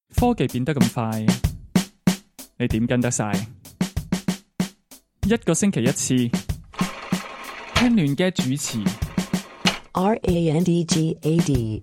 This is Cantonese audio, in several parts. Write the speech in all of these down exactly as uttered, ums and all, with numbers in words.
科技變得咁快，你點跟得晒？一個星期一次，聽亂嘅主持。 R A N D G A D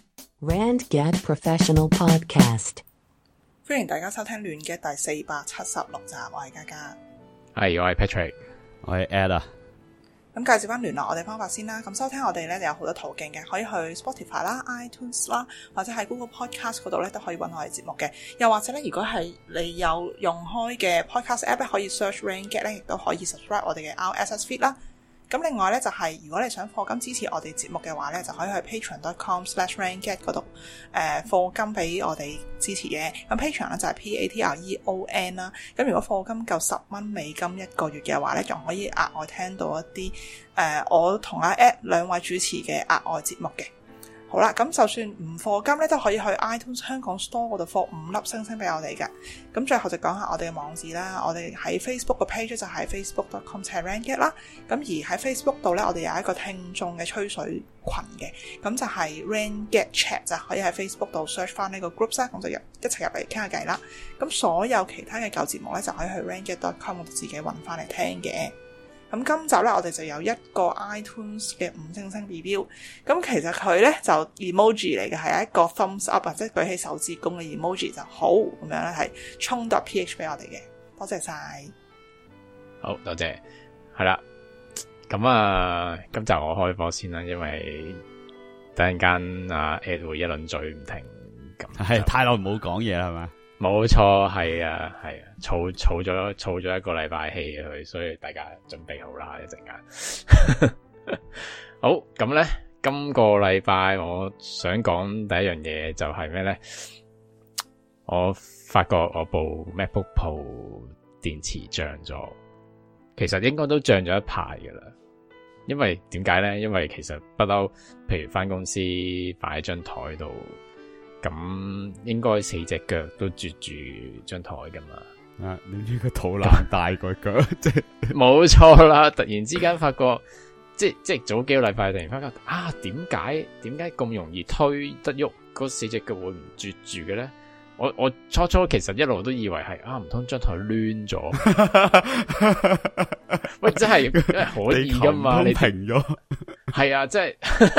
Rand Gad Professional Podcast。 歡迎大家收聽亂嘅第四百七十六集，我係嘉嘉， 係我係 Patrick， 我係 Ed 啊。 咁介紹翻聯絡我哋方法先啦。咁收聽我哋咧就有好多途徑嘅，可以去 Spotify 啦、iTunes 啦，或者喺 Google Podcast 嗰度咧都可以揾我哋節目嘅。又或者咧，如果係你有用開嘅 Podcast App 咧，可以 search RainGad 咧，亦都可以 subscribe 我哋嘅 R S S feed 啦。咁另外咧就係、是、如果你想課金支持我哋節目嘅話咧，就可以去 patreon dot com slash raingad 嗰度誒課金俾我哋支持嘅。咁 patreon 咧就係 P A T R E O N 啦。咁如果課金夠十蚊美金一個月嘅話咧，仲可以額外聽到一啲誒、呃、我同阿 Ed 兩位主持嘅額外節目嘅。好啦，咁就算唔課金咧，都可以去 iTunes 香港 Store 嗰度課五粒星星俾我哋嘅。咁最後就講下我哋嘅網址啦。我哋喺 Facebook 嘅 page 就係 facebook dot com slash raingad 啦。咁而喺 Facebook 度咧，我哋有一個聽眾嘅吹水群嘅，咁就係 RainGad Chat， 就可以喺 Facebook 度 search 翻呢個 group 啦，咁就入一齊入嚟傾下偈啦。咁所有其他嘅舊節目咧，就可以去 raingad dot com 度自己揾翻嚟聽嘅。咁今集咧，我哋就有一個 iTunes 嘅五星星 review。咁其實佢咧就 emoji 嚟嘅，係一個 thumbs up 或者舉起手指公嘅 emoji 就好咁樣咧，係充到 ph 俾我哋嘅，多謝晒。 好多謝，係啦。咁啊，今集我開波先啦，因為突然間啊 Ed 會一輪嘴唔停，咁係太耐唔好講嘢啦，係咪？ 冇錯，係啊，係啊，儲儲咗儲咗一個禮拜氣佢，所以大家準備好啦，一陣間。好，咁咧，今個禮拜我想講第一樣嘢就係咩咧？我發覺我部 MacBook Pro 電池脹咗，其實應該都脹咗一排噶啦。因為點解咧？因為其實不嬲，譬如翻公司擺喺張台度。咁應該四隻腳都啜住張台噶嘛？ 啊，你呢個肚腩大個腳，即係冇錯啦！突然之間發覺，即係即係早幾個禮拜突然發覺啊，點解點解咁容易推得喐嗰四隻腳會唔啜住嘅咧？我我初初其實一路都以為係啊，唔通張台攣咗？喂，真係可以噶嘛？你平咗， 係啊，即係。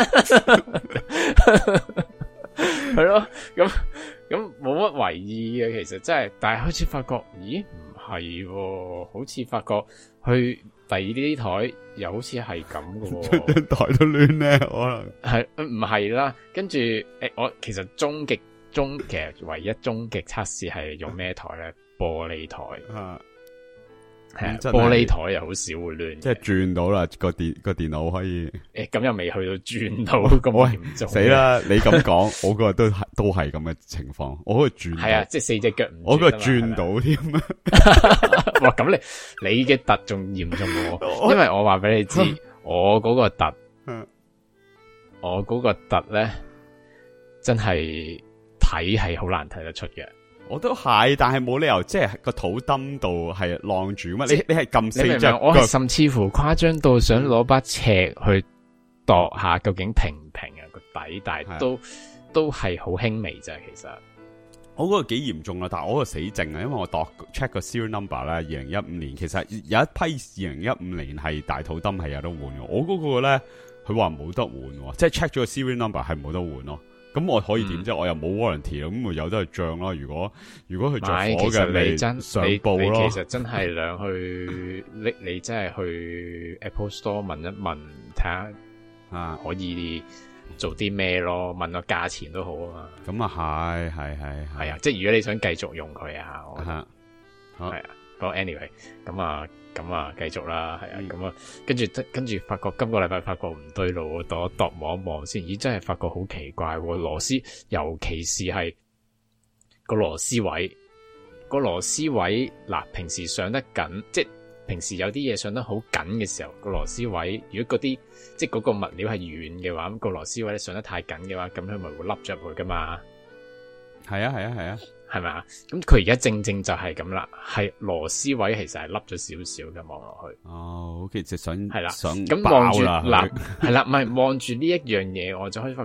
係咯，咁咁冇乜為意嘅，其實真係，但係開始發覺，咦，唔係，好似發覺去第二啲台又好似係咁嘅， 張台都亂咧，可能係唔係啦？跟住誒，我其實終極終其實唯一終極測試係用咩台咧？玻璃台啊。係啊，玻璃台又好少會亂， 即係轉到啦，個電個電腦可以誒，咁又未去到轉到咁嚴重。 死啦！你咁講，我嗰個都係都係咁嘅情況，我嗰個轉係啊，即係四隻腳唔， 我嗰個轉到添啊！ 哇，咁你你嘅突仲嚴重喎，因為我話俾你知，我嗰個突，我嗰個突咧，真係睇係好難睇得出嘅。我都係，但係冇理由即係個肚墩度係晾住嘛？你你係撳四隻， 我係甚至乎誇張到想攞把尺去度下究竟平唔平啊個底，但係都都係好輕微咋。其實我嗰個幾嚴重啦，但係我嗰個死症啊，因為我度 check 個 serial number 咧，二零一五年其實有一批二零一五年係大肚墩係有得換嘅，我嗰個咧佢話冇得換，即係 check 咗個 serial number 係冇得換咯。咁我可以點啫？嗯、我又冇 warranty 咁咪有得去漲咯。如果如果佢着火嘅，你真上報咯。 你其實真係兩去你你真係去 Apple Store 問一問睇下啊，可以做啲咩咯？問個價錢都好啊嘛。 咁啊係係係係啊！即係如果你想繼續用佢啊，我係啊。不過 anyway 咁啊。咁啊，繼續啦，係啊，咁啊，跟住跟住發覺今個禮拜發覺唔對路，我度一度望一望先，咦，真係發覺好奇怪，螺絲，尤其是係個螺絲位，個螺絲位嗱，平時上得緊，即係平時有啲嘢上得好緊嘅時候，個螺絲位，如果嗰啲即係嗰個物料係軟嘅話，咁個螺絲位咧上得太緊嘅話，咁佢咪會凹咗入去噶嘛？係啊，係啊，係啊。係咪啊？咁佢而家正正就係咁啦，係螺絲位其實係凹咗少少嘅，望落去。 哦，其實想係啦， 想咁望住嗱，係啦，唔係望住呢一樣嘢，我就可以發覺，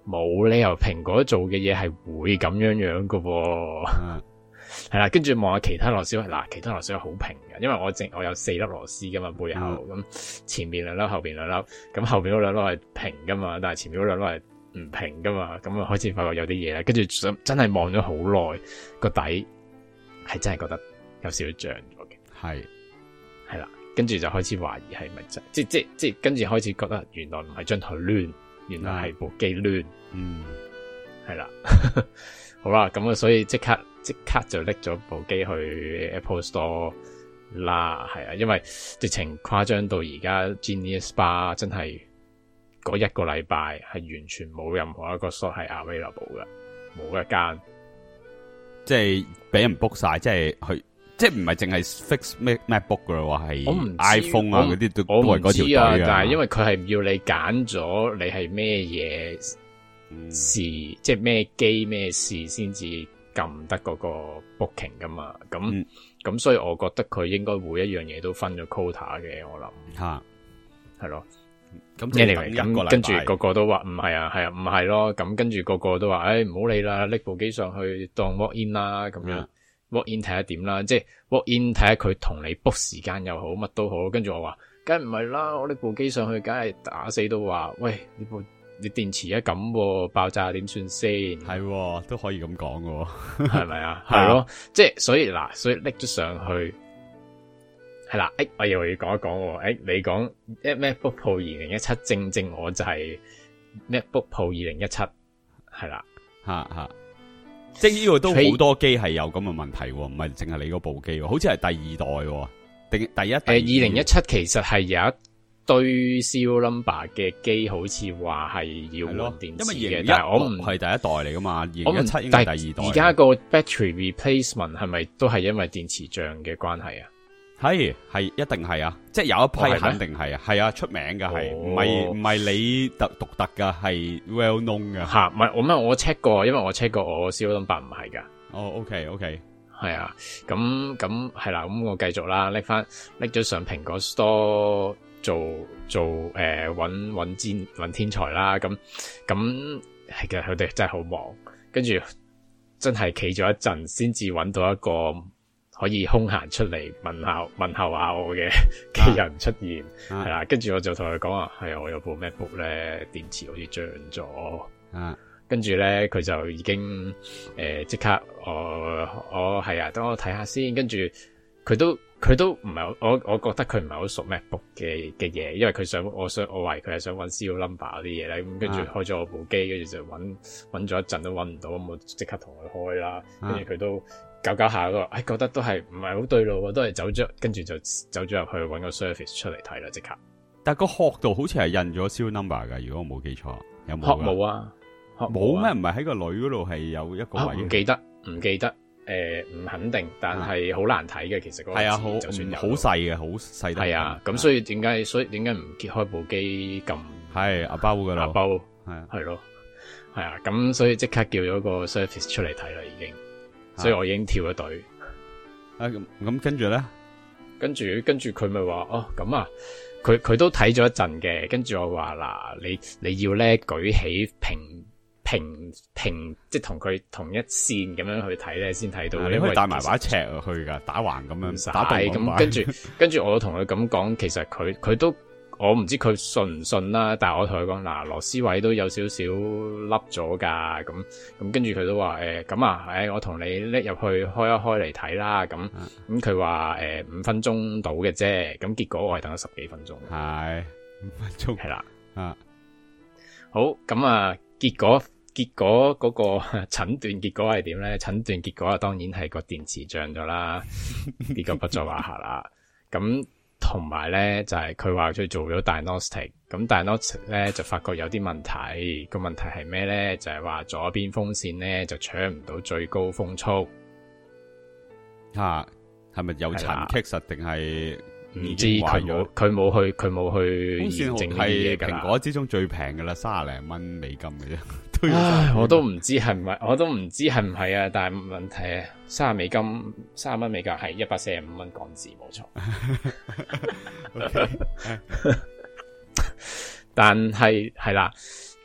冇理由蘋果做嘅嘢係會咁樣樣噶喎。係啦，跟住望下其他螺絲嗱，其他螺絲係好平嘅，因為我淨我有四粒螺絲噶嘛背後，咁、嗯、前面兩粒，後邊兩粒，咁後邊嗰兩粒係平噶嘛，但係前面嗰兩粒係唔平噶嘛，咁啊開始發覺有啲嘢啦，跟住真係望咗好耐個底，係真係覺得有少少脹咗嘅，係係啦，跟住就開始懷疑係咪真，即即即跟住開始覺得原來唔係張台亂，原來係部機亂，嗯，係啦，好啦，咁啊，所以即刻。即刻就拎咗部機去 Apple Store 啦，係啊，因為直情誇張到而家 Genius Bar 真係嗰一個禮拜係完全冇任何一個 store 係 available 嘅，冇一間， 即係俾人 book 晒，即係去，即係唔係淨係 fix MacBook 噶咯，係 iPhone 啊嗰啲都都係嗰條隊啊。 但係因為佢係要你揀咗你係咩嘢事，即係咩機咩事先至撳得嗰個 booking 噶嘛，咁咁、嗯、所以我覺得佢應該每一樣嘢都分咗 quota 嘅，我諗吓係咯。咁即係咁跟住個個都話唔係啊，係啊，唔係咯。咁跟住個個都話，誒唔好理啦，拎部機上去當 walk in 啦，咁樣、啊、walk in 睇下點啦，即係 walk in 睇下佢同你 book 時間又好，乜都好。跟住我話，梗係唔係啦，我拎部機上去，梗係打死都話，喂呢部。你電池一咁爆炸點算先？ 係都可以咁講嘅， 係咪啊？係咯，即係所以嗱，所以拎咗上去係啦。誒，我又要講一講，誒，你講 MacBook Pro 二零一七，正正我就係 MacBook Pro 二零一七，係啦， 吓吓，即係呢個都好多機係有咁嘅問題，唔係淨係你嗰部機，好似係第二代定第一代？誒， 二零一七其實係有一堆 serial number 嘅機好似話係要換電池嘅，但係我唔係第一代嚟噶嘛，二零一七應該係第二代。而家個 battery replacement 係咪都係因為電池脹嘅關係啊？ 係係一定係啊，即係有一批肯定係啊，係啊，出名嘅係，唔係唔係你特獨特噶，係 well known 噶吓，唔係我咩？我 check 過，因為我 check 過我 serial number 唔係噶。 哦 ，OK OK， 係啊，咁咁係啦，咁我繼續啦，拎翻拎咗上蘋果 store。做做誒揾揾天揾天才啦，咁咁係嘅，佢哋真係好忙，跟住真係企咗一陣先至揾到一個可以空閒出嚟問下問候下我嘅嘅人出現，係啦、啊，跟住我就同佢講話，係啊，我有部 MacBook 咧，電池好似脹咗，啊，跟住咧佢就已經誒即、呃、刻，我我係啊，等我睇下先，跟住佢都。佢都唔係我，我覺得佢唔係好熟 MacBook 嘅嘅嘢，因為佢想，我想我懷疑佢係想揾 serial number 嗰啲嘢咧，咁跟住開咗我部機，跟住就揾揾咗一陣都揾唔到，咁我即刻同佢開啦，跟住佢都搞搞下，都話，哎，覺得都係唔係好對路，都係走咗，跟住就走咗入去揾個 Surface 出嚟睇啦，即刻。但係個殼度好似係印咗 serial number 噶，如果我冇記錯，有冇？殼冇啊，冇咩？唔係喺個女嗰度係有一個位？唔、啊、記得，唔記得。誒、呃，唔肯定，但係好難睇嘅。其實嗰個係啊，好就算好細嘅，好細得係啊。咁所以點解？所以點解唔揭開部機撳？係阿包噶啦，阿包係啊，係咯，係啊。咁所以即刻叫咗個 Surface 出嚟睇啦，已經。所以我已經跳咗隊。啊，咁咁跟住咧，跟住跟住佢咪話哦，咁啊，佢佢都睇咗一陣嘅。跟住我話嗱，你你要咧舉起平。平平即係同佢同一線咁樣去睇咧，先睇到。你可以帶埋把尺去噶，打橫咁樣打橫咁。跟住跟住，我同佢咁講，其實佢佢都我唔知佢信唔信啦。但係我同佢講嗱，螺絲位都有少少凹咗噶。咁咁跟住佢都話誒，咁、欸、啊，誒、欸，我同你拎入去開一開嚟睇啦。咁咁佢話誒五分鐘到嘅啫。咁結果我係等咗十幾分鐘。係五分鐘係啦。啊，好咁啊，結果。結果嗰個診斷結果係點咧？診斷結果啊，當然係個電池脹咗啦，呢個不在話下啦。咁同埋咧就係佢話佢做咗 diagnostic， 咁 diagnostic 咧就發覺有啲問題。個問題係咩咧？就係話左邊風扇咧就搶唔到最高風速。吓，係咪有殘棘實定係？唔知佢冇佢冇去佢冇去驗證呢啲嘢噶啦。蘋果之中最平噶啦，卅零蚊美金嘅啫。唉，我都唔知係唔係，我都唔知係唔係啊。但係問題係卅美金，卅蚊美金係一百四十五蚊港紙，冇錯。但係係啦，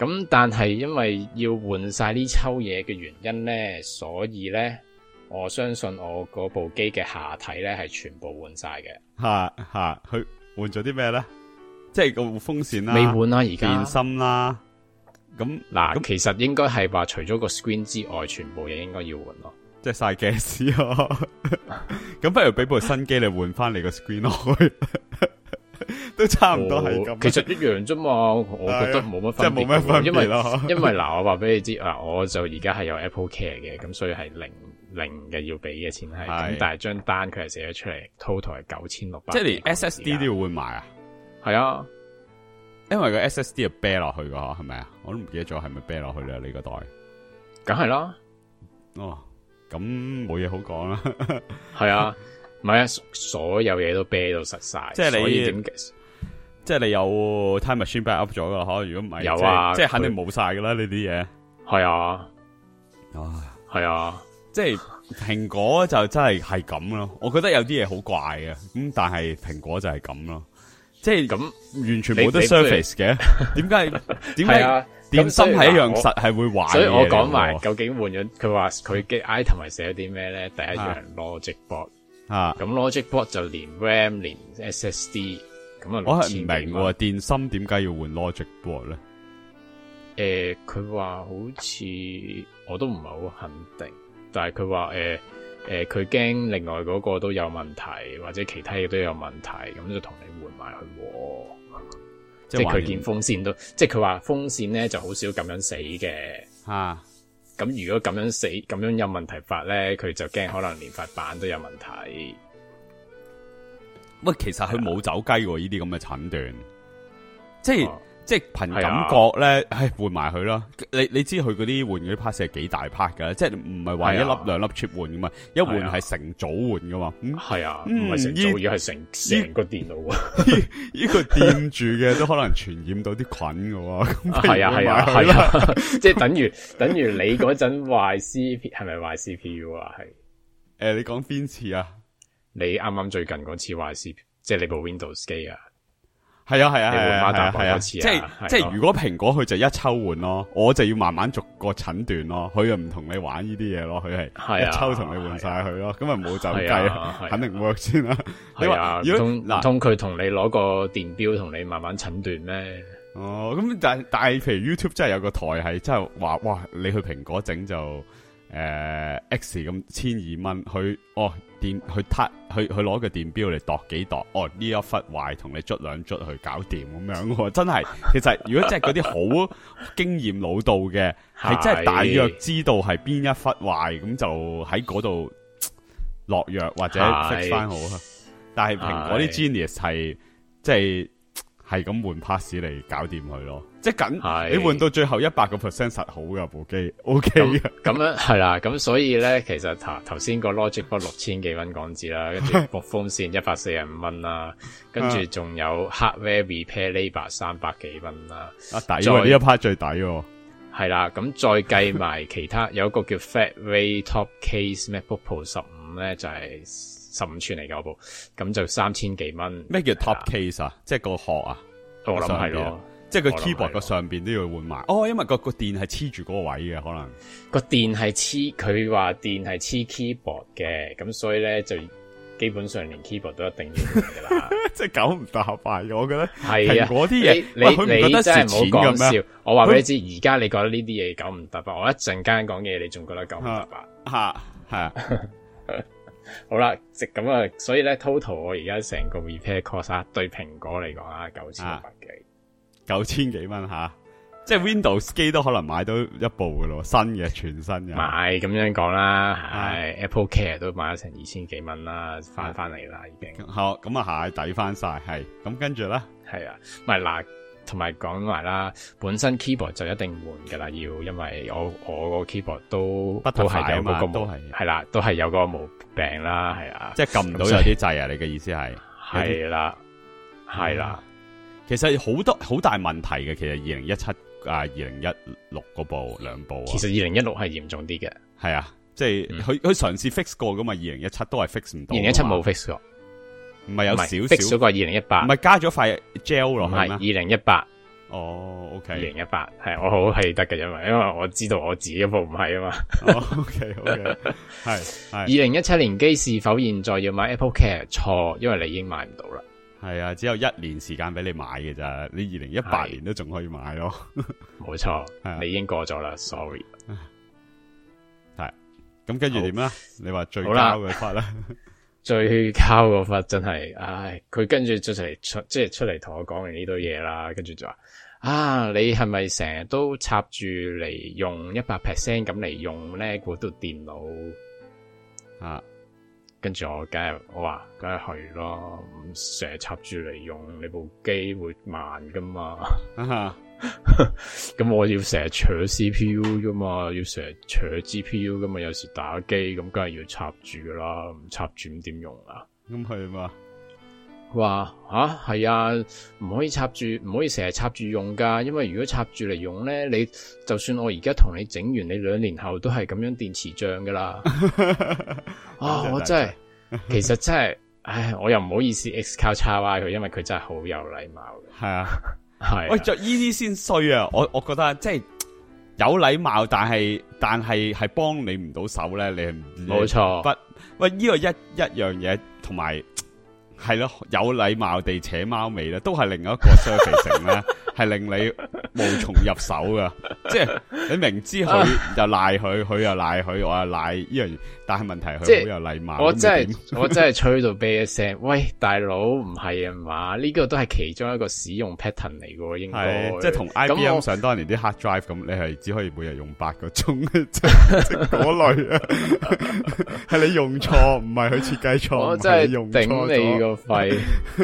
咁但係因為要換晒呢抽嘢嘅原因咧，所以咧我相信我嗰部機嘅下體咧係全部換晒嘅。 吓吓，佢換咗啲咩咧？即係個風扇啦， 未換啦，而家電芯啦。咁嗱，其實應該係話除咗個 screen 之外，全部嘢應該要換咯。 即係晒 gas 咯。咁不如俾部新機你換翻你個 screen 落去。都差唔多係咁、哦， 其實一樣啫嘛。我覺得冇乜分別， 即係冇乜分別咯。 因為因為嗱，我話俾你知啊，我就而家係有 Apple Care 嘅，咁所以係零零嘅要俾嘅錢係。咁但係張單佢係寫咗出嚟 ，total 係九千六百。 即係連 S S D 都要換埋啊？係啊， 因為個 S S D 係啤落去噶，係咪啊？我都唔記得咗係咪啤落去啦？你個袋， 梗係啦。 哦，咁冇嘢好講啦。 係啊。唔係啊，所有嘢都啤到實晒， 即係你點？ 即係你有 time machine back up 咗噶，可能如果唔係， 有啊， 即係肯定冇晒噶啦呢啲嘢。 係啊，係啊， 即係蘋果就真係係咁咯。我覺得有啲嘢好怪嘅，咁但係蘋果就係咁咯。即係咁完全冇得 surface 嘅，點解？點解？電芯係一樣實係會壞嘅嘢嚟嘅。 所以我講埋究竟換咗，佢話佢嘅 item 係寫咗啲咩咧？第一樣 logic board。啊，咁 Logic Board 就連 RAM 連 S S D， 咁啊， 我係唔明喎，電芯點解要換 Logic Board 咧？ 誒、呃，佢話好似我都唔係好肯定，但係佢話誒誒，佢、呃、驚另外嗰個都有問題，或者其他嘢都有問題，咁就同你換埋佢。即係佢件風扇都，即係佢話風扇咧就好少咁樣死嘅。啊。咁如果咁樣死咁樣有問題法咧，佢就驚可能連塊板都有問題。 喂，其實佢冇走雞喎，呢啲咁嘅診斷，即係、啊、即係憑感覺咧，唉換埋佢啦。你你知佢嗰啲換嗰啲 part 係幾大 part 噶，即係唔係話一粒兩粒 chip 換噶嘛，一換係成組換噶嘛。係啊，唔係成組，而係成成個電腦啊。呢個掂住嘅都可能傳染到啲菌噶。 係啊係啊係啊，即係等於等於你嗰陣壞 C P 係咪壞 C P U 啊？係誒、 呃，你講邊次啊？ 你啱啱最近嗰次壞 C P U， 即係你部 Windows 機啊？ 係啊係啊係啊係啊， 係啊，即係即係如果蘋果佢就一抽換咯，我就要慢慢逐個診斷咯，佢又唔同你玩呢啲嘢咯，佢係一抽同你換晒佢咯，咁啊冇走計，肯定 work 先啦。 係啊，唔通唔通佢同你攞個電錶同你慢慢診斷咩？ 哦，咁但係但係譬如 YouTube 真係有個台係真係話哇，你去蘋果整就誒、呃、X 咁千二蚊，佢哦電去撻去去攞個電錶嚟度幾度，哦呢一忽壞同你捽兩捽去搞掂咁樣，真係其實如果真係嗰啲好經驗老道嘅，係真係大約知道係邊一忽壞，咁就喺嗰度落藥或者 fix 翻好啊。但係蘋果啲 Genius 係即係。係咁換 pass 嚟搞掂佢咯，即係緊你換到最後一百個 percent 實好噶部機 ，OK 嘅。咁樣係啦，咁所以咧，其實頭頭先個 Logic Board 六千幾蚊港紙啦，跟住部風扇一百四十五蚊啦，跟住仲有 hardware repair labour 三百幾蚊啦，啊抵喎，呢一 part 最抵喎。係啦，咁再計埋其他，有一個叫 Fat-Ray Top Case MacBook Pro 十五咧，就係、是。十五寸嚟嘅部，咁就三千幾蚊。咩叫 top case 啊？即係個殼啊？我諗係咯，即係個 keyboard 個上邊都要換埋。哦，因為個個電係黐住嗰個位嘅，可能個電係黐，佢話電係黐 keyboard 嘅，咁所以咧就基本上連 keyboard 都一定要換噶啦。即係九唔搭八嘅，我覺得係啊。嗰啲嘢，你你你真係唔好講笑。我話俾你知，而家你覺得呢啲嘢九唔搭八，我一陣間講嘅嘢，你仲覺得九唔搭八？吓係啊。好啦，直咁啊，所以咧 total 我而家成個 repair cost 啊，對蘋果嚟講啊，九千六百幾，九千幾蚊吓，即係 Windows 機都可能買到一部噶咯，新嘅全新嘅。買咁樣講啦，係 Apple Care 都買咗成二千幾蚊啦，翻翻嚟啦已經。好，咁啊係抵翻晒，係咁跟住咧，係啊，唔係嗱。同埋講埋啦，本身 keyboard 就一定換噶啦，要因為我我個 keyboard 都都係有嗰個毛係啦，都係有個毛病啦，係啊，即係撳唔到有啲掣啊！你嘅意思係係啦，係啦，其實好多好大問題嘅，其實二零一七啊，二零一六嗰部兩部，其實二零一六係嚴重啲嘅，係啊，即係佢佢嘗試 fix 過噶嘛，二零一七都係 fix 唔到，二零一七冇 fix 過。唔係有少少 fix 咗個二零一八，唔係加咗塊 gel 落去咩？二零一八哦，OK， 二零一八係我好記得嘅，因為因為我知道我自己嗰部唔係啊嘛。 哦，OK，OK，係係。二零一七年機是否現在要買 Apple Care？錯，因為你已經買唔到啦。 係啊，只有一年時間俾你買嘅咋，你二零一八年都仲可以買咯。 冇錯，你已經過咗啦 ，sorry。 係，咁跟住點啦？你話最交嘅忽啦， 最交嗰忽真係，唉，佢跟住出嚟出，即係出嚟同我講完呢堆嘢啦，跟住就話啊，你係咪成日都插住嚟用一百 percent 咁嚟用咧？嗰度電腦啊？跟住我梗係我話梗係係咯，成日插住嚟用，你部機會慢噶嘛。咁我要成日搶 C P U 噶嘛，要成日搶 G P U 噶嘛，有時打機咁梗係要插住噶啦，唔插住咁點用啊？ 咁係嘛？ 話吓係啊，唔可以插住，唔可以成日插住用噶，因為如果插住嚟用咧，你就算我而家同你整完，你兩年後都係咁樣電池脹噶啦。啊，我真係，其實真係，唉，我又唔好意思 X 交叉歪佢，因為佢真係好有禮貌嘅。係啊，係。喂， 就呢啲先衰啊！我我覺得即係有禮貌，但係但係係幫你唔到手咧，你係唔冇錯。 不喂，呢個一一樣嘢，同埋。係咯，有禮貌地扯貓尾咧，都係另一個 service 咧，係令你無從入手噶。即係你明知佢又賴佢，佢又賴佢，我又賴呢樣嘢，但係問題佢好有禮貌。 我真係我真係吹到啤一聲，喂，大佬唔係啊嘛？呢、這個都係其中一個使用 pattern 嚟嘅，應該即係同 I B M 想當年啲 hard drive 咁，你係只可以每日用八個鐘，即係嗰類啊。係你用錯，唔係佢設計錯， 我真係用頂你個肺。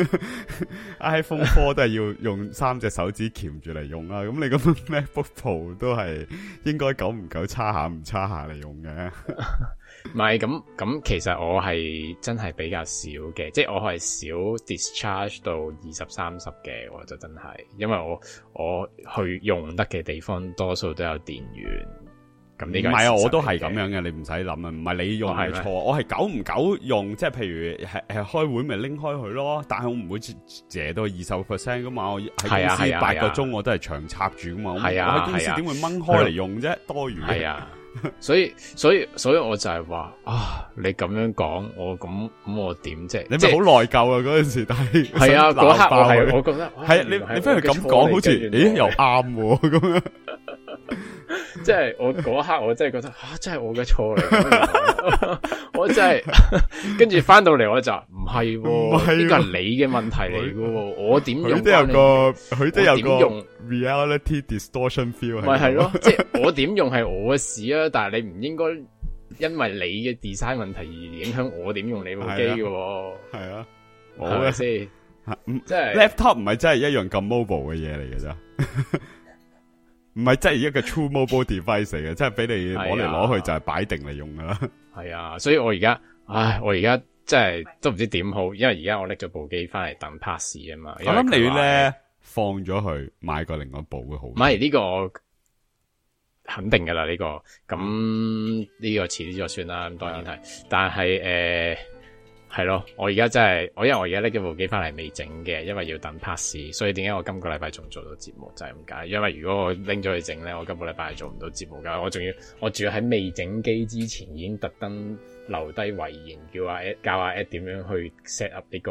iPhone four 都係要用三隻手指鉗住嚟用啦，咁你咁 MacBook Pro 都係應該久唔久叉下唔叉下嚟用嘅。 唔係咁咁，其實我係真係比較少嘅，即係我係少 discharge 到二十三十嘅，我就真係，因為我我去用得嘅地方多數都有電源。咁呢個唔係啊， 我都係咁樣嘅，你唔使諗啊，唔係你用係錯，我係久唔久用，即係譬如係係開會咪拎開佢咯，但係我唔會借到二十 percent 噶嘛，我喺公司八個鐘我都係長插住噶嘛， 係啊， 我喺公司點會掹開嚟用啫，多餘係啊，所以所以所以我就係話啊，你咁樣講，我咁咁我點啫？ 你咪好內疚啊嗰陣時，但係係啊嗰刻我係我覺得係你你不如咁講，好似咦又啱咁樣。 即係我嗰刻我真係覺得啊，真係我嘅錯嚟，我真係跟住翻到嚟我就唔係，呢個係你嘅問題嚟嘅，我點用？ 佢都有個佢都有個用 reality distortion feel， 咪係咯，即係我點用係我嘅事啊，但係你唔應該因為你嘅 design 問題而影響我點用你部機嘅，係啊， 我嘅先，即係 laptop 唔係真係一樣咁 mobile 嘅嘢嚟嘅咋。唔係真係一個 true mobile device 嚟嘅，即係俾你攞嚟攞去就係擺定嚟用噶啦。 係啊，所以我而家，唉，我而家真係都唔知點好，因為而家我拎咗部機翻嚟等 pass 啊嘛。 我諗你咧放咗去買過另外一部會好。 唔係呢個我肯定噶啦，呢、這個咁呢個遲啲再算啦。咁當然係，但係誒係咯，我而家真係我因為我而家拎咗部機翻嚟未整嘅，因為要等 pass，所以點解我今個禮拜仲做到節目就係咁解。因為如果我拎咗去整咧，我今個禮拜係做唔到節目噶。我仲要我仲要喺未整機之前已經特登留低遺言，叫阿 Ed 教阿 Ed 點樣去 set up 呢個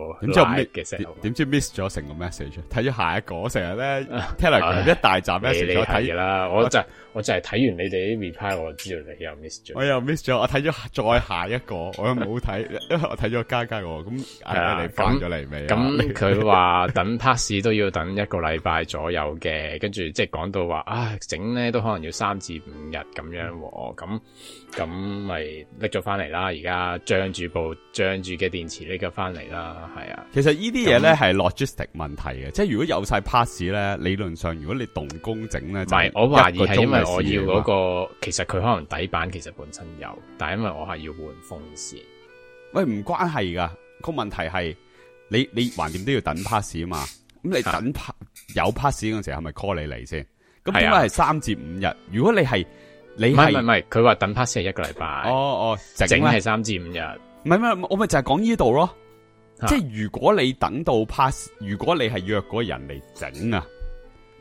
live 嘅 set up。 點知 miss 咗成個 message？ 睇咗下一個，我成日咧 Telegram 一大集 message 我睇啦，我就我就係睇完你哋啲 reply， 我知道你又 miss 咗。 我又 miss 咗，我睇咗再下一個，我又冇睇，因為我睇咗加加個，咁係啊，你翻咗嚟未？ 咁佢話等 pass 都要等一個禮拜左右嘅，跟住即係講到話啊，整咧都可能要三至五日咁樣，咁咁咪拎咗翻嚟啦。而家將住部將住嘅電池拎咗翻嚟啦，係啊。 其實呢啲嘢咧係 logistic 問題嘅，即係如果有晒 pass 咧，理論上如果你動工整咧， 唔係我懷疑係因為我要嗰個，其實佢可能底板其實本身有，但係因為我係要換風扇。 喂，唔關係噶，個問題係你你橫掂都要等 pass 啊嘛，咁你等 pass 有 pass 嗰陣時係咪 call 你嚟先？咁點解係三至五日？如果你係你係唔係唔係， 佢話等 pass 係一個禮拜。 哦哦，整係三至五日。 唔係唔係，我咪就係講呢度咯。啊、即係如果你等到 pass， 如果你係約嗰個人嚟整啊，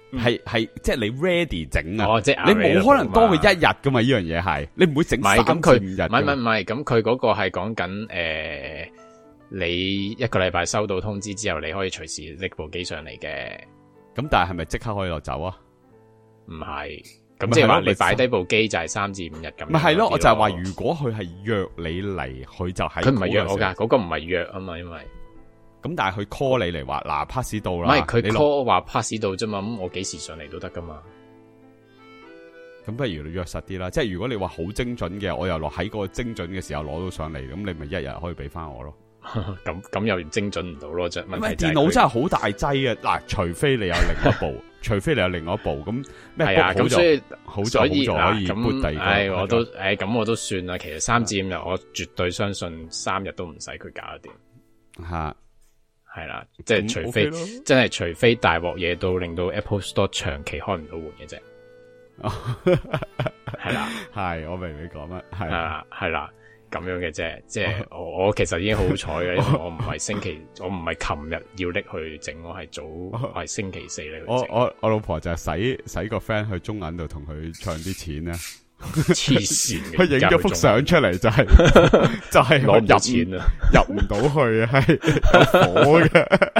係係即係你 ready 整啊， 哦，即係你冇可能多過一日噶嘛？呢樣嘢係你唔會整三至五日。 唔係唔係唔係，咁佢嗰個係講緊誒，你一個禮拜收到通知之後，你可以隨時拎部機上嚟嘅。 咁但係係咪即刻可以落走啊？ 唔係，咁即係話你擺低部機就係三至五日咁。 咪係咯，我就係話如果佢係約你嚟，佢就係佢唔係約我噶，嗰、嗰個唔係約啊嘛，因為咁但係佢 call 你嚟話嗱 pass 到啦， 唔係佢 call 話 pass 到啫嘛，咁我幾時上嚟都得噶嘛。 咁不如你約實啲啦，即係如果你話好精準嘅，我又落喺個精準嘅時候攞到上嚟，咁你咪一日可以俾翻我咯。 咁咁又精準唔到咯，啫。問題就係電腦真係好大劑啊！嗱，除非你有另一部，除非你有另外一部，咁咩係啊？咁所以好在好在可以咁， 第二個。 唉，我都唉，咁我都算啦。其實三至五日，我絕對相信三日都唔使佢搞得掂。 吓， 係啦，即係除非真係除非大鑊嘢到令到 Apple Store 長期開唔到門嘅啫。係啦， 係我明你講乜，係啦，係啦。咁樣嘅啫，即係我我其實已經好彩嘅，因為我唔係星期，我唔係琴日要拎去整，我係早，我係星期四嚟。 我我我老婆就係使使個 friend 去中銀度同佢唱啲錢咧， 黐線嘅， 佢影咗幅相出嚟就係就係攞唔到錢啊， 入唔到去啊，係有火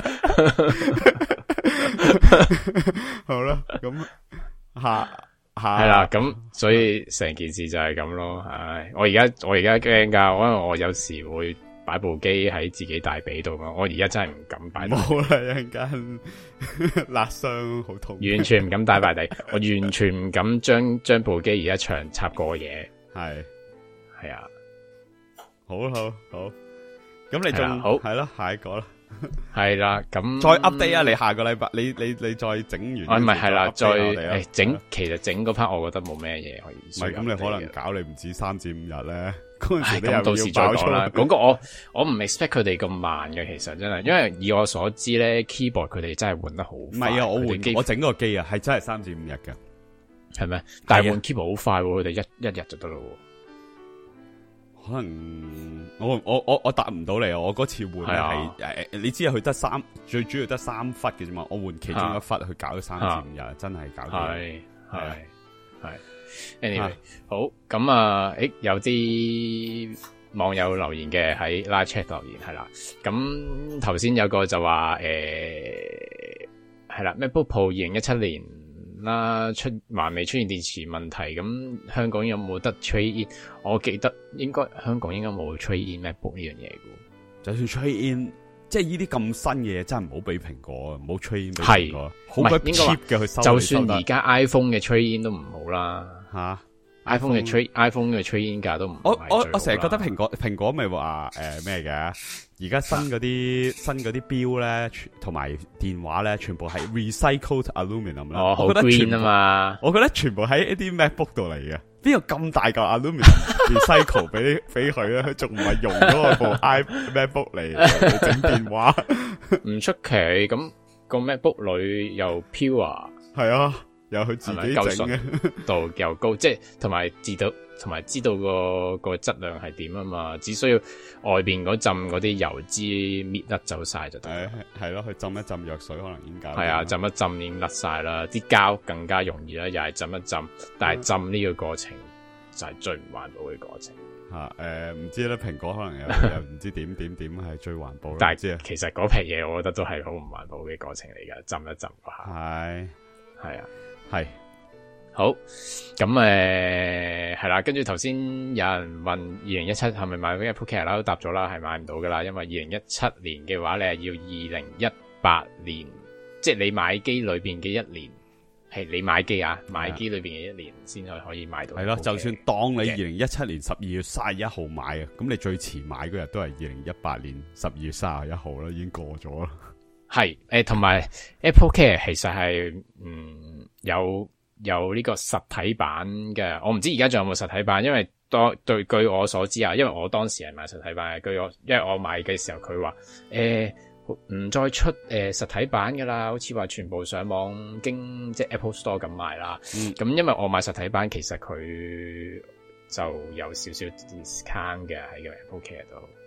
嘅。好啦，咁下。 係啦，咁所以成件事就係咁咯。唉，我而家我而家驚噶，因為我有時會擺部機喺自己大髀度嘛。我而家真係唔敢擺。 冇啦，一陣間辣傷好痛。 完全唔敢帶埋地，我完全唔敢將將部機而家長插過嘢。 係係啊， 好好好。咁你仲好係咯，下一個啦。 係啦，咁再 update 啊！你下個禮拜，你你你再整完， 啊唔係係啦，再誒整，其實整嗰 part 我覺得冇咩嘢可以。 唔係咁，你可能搞你唔止三至五日咧。嗰陣時咁到時再講啦。嗰個我我唔 expect 佢哋咁慢嘅，其實真係，因為以我所知咧 keyboard 佢哋真係換得好快。 唔係啊，我換我整個機啊，係真係三至五日嘅， 係咩？但係換 keyboard 好快，佢哋一一日就得咯。 可能我我我我答唔到你啊！我嗰次換係誒，你知啊，佢得三最主要得三忽嘅啫嘛。我換其中一忽，佢搞咗三至五日，真係搞掂。 係係係。Anyway，好咁啊！誒，有啲網友留言嘅喺 Live Chat 留言係啦。咁頭先有個就話誒係啦 ，MacBook Pro 二零一七年啦出還未出現電池問題，咁香港有冇得 trade in？我記得應該香港應該冇 trade in MacBook 呢樣嘢嘅。就算 trade in，即係呢啲咁新嘅嘢，真係唔好俾蘋果啊！唔好 trade in 俾蘋果，好鬼 cheap 嘅佢收。 就算而家 iPhone 嘅 trade in 都唔好啦， 吓 iPhone 嘅 trade iPhone 嘅 trade in 價都唔。 我我我成日覺得蘋果蘋果咪話誒咩嘅？而家新嗰啲新嗰啲錶咧，同埋電話咧，全部係 recycled aluminum 啦。 哦，好 green 啊嘛！ 我覺得全部喺一啲 MacBook 度嚟嘅。邊有咁大嚿 aluminum recycle 俾俾佢咧？佢仲唔係用咗部 i MacBook 嚟整電話？唔出奇，咁個 MacBook 裏又 pure， 係啊，又佢自己整嘅， 度又高，即係同埋知道同埋知道個個質量係點啊嘛，只需要外邊嗰浸嗰啲油脂搣甩走晒就得。係係咯，去浸一浸藥水可能已經搞。 係啊，浸一浸已經甩晒啦，啲膠更加容易啦，又係浸一浸，但係浸呢個過程就係最唔環保嘅過程。 吓誒，唔知咧，蘋果可能又又唔知點點點係最環保。 但係其實嗰批嘢，我覺得都係好唔環保嘅過程嚟噶，浸一浸嗰下。 係係啊， 係。 好，咁誒係啦，跟住頭先有人問二零一七係咪買 Apple Care 啦，都答咗啦，係買唔到噶啦，因為二零一七年嘅話，你係要二零一八年，即係你買機裏邊嘅一年，係你買機啊，買機裏邊嘅一年先可可以買到。係咯， 就算當你二零一七年十二月三十一號買啊，咁你最遲買嗰日都係二零一八年十二月三十一號啦，已經過咗啦。係誒，同埋 Apple Care 其實係嗯有。有呢個實體版嘅，我唔知而家仲有冇實體版，因為當對據我所知啊，因為我當時係買實體版嘅，據我因為我買嘅時候佢話誒唔再出誒、呃、實體版噶啦，好似話全部上網經即係 Apple Store 咁賣啦。咁、嗯、因為我買實體版，其實佢就有少少 discount 嘅喺個 Apple Care 度。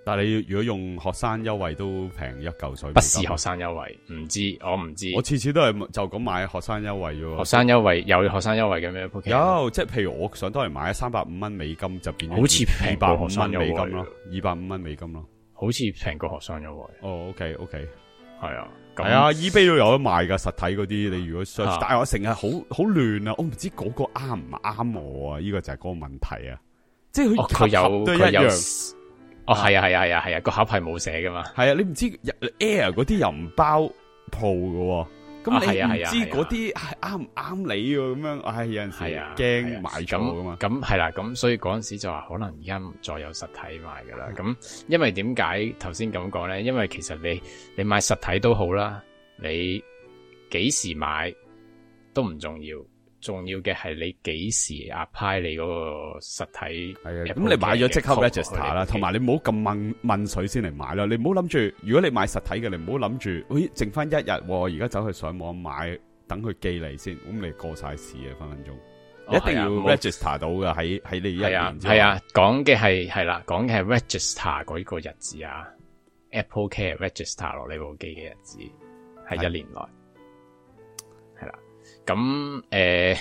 但係你如果用學生優惠都平一嚿水， 不是學生優惠，唔知我唔知。 我次次都係就咁買學生優惠啫。 學生優惠有學生優惠嘅咩？ 有，即係譬如我上多嚟買三百五蚊美金就變咗好似平過學生優惠美金咯，二百五蚊美金咯， 好似平過學生優惠。 哦 ，OK OK， 係啊， 係啊 ，eBay 都有得賣噶實體嗰啲，你如果 search，、啊、但係我成日好好亂啊，我唔知嗰個啱唔啱我啊，呢、這個就係嗰個問題啊，即係佢佢有都一樣。 哦，係啊，係啊，係啊，係啊，個盒係冇寫噶嘛。 係啊，你唔知 Air 嗰啲又唔包 Pro 噶，咁你唔知嗰啲係啱唔啱你咁樣。唉，有陣時驚買錯噶嘛。 咁係啦，咁所以嗰陣時就話可能而家唔再有實體賣噶啦。咁因為點解頭先咁講咧？因為其實你你買實體都好啦，你幾時買都唔重要。重要嘅係你幾時 apply 你嗰個實體係啊，咁你買咗即刻 register 啦，同埋你唔好咁問問水先嚟買啦。你唔好諗住，如果你買實體嘅，你唔好諗住，咦，剩翻一日，我而家走去上網買，等佢寄嚟先，咁你過晒市啊，分分鐘，哦、一定要 register 到嘅，喺喺你一年之後。係啊，講嘅係係啦，講嘅係 register 嗰個日子啊 ，Apple Care register 落你部機嘅日子係一年內。咁誒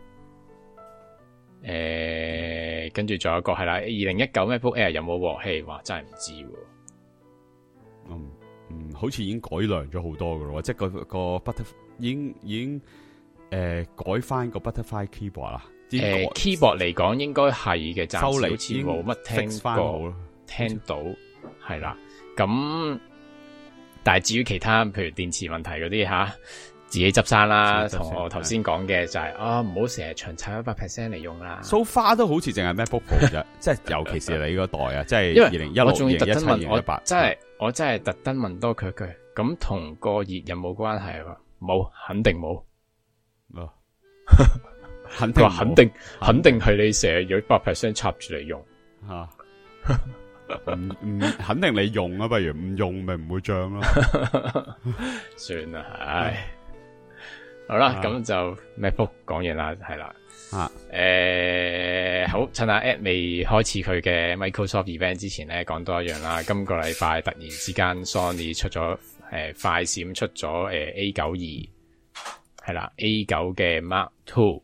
誒，跟住仲有一個係啦，二零一九 MacBook Air 有冇鑊氣？哇，真係唔知喎。嗯嗯，好似已經改良咗好多噶咯，即係個個 Butterfly 已經已經誒、呃、改翻個 Butterfly Keyboard 啦。誒、呃、，Keyboard 嚟講應該係嘅，暫時好似冇乜聽過，聽到係啦。咁但係至於其他，譬如電池問題嗰啲吓。自己執生啦，同我頭先講嘅就係、是、啊，唔好成日長炒一百 percent 嚟用啦。So far 都好似淨係 MacBook Pro 啫，即係尤其是你嗰代啊，即係二零一六、二零一七、二零一八。真係我真係特登問多佢一句，咁同過熱有冇關係啊？冇，肯定冇。哦，肯定肯定肯定係你成日有一百 percent 插住嚟用吓。唔唔，肯定你用啊，不如唔用咪唔會漲咯。算啦，唉。好啦，咁、啊、就 MacBook 講完啦，係啦，啊，誒、欸，好，趁阿 Ed 未開始佢嘅 Microsoft event 之前咧，講多一樣啦。今個禮拜突然之間 Sony 出咗誒、呃、快閃出咗誒、呃、A 九二，係啦 A 九嘅 Mark Two，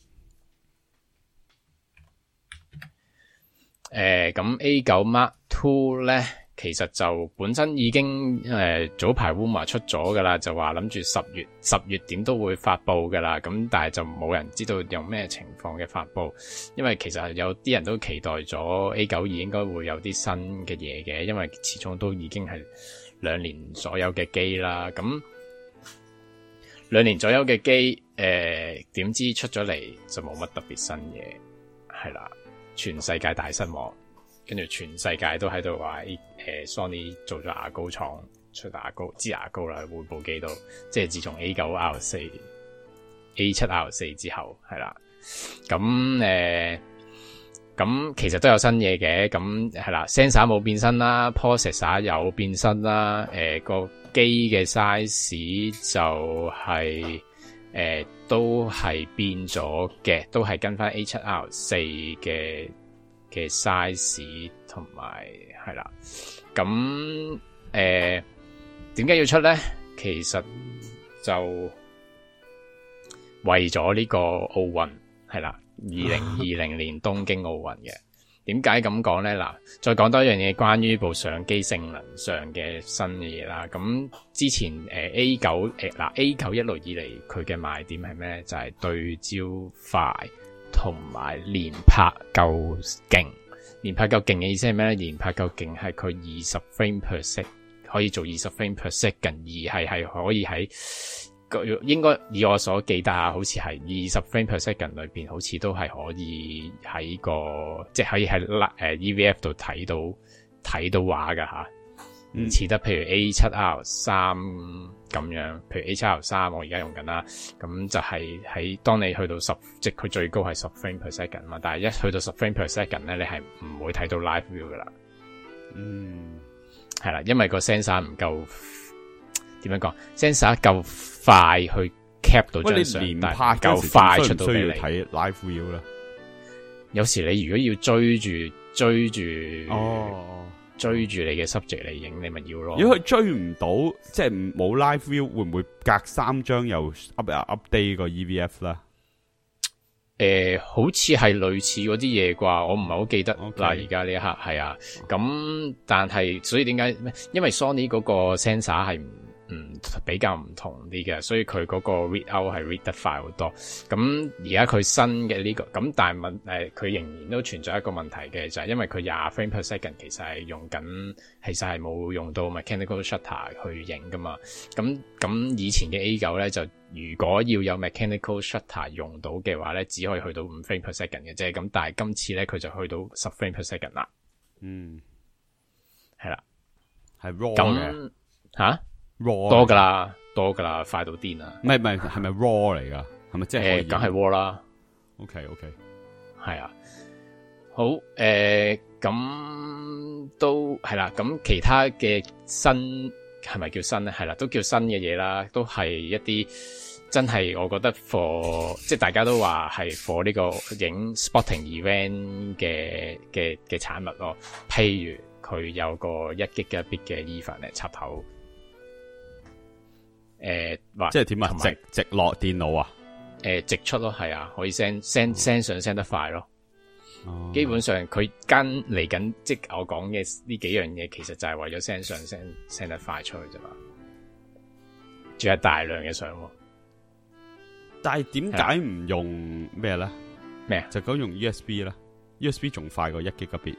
誒，咁 A 九 Mark Two 咧。其實就本身已經誒、呃、早排 rumor 出咗噶啦，就話諗住十月十月點都會發布噶啦，咁但係就冇人知道用咩情況嘅發布，因為其實有啲人都期待咗 A 九二應該會有啲新嘅嘢嘅，因為始終都已經係兩年左右嘅機啦，咁兩年左右嘅機誒點知出咗嚟就冇乜特別新嘢，係啦，全世界大失望。跟住全世界都喺度話，誒、呃、，Sony 做咗牙膏廠出牙膏支牙膏啦，每部機都，即係自從 A 九 R 四、A 七 R 四之後，係啦，咁誒，咁、呃、其實都有新嘢嘅，咁係啦 ，sensor 冇變身啦 ，processor 有變身啦，誒、呃、個機嘅 size 就係、是、誒、呃、都係變咗嘅，都係跟翻 A 七 R 四嘅。嘅 size 同埋係啦，咁誒點解要出咧？其實就為咗呢個奧運係啦，二零二零年東京奧運嘅。點解咁講咧？嗱，再講多一樣嘢，關於部相機性能上嘅新嘅嘢啦。咁之前誒 A 九誒嗱 A 九一路以嚟佢嘅賣點係咩？就係、是、對焦快。同埋連拍夠勁，連拍夠勁嘅意思係咩咧？連拍夠勁係佢二十 frame per second 可以做二十 frame per second，而係係可以喺應該以我所記得啊，好似係二十 frame per second 裏邊，好似都係可以喺個即係可以喺誒 E V F 度睇到睇到畫噶吓。唔似得，譬如 A 七 R 三咁樣，譬如 A 七 R 三我而家用緊啦，咁就係喺當你去到十，即係佢最高係十 frame per second 嘛，但係一去到十 frame per second 咧，你係唔會睇到 live view 噶啦。嗯，係啦，因為個 sensor 唔夠，點樣講 ？sensor 夠快去 cap 到張相，但係夠快出到俾你睇 live view 啦。有時你如果要追住追住，哦。 追住你嘅 subject 嚟影，你咪要咯。 如果佢追唔到，即係冇 live view，會唔會隔三張又 up update 個 E V F 啦？ 誒、呃，好似係類似嗰啲嘢啩，我唔係好記得嗱。而家呢一刻係啊，咁但係所以點解？因為 Sony 嗰個 sensor 係唔唔比較唔同啲嘅，所以佢嗰個 read out 係 read 得快好多。咁而家佢新嘅呢、這個，咁但係問誒，佢仍然都存在一個問題嘅，就係、是、因為佢廿 frame per second 其實係用緊，其實係冇用到 mechanical shutter 去影噶嘛。咁咁以前嘅 A 九咧就。如果要有 mechanical shutter 用到嘅話咧，只可以去到五 frame per second 嘅啫。咁但係今次咧，佢就去到十 frame per second 啦。嗯，係啦， 係 raw 嘅吓 raw 多噶啦，多噶啦，快到癲啦。 唔係唔係，係咪 raw 嚟噶？係咪即係？ 梗係 raw 啦。 OK OK， 係啊。好誒，咁、呃、都係啦。咁其他嘅新係咪叫新咧？係啦，都叫新嘅嘢啦，都係一啲。真係我覺得 for 即係大家都話係 for 呢個影 sporting event 嘅嘅嘅產物咯。譬如佢有個一 Gigabit 嘅 Ethernet 插頭，誒、呃，或即係點啊？直直落電腦啊？ 誒、呃，直出咯，係啊，可以 send send send 上 send 得快咯。哦、基本上佢跟嚟緊，即係我講嘅呢幾樣嘢，其實就係為咗 send 上 send send 得快出去啫嘛。仲有大量嘅相。 但係點解唔用咩咧？ 咩啊？ 就講用 U S B 啦 ，U S B 仲快過一 Gigabit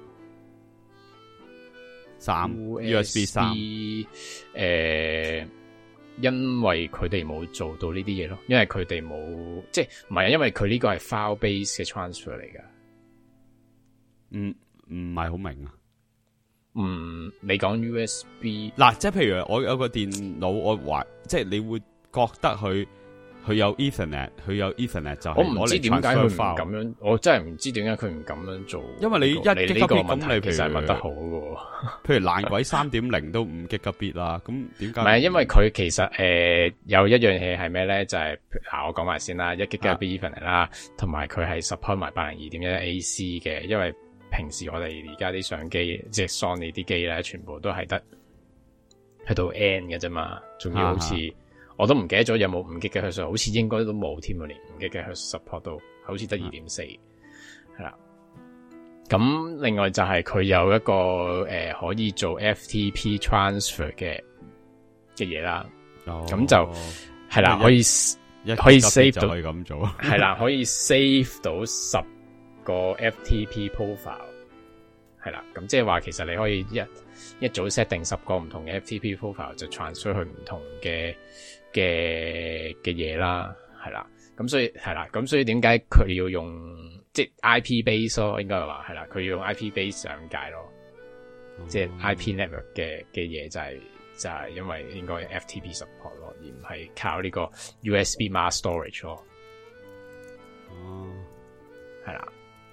三 U S B 三。誒、 呃，因為佢哋冇做到呢啲嘢咯，因為佢哋冇，即係唔係，因為佢呢個係 file base 嘅 transfer 嚟噶。嗯， 唔係好明啊。 嗯，你講 U S B 嗱，即係譬如我有個電腦，我話即係你會覺得佢。佢有 Ethernet， 佢有 Ethernet 就係我唔知點解佢唔咁樣，我真係唔知點解佢唔咁樣做。 因為你一 Gigabit 咁，你其實問得好嘅。 譬如爛鬼三點零都五 Gigabit 啦，咁點解？唔係，因為佢其實誒、呃、有一樣嘢係咩咧？就係、是、嗱，我講埋先啦，一 Gigabit Ethernet 啦，同埋佢係 support 埋八零二點一 A C 嘅。因為平時我哋而家啲相機，即係 Sony 啲機咧，全部都係得去到 N 嘅啫嘛，仲要好似。我都唔記得咗有冇五 G 嘅赫，好似應該都冇添啊，連五 G 嘅赫 support 都好似得二點四，係啦。咁另外就係佢有一個誒、呃、可以做 F T P transfer 嘅嘅嘢啦。哦，咁就係啦，可以可以 save 到， 可以咁做， 係啦，可以 save 到十個 F T P profile， 係啦。咁即係話其實你可以一一早 set 定十個唔同嘅 F T P profile 就 transfer 去唔同嘅。嘅嘅嘢啦，係啦，咁所以係啦，咁所以點解佢要用即係 I P base 咯？應該係話係啦，佢要用 I P base 上界咯，嗯、即係 I P network 嘅嘅嘢就係、是、就係、是、因為應該 F T P support 咯，而唔係靠呢個 U S B mass storage 咯。哦，係啦，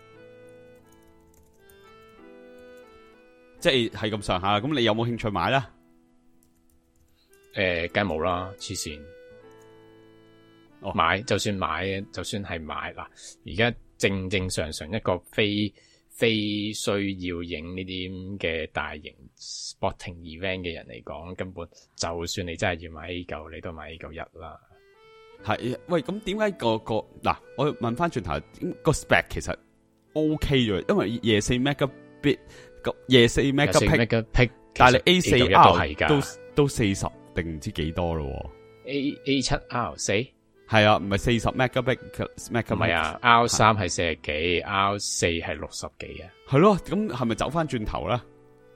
即係係咁上下，咁你有冇興趣買咧？ 誒，梗係冇啦，黐線！哦，買就算買，就算係買嗱，而家正正常常一個非非需要影呢啲嘅大型 sporting event 嘅人嚟講，根本就算你真係要買 A 九，你都買 A 九一啦。 係，喂，咁點解個個嗱？我問翻轉頭，個 spec 其實 OK 咗，因為廿四 megabit 個廿四 megabit，但係你 A 四 R 都都四十。定唔知幾多咯 ？A A 七 R 四係啊，唔係四十 megabit megabit 唔係啊 ，R 三係四十幾 ，R 四係六十幾啊。 係咯，咁係咪走翻轉頭咧？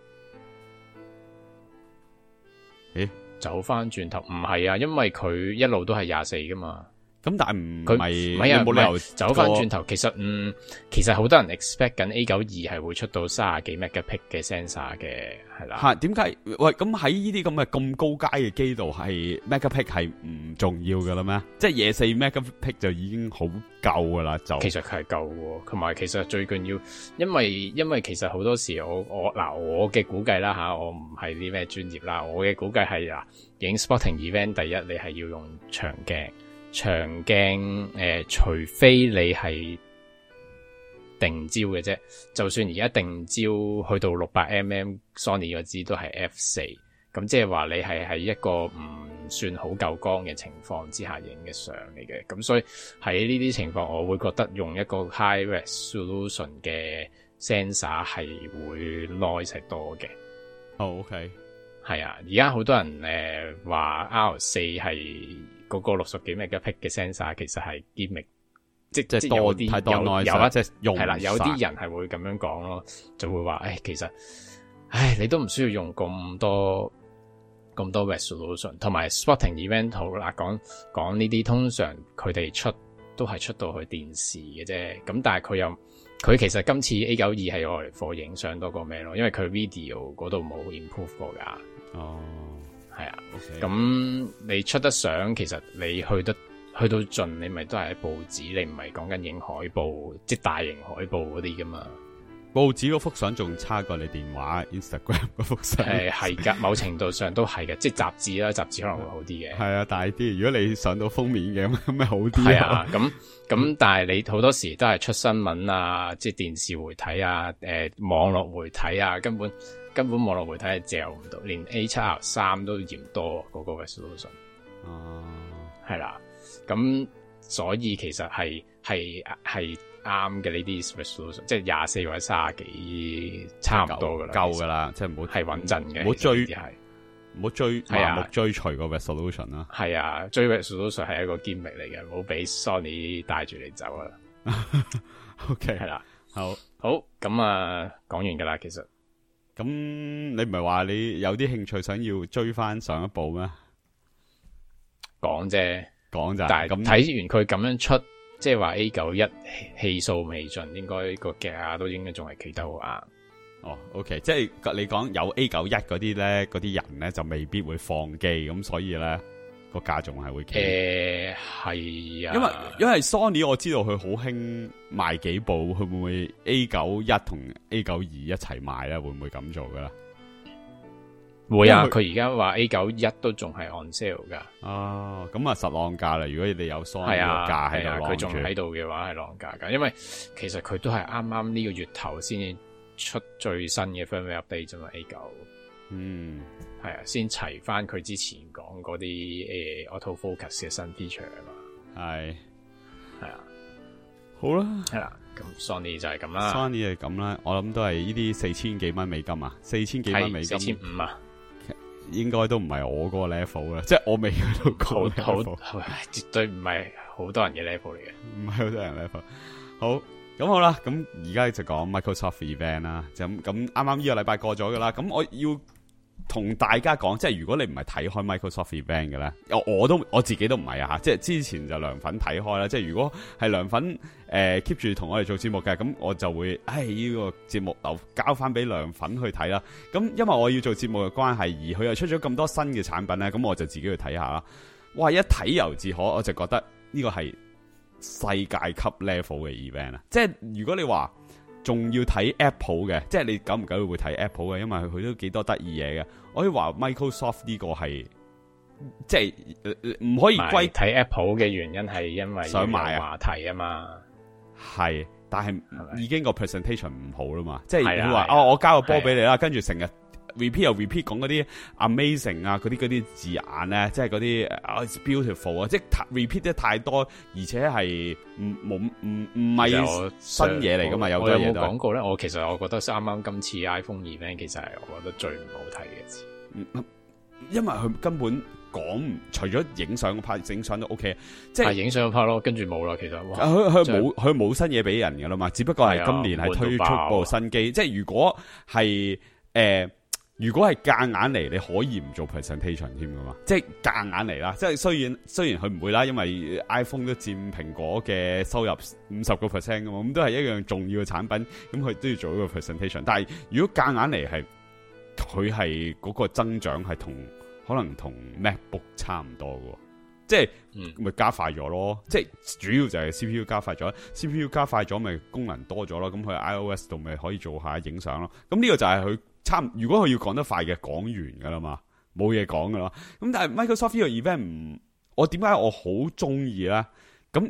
誒，走翻轉頭唔係啊，因為佢一路都係廿四噶嘛。 咁但係唔佢係， 唔係啊， 冇理由走翻轉頭。其實嗯，其實好多人 expect 緊 A 九二係會出到三十幾 megapixel 嘅 sensor 嘅，係啦。吓，點解？喂，咁喺呢啲咁嘅咁高階嘅機度，係 megapixel 係唔重要噶啦咩？即係廿四 megapixel 就已經好夠噶啦，就其實佢係夠喎。同埋其實最緊要，因為因為其實好多時我我嗱我嘅估計啦吓，我唔係啲咩專業啦，我嘅估計係啊，影 sporting event 第一你係要用長鏡。長鏡誒、呃，除非你係定焦嘅啫。就算而家定焦去到六百 millimeter，Sony 嗰支都係 F 四，咁即係話你係喺一個唔算好夠光嘅情況之下影嘅相嚟嘅。咁所以喺呢啲情況，我會覺得用一個 high resolution 嘅 sensor 係會 noise 多嘅。 哦 ，OK， 係啊，而家好多人誒話 R 四係嗰個六十幾 megapixel 嘅 sensor， 其實係 gimmick， 即即係有啲太多 noise， 有啊， 即係用係啦，有啲人係會咁樣講咯，就會話誒，其實，唉，你都唔需要用咁多咁多 resolution， 同埋 sporting event 好啦，講講呢啲通常佢哋出都係出到去電視嘅啫，咁但係佢又。佢其實今次 A 九二係我嚟貨影相多過咩咯，因為佢 video 嗰度冇 improve 過噶。哦，係啊。咁、okay. 你出得相，其實你去得去到盡，你咪都係喺報紙，你唔係講緊影海報，即係大型海報嗰啲噶嘛。報紙嗰幅相仲差過你電話 Instagram 嗰幅相。誒係噶，某程度上都係嘅，即係雜誌啦，雜誌可能會好啲嘅。係啊，大啲。如果你上到封面嘅咁，咪好啲。係啊，咁咁，但係你好多時都係出新聞啊，即係電視媒體啊，誒、呃、網絡媒體啊，根本根本網絡媒體係借唔到，連 A 七 R 三都嫌多嗰、那個 resolution。哦，係啦，咁所以其實係係係。啱嘅呢啲 resolution， 即係廿四或者卅幾，差唔多噶啦，夠噶啦，即係唔好係穩陣嘅，唔好追，係唔好追，盲目追隨個 resolution 啦。係啊，追 resolution 係一個 gimmick 嚟嘅，唔好俾 Sony 帶住你走啊。OK， 係啦，好，好，咁啊，講完噶啦，其實，咁你唔係話你有啲興趣想要追翻上一部咩？講啫，講咋，但係咁睇完佢咁樣出。即係話 A 九一氣數未盡，應該個價都應該仲係企得好硬。哦 ，OK， 即係你講有 A 九一嗰啲咧，嗰啲人咧就未必會放機，咁所以咧個價仲係會企。誒、呃，係啊，因為因為 Sony 我知道佢好興賣幾部，佢會唔會 A 九一同 A 九二一齊賣咧？會唔會咁做噶啦？會啊，佢而家話 A 九一都仲係 on sale 噶。哦，咁啊實浪價啦。如果你有 Sony 個價喺度，佢仲喺度嘅話係浪價噶。因為其實佢都係啱啱呢個月頭先至出最新嘅 firmware update 啫嘛 A 九。嗯，係啊，先齊翻佢之前講嗰啲誒 auto focus 嘅新 feature 啊嘛。係，係啊，好啦，係啦，咁 Sony 就係咁啦。Sony 係咁啦，我諗都係呢啲四千幾蚊美金啊，四千幾蚊美金，四千五啊。應該都唔係我嗰個 level 啦，即係我未去到嗰個 level，好絕對唔係好多人嘅 level 嚟嘅，唔係好多人 level。好，咁好啦，咁而家就講 Microsoft event 啦，就咁咁啱啱呢個禮拜過咗噶啦，咁我要同大家講，即係如果你唔係睇開 Microsoft event 嘅咧，我我都我自己都唔係啊吓，即係之前就涼粉睇開啦，即係如果係涼粉誒 keep 住同我哋做節目嘅，咁我就會誒呢個節目留交翻俾涼粉去睇啦。咁因為我要做節目嘅關係，而佢又出咗咁多新嘅產品咧，咁我就自己去睇下啦。哇！一睇由自可，我就覺得呢個係世界級 level 嘅 event 啊！即係如果你話仲要睇 Apple 嘅，即係你久唔久會睇 Apple 嘅，因為佢都幾多得意嘢嘅。我可以話 Microsoft 呢個係即係唔可以歸睇 Apple 嘅原因係因為想買話題啊嘛。係，但係已經個 presentation 唔好啦嘛。即係佢話哦，我交個波俾你啦，跟住成日 repeat 又 repeat 講嗰啲 amazing 啊，嗰啲嗰啲字眼咧，即係嗰啲啊 it's beautiful 啊，即係 repeat 得太多，而且係唔冇唔唔係新嘢嚟噶嘛，有多嘢都。我有冇講過咧？我其實我覺得啱啱今次 iPhone event 其實係我覺得最唔好睇嘅字，因為佢根本講唔除咗影相嗰 part， 影相都 OK， 即係影相嗰 part 咯，跟住冇啦。其實佢佢冇佢冇新嘢俾人噶啦嘛，只不過係今年係推出部新機，即係如果係誒。呃如果係夾硬嚟，你可以唔做 presentation 添噶嘛？即係夾硬嚟啦。即係雖然雖然佢唔會啦，因為 iPhone 都佔蘋果嘅收入五十個 percent 噶嘛，咁都係一樣重要嘅產品。咁佢都要做一個 presentation。但係如果夾硬嚟係，佢係嗰個增長係同可能同 MacBook 差唔多嘅，即係咪加快咗咯？即係主要就係 C P U 加快咗 ，C P U 加快咗咪功能多咗咯？咁佢 iOS 度咪可以做下影相咯？咁呢個就係佢。差唔，如果佢要講得快嘅，講完噶啦嘛，冇嘢講噶啦。咁但係 Microsoft 呢個 event 唔，我點解我好中意咧？咁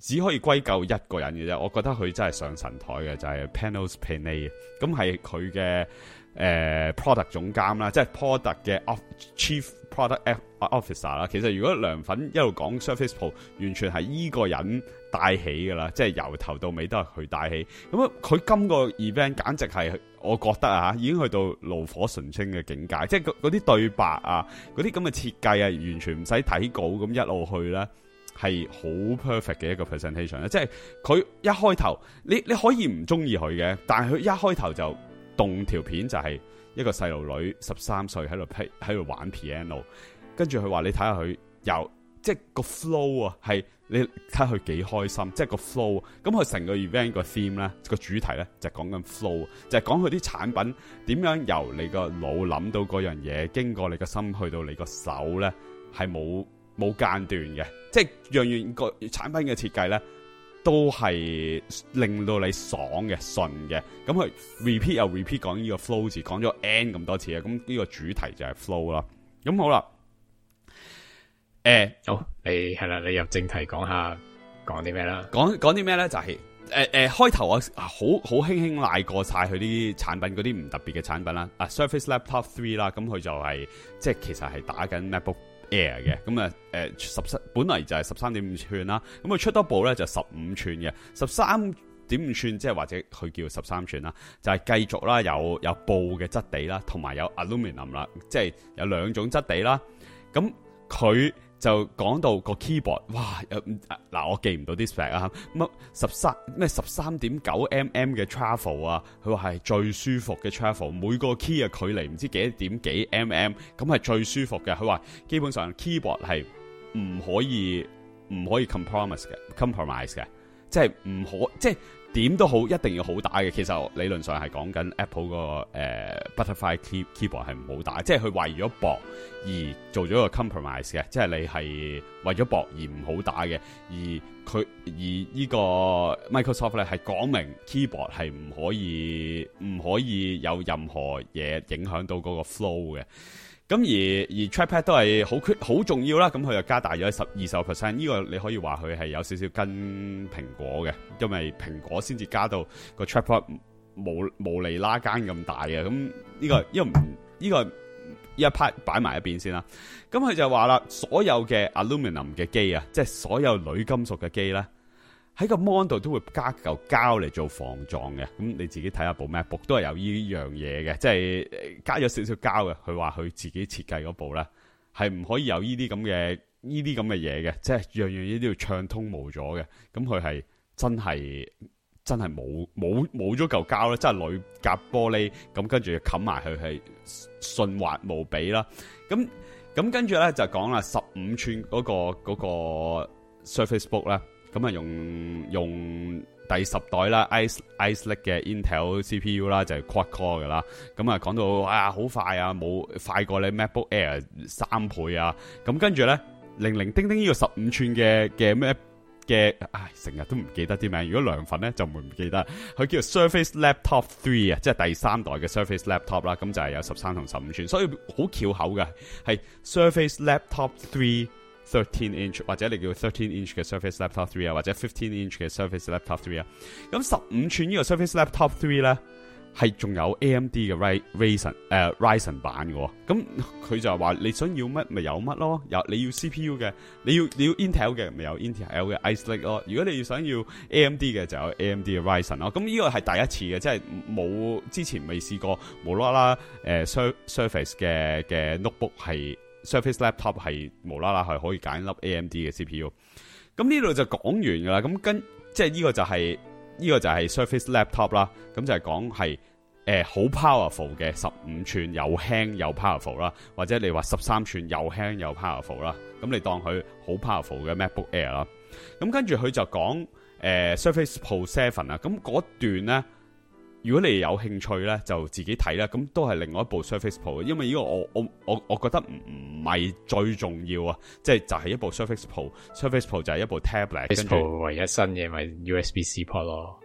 只可以歸咎一個人嘅啫。我覺得佢真係上神台嘅，就係、是、Panos Panay， 咁係佢嘅誒 product 總監啦，即係 product 嘅 chief product officer 啦。其實如果涼粉一路講 Surface Pro， 完全係依個人帶起噶啦，即係由頭到尾都係佢帶起。咁啊，佢今個 event 簡直係我覺得啊，已經去到爐火純青嘅境界，即係嗰啲對白啊，嗰啲咁嘅設計啊，完全唔使睇稿咁一路去咧。係好 perfect 嘅一個 presentation， 即係佢一開頭，你你可以唔中意佢嘅，但係佢一開頭就動條片就係一個細路女十三歲喺度喺度玩 piano， 跟住佢話你睇下佢由即係個 flow 啊，係你睇下佢幾開心，即係個 flow。咁佢成個 event 個 theme 咧，個主題咧就係講緊 flow， 就係講佢啲產品點樣由你個腦諗到嗰樣嘢，經過你個心去到你個手咧，係冇冇間斷嘅，即係樣樣個產品嘅設計咧，都係令到你爽嘅、順嘅。咁佢 repeat 又 repeat 講呢個 flow 字，講咗 n 咁多次啊。咁呢個主題就係 flow 啦。咁好啦，誒、欸， 好，你係啦，你入正題講下講啲咩啦？ 講講啲咩咧？就係誒誒，開頭我好好輕輕賴過晒佢啲產品，嗰啲唔特別嘅產品啦。啊 ，Surface Laptop three 啦，咁佢就係、是、即係其實係打緊 MacBook Air 嘅，咁啊誒十三本嚟就係十三點五寸啦，咁佢出多部咧就十五寸嘅，十三點五寸即係或者佢叫十三寸啦，就係、是、繼續啦，有有布嘅質地啦，同埋有 aluminum 啦，即係有兩種質地啦。咁佢就講到個 keyboard， 哇！嗱，我記唔到啲 spec 啊，乜十三咩十三點九 mm 嘅 travel 啊，佢話係最舒服嘅 travel， 每個 key 嘅距離唔知幾點幾 mm， 咁係最舒服嘅。佢話基本上 keyboard 係唔可以唔可以 compromise 嘅 compromise 嘅，即係唔可即係點都好，一定要好打嘅。其實理論上係講緊 Apple 個誒、呃、Butterfly key keyboard 係唔好打，即係佢為咗薄而做咗個 compromise 嘅，即係你係為咗薄而唔好打嘅。而佢而呢個 Microsoft 咧係講明 keyboard 係唔可以唔可以有任何嘢影響到嗰個 flow 嘅。咁而而 trackpad 都係好好重要啦，咁佢又加大咗十二十個 percent， 呢個你可以話佢係有少少跟蘋果嘅，因為蘋果先至加到個 trackpad 無無厘拉間咁大嘅，咁呢個因為呢個一 part 擺埋一邊先啦。咁佢就話啦，所有嘅 aluminum 嘅機啊，即係所有鋁金屬嘅機咧，喺個 mon 度都會加嚿膠嚟做防撞嘅，咁你自己睇下部 MacBook 都係有呢樣嘢嘅，即係加咗少少膠嘅。佢話佢自己設計嗰部咧係唔可以有呢啲咁嘅呢啲咁嘅嘢嘅，即係樣樣嘢都要暢通無阻嘅。咁佢係真係真係冇冇冇咗嚿膠咧，真係鋁夾玻璃咁，跟住冚埋佢係順滑無比啦。咁咁跟住咧就講啦，十五寸嗰個嗰個 Surface Book 咧。咁啊，用用第十代啦 ，Ice Ice Lake 嘅 Intel C P U 啦，就係 Quad Core 㗎啦。咁啊，講到啊好快啊，冇快過你 MacBook Air 三倍啊。咁跟住咧，零零丁丁呢個十五寸嘅嘅咩嘅，唉，成日都唔記得啲名。如果涼粉咧就唔會唔記得，佢叫 Surface Laptop three 啊，即係第三代嘅 Surface Laptop 啦。咁就係有十三同十五寸，所以好翹口嘅，係 Surface Laptop three。thirteen inch 或者你叫thirteen inch 嘅 Surface Laptop three 啊，或者fifteen inch 嘅 Surface Laptop three 啊。咁十五寸呢個 Surface Laptop three 咧，係仲有 A M D 嘅 Ryzen 誒 Ryzen 版嘅。咁佢就話你想要乜咪有乜咯，有你要 C P U 嘅，你要你要 Intel 嘅咪有 Intel 嘅 Ice Lake 咯。如果你要想要 A M D 嘅就有 A M D 嘅 Ryzen 咯。咁呢個係第一次嘅，即係冇之前未試過無啦啦誒 Surface 嘅嘅 notebook 係。Surface Laptop 係無啦啦係可以揀粒 A M D 嘅 C P U， 咁呢度就講完噶啦。咁跟即係呢個就係、是、呢、這個就係 Surface Laptop 啦。咁就係講係誒好 powerful 嘅十五寸又輕又 powerful 啦，或者你話十三寸又輕又 powerful 啦。咁你當佢好 powerful 嘅 MacBook Air 啦。咁跟住佢就講誒、呃、Surface Pro seven 啊。咁嗰段咧。如果你有興趣咧，就自己睇啦。咁都係另外一部 Surface Pro， 因為呢個我我我我覺得唔唔係最重要啊，即係就係一部 Surface Pro，Surface Pro 就係一部 tablet。 Surface Pro 唯一新嘢咪 U S B C port 咯。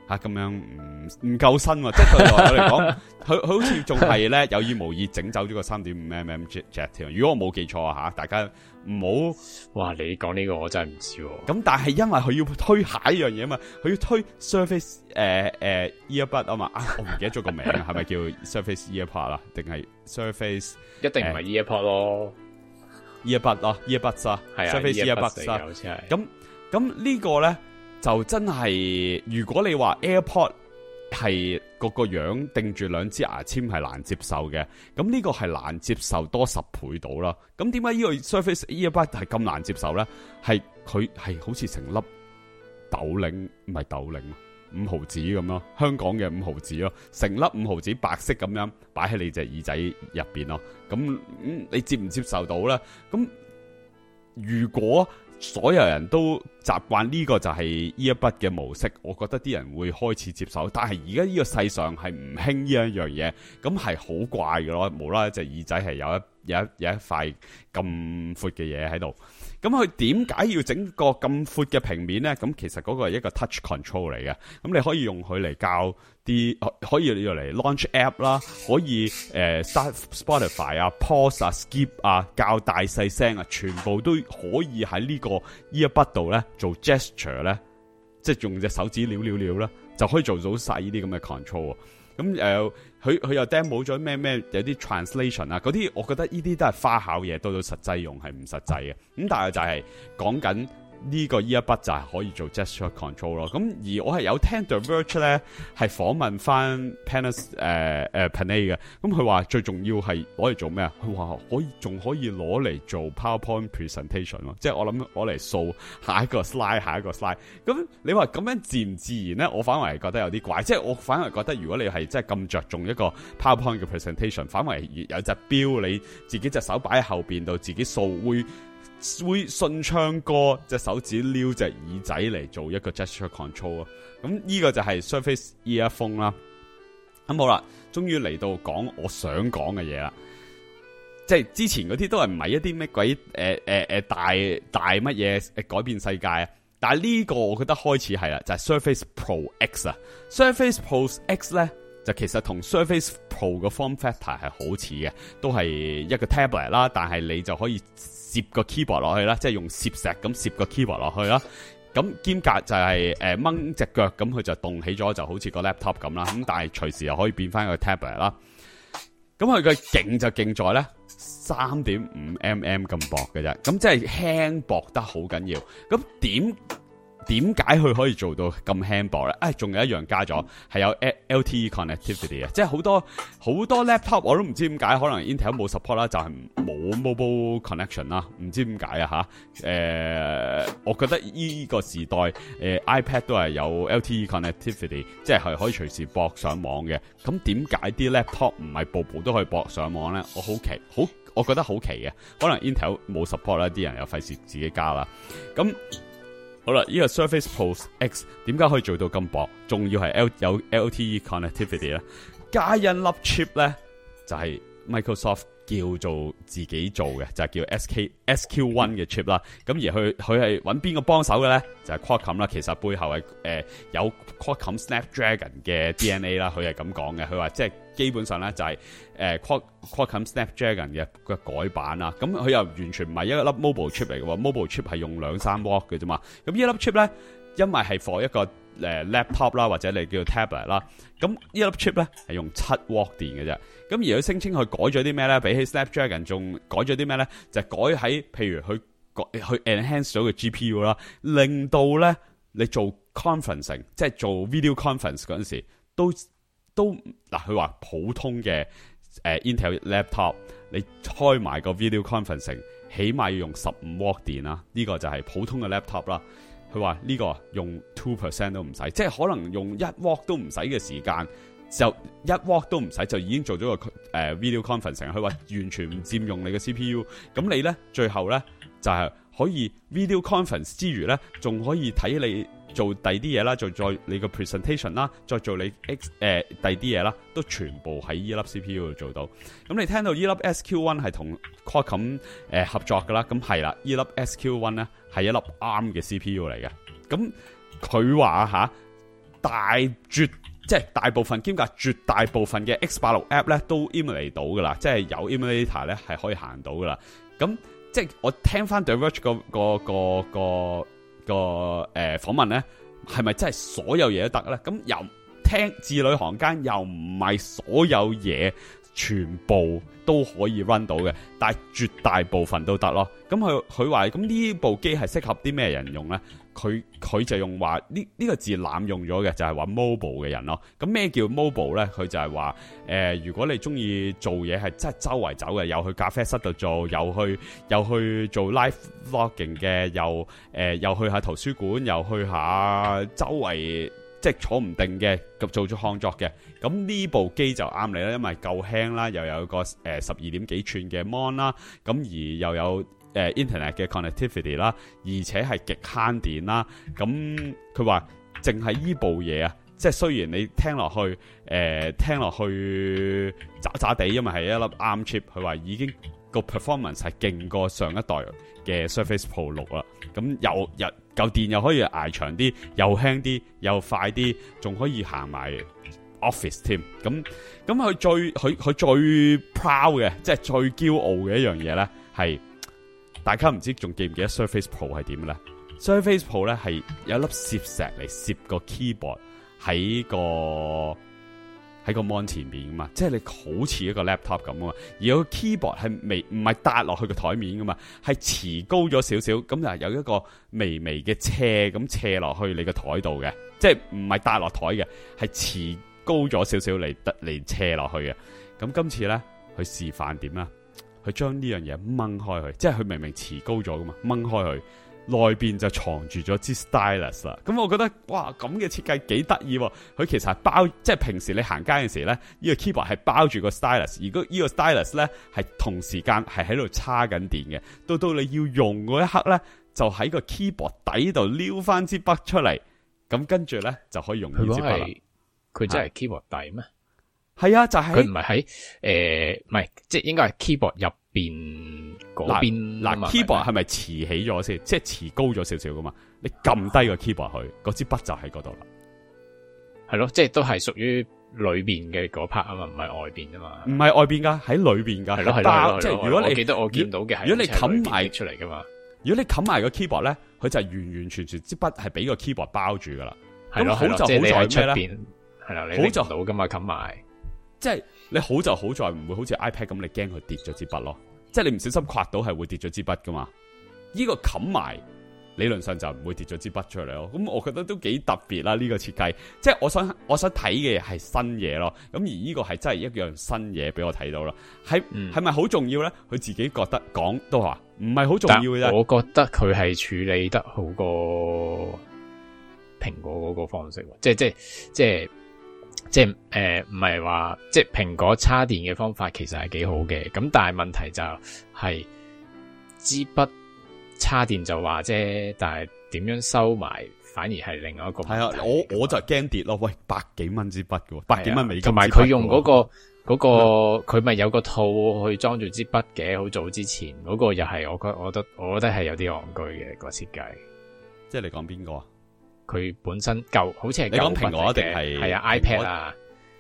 吓咁樣唔唔夠新喎，即係對我嚟講，佢佢好似仲係咧有意無意整走咗個三點五 mm jet 添。如果我冇記錯啊吓，大家唔好。 哇！你講呢個我真係唔知喎。 咁但係因為佢要推下一樣嘢嘛，佢要推 Surface 誒、呃、誒、呃、earbud 啊嘛，啊我唔記得咗個名，係咪叫 Surface earbud 啦，定係 Surface 一定唔係 earbud 咯 ，earbud 咯 earbud 啊，係啊 Surface earbud 啊， 好似係。 咁咁呢個咧就真係，如果你話 AirPod 係個個樣定住兩支牙籤係難接受嘅，咁呢個係難接受多十倍到啦。咁點解呢個 Surface earbud 係咁難接受咧？係佢係好似成粒豆鈴，唔係豆鈴，五毫子咁咯，香港嘅五毫子咯，成粒五毫子白色咁樣擺喺你隻耳仔入邊咯。咁、嗯、你接唔接受到咧？咁如果所有人都習慣呢個就係 earbud 嘅模式，我覺得啲人會開始接受。但係而家呢個世上係唔興呢一樣嘢，咁係好怪嘅咯。無啦啦隻耳仔係有一有一有一塊咁闊嘅嘢喺度。咁佢點解要整個咁闊嘅平面呢？咁其實嗰個係一個 touch control 嚟嘅。咁你可以用佢嚟教啲，可以用嚟 launch app 啦，可以誒、呃、start Spotify 啊、pause 啊、skip 啊、教大細聲啊，全部都可以喺呢個 earbud 度咧做 gesture 咧，即係用隻手指撩撩撩咧，就可以做到晒呢啲咁嘅 control。咁誒，佢、呃、佢又 demo 咗咩咩有啲 translation 啊，嗰啲我覺得呢啲都係花巧嘢，到到實際用係唔實際嘅。咁但係就係講緊呢個 earbud 就係可以做 gesture control 咯。咁而我係有聽 The Verge 咧係訪問翻 Panas 誒誒 Panay 嘅，咁佢話最重要係攞嚟做咩啊？佢話可以仲可以攞嚟做 PowerPoint presentation 咯，即係我諗攞嚟掃下一個 slide 下一個 slide。咁你話咁樣自唔自然咧？我反而係覺得有啲怪，即係我反而覺得如果你係真係咁着重一個 PowerPoint 嘅 presentation， 反而有隻錶你自己隻手擺喺後邊度自己掃會。會順暢過隻手指撩隻耳仔嚟做一個 gesture control 啊！咁呢個就係 Surface Earphone 啦。咁好啦，終於嚟到講我想講嘅嘢啦。即係之前嗰啲都係唔係一啲咩鬼誒誒誒大大乜嘢改變世界啊！但係呢個我覺得開始係啦，就係、是、Surface Pro X 啊。Surface Pro X 咧就其實同 Surface Pro 嘅 form factor 係好似嘅，都係一個 tablet 啦，但係你就可以攝個 keyboard 落去啦，即係用攝石咁攝個 keyboard 落去啦。咁兼夾就係誒掹隻腳，咁佢就動起咗，就好似個 laptop 咁啦。咁但係隨時又可以變翻個 tablet 啦。咁佢嘅勁就勁在咧三點五 mm 咁薄嘅啫，咁即係輕薄得好緊要。咁點點解佢可以做到咁輕薄咧？誒、哎，仲有一樣加咗，係有 L T E connectivity 啊！即係好多好多 laptop 我都唔知點解，可能 Intel 冇 support 啦，就係冇 mobile connection 啦，唔知點解啊吓？誒、呃，我覺得呢個時代誒、呃、iPad 都係有 L T E connectivity， 即係可以隨時駁上網嘅。咁點解啲 laptop 唔係部部都可以駁上網咧？我好奇，好我覺得好奇嘅，可能 Intel 冇 support 啦，啲人又費事自己加啦。咁好啦，呢、這個 Surface Pro X 點解可以做到咁薄？仲要係 L 有 L T E connectivity 咧？加一粒 chip 咧，就係、是、Microsoft 叫做自己做嘅，就係、是、叫 S K S Q One 嘅 chip 啦。咁而佢佢係揾邊個幫手嘅咧？就係、是、Qualcomm 啦。其實背後係誒、呃、有 Qualcomm Snapdragon 嘅 D N A 啦。佢係咁講嘅。佢話即係基本上咧就係、是、誒、呃、Qualcomm Snapdragon 嘅嘅改版啦。咁佢又完全唔係一粒 mobile chip 嚟嘅喎。mobile chip 係用兩三 watt 嘅啫嘛。咁呢一粒 chip 咧，因為係 for 一個誒、呃、laptop 啦，或者你叫 tablet 啦。咁呢粒 chip 咧係用七 watt 電嘅啫。咁而佢聲稱佢改咗啲咩咧？比起 Snapdragon 仲改咗啲咩咧？就係、改喺譬如佢改去 enhance 咗個 G P U 啦，令到咧你做 conferencing 即係做 video conference 嗰陣時都都嗱，佢話普通嘅誒、呃、Intel laptop 你開埋個 video conferencing 起碼要用十五 watt 電啦。呢、這個就係普通嘅 laptop 啦。佢話呢個用 two percent 都唔使，即係可能用一 watt 都唔使嘅時間，就一 watt 都唔使就已經做咗個誒、呃、video conferencing。佢話完全唔佔用你嘅 C P U， 咁你咧最後咧就係、是、可以 video conference 之餘咧，仲可以睇你做第啲嘢啦，做再你個 presentation 啦，再做你 X 誒第啲嘢啦，都全部喺依粒 C P U 度做到。咁你聽到依粒 S Q One 係同 Qualcomm 誒合作噶啦，咁係啦，依粒 S Q One 咧係一粒 A R M 嘅 C P U 嚟嘅。咁佢話吓大絕即係大部分兼夾絕大部分嘅 X 八六 app 咧都 emulate 到噶啦，即係有 emulator 咧係可以行到噶啦。咁即係我聽翻 The Verge 個個個個個誒訪問咧，係咪真係所有嘢都得咧？咁又聽字裏行間又唔係所有嘢全部都可以 run 到嘅，但係絕大部分都得咯。咁佢佢話咁呢部機係適合啲咩人用咧？佢佢就用話呢呢個字濫用咗嘅，就係話 mobile 嘅人咯。咁咩叫 mobile 咧？佢就係話誒，如果你中意做嘢係真係周圍走嘅，又去咖啡室度做，又去又去做 live vlogging 嘅，又誒、呃、又去下圖書館，又去下周圍即係坐唔定嘅，咁做咗創作嘅。咁呢部機就啱你啦，因為夠輕啦，又有個誒十二點幾寸嘅 mon 啦，咁而又有。誒、呃、internet 嘅 connectivity 啦，而且係極慳電啦。咁佢話淨係依部嘢啊，即係雖然你聽落去誒、呃、聽落去渣渣地，因為係一粒 ARM chip，佢話已經個 performance 係勁過上一代嘅 Surface Pro 六啦。咁又又夠電，又可以捱長啲，又輕啲，又快啲，仲可以行埋 Office 添。咁咁佢最佢佢最 proud 嘅，即係最驕傲嘅一樣嘢咧，係。大家唔知仲記唔記得 Surface Pro 係點嘅咧 ？Surface Pro 咧係有一粒攝石嚟攝個 keyboard 喺個喺個 mon 前面噶嘛，即係你好似一個 laptop 咁啊嘛。而個 keyboard 係微唔係搭落去個台面噶嘛，係遲高咗少少，咁就係有一個微微嘅斜咁斜落去你個台度嘅，即係唔係搭落台嘅，係遲高咗少少嚟得嚟斜落去嘅。咁今次咧去示範點啦。佢將呢樣嘢掹開佢，即係佢明明遲高咗噶嘛，掹開佢，內邊就藏住咗支 stylus 啦。咁我覺得哇，咁嘅設計幾得意喎！佢其實係包，即係平時你行街嘅時咧，呢、呢個 keyboard 係包住個 stylus，如果呢個 stylus 咧係同時間係喺度叉緊電嘅，到到你要用嗰一刻咧，就喺個 keyboard 底度撩翻支筆出嚟，咁跟住咧就可以用呢支筆啦。 佢真係 keyboard 底咩？ 係啊，就係佢唔係喺誒，唔係即係應該係 keyboard 入邊嗰邊嗱，keyboard 係咪遲起咗先？即係遲高咗少少噶嘛？你撳低個 keyboard 去，嗰支筆就喺嗰度啦。 係咯，即係都係屬於裏邊嘅嗰 part 啊嘛，唔係外邊啊嘛。 唔係外邊噶，喺裏邊噶。 係咯係咯， 即係如果你我記得我見到嘅係， 如果你冚埋出嚟噶嘛， 如果你冚埋個 keyboard 咧，佢就係完完全全支筆係俾個 keyboard 包住噶啦。 係咯， 好就好在咩咧？ 係啦，你拎唔到噶嘛，冚埋。 即係你好就好在唔會好似 iPad 咁，你驚佢跌咗支筆咯。即係你唔小心刮到係會跌咗支筆噶嘛。呢個冚埋理論上就唔會跌咗支筆出嚟咯。咁我覺得都幾特別啦，呢個設計。即係我想我想睇嘅係新嘢咯。咁而呢個係真係一樣新嘢俾我睇到啦。係係咪好重要咧？佢自己覺得講都話唔係好重要嘅啫。 我覺得佢係處理得好過蘋果嗰個方式，即係即係即係。即係誒，唔係話即係蘋果叉電嘅方法其實係幾好嘅，咁但係問題就係支筆叉電就話啫，但係點樣收埋反而係另外一個問題。係啊， 我我就驚跌咯。喂，百幾蚊支筆嘅，百幾蚊美金。 同埋佢用嗰個嗰個，佢咪有個套去裝住支筆嘅，好早之前嗰個又係我覺我覺得我覺得係有啲戇居嘅個設計。即係你講邊個啊？ 佢本身舊好似係你講蘋果定係係啊 iPad 啊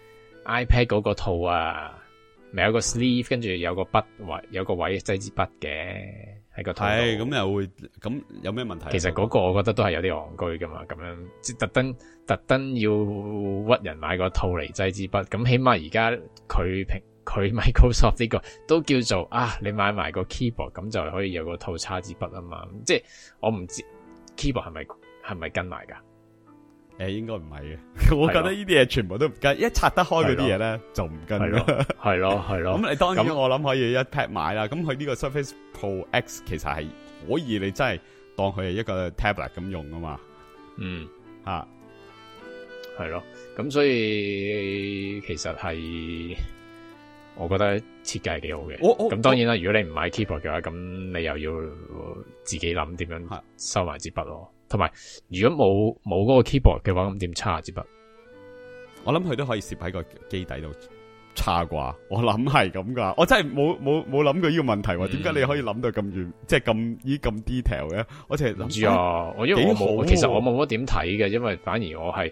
iPad 嗰個套啊，咪有個 sleeve 跟住有個筆位有個位擠支筆嘅喺個套度。係咁又會咁有咩問題？其實嗰個我覺得都係有啲戇居噶嘛，咁樣即係特登特登要屈人買個套嚟擠支筆，咁起碼而家佢蘋佢 Microsoft 呢個都叫做啊，你買埋個 keyboard 咁就可以有個套叉支筆啊嘛，即係我唔知 keyboard 係咪？係咪跟埋噶？誒、欸，應該唔係嘅。我覺得呢啲嘢全部都唔跟，一拆得開嗰啲嘢咧就唔跟。係咯，係咯，係咯。咁你當然我諗可以一 pack 買啦。咁佢呢個 Surface Pro X 其實係可以，你真係當佢係一個 tablet 咁用噶嘛。嗯，吓，係咯。咁所以其實係，我覺得設計係幾好嘅。咁當然啦，如果你唔買 keyboard 嘅話，咁你又要自己諗點樣收埋支筆咯。同埋，如果冇冇嗰個 keyboard 嘅話，咁點插支筆？我諗佢都可以攝喺個機底度插啩。我諗係咁噶，我真係冇冇冇諗過呢個問題喎。點解你可以諗到咁遠，即係咁依咁 detail 嘅？我淨係諗住啊，我因為我冇，其實我冇乜點睇嘅，因為反而我係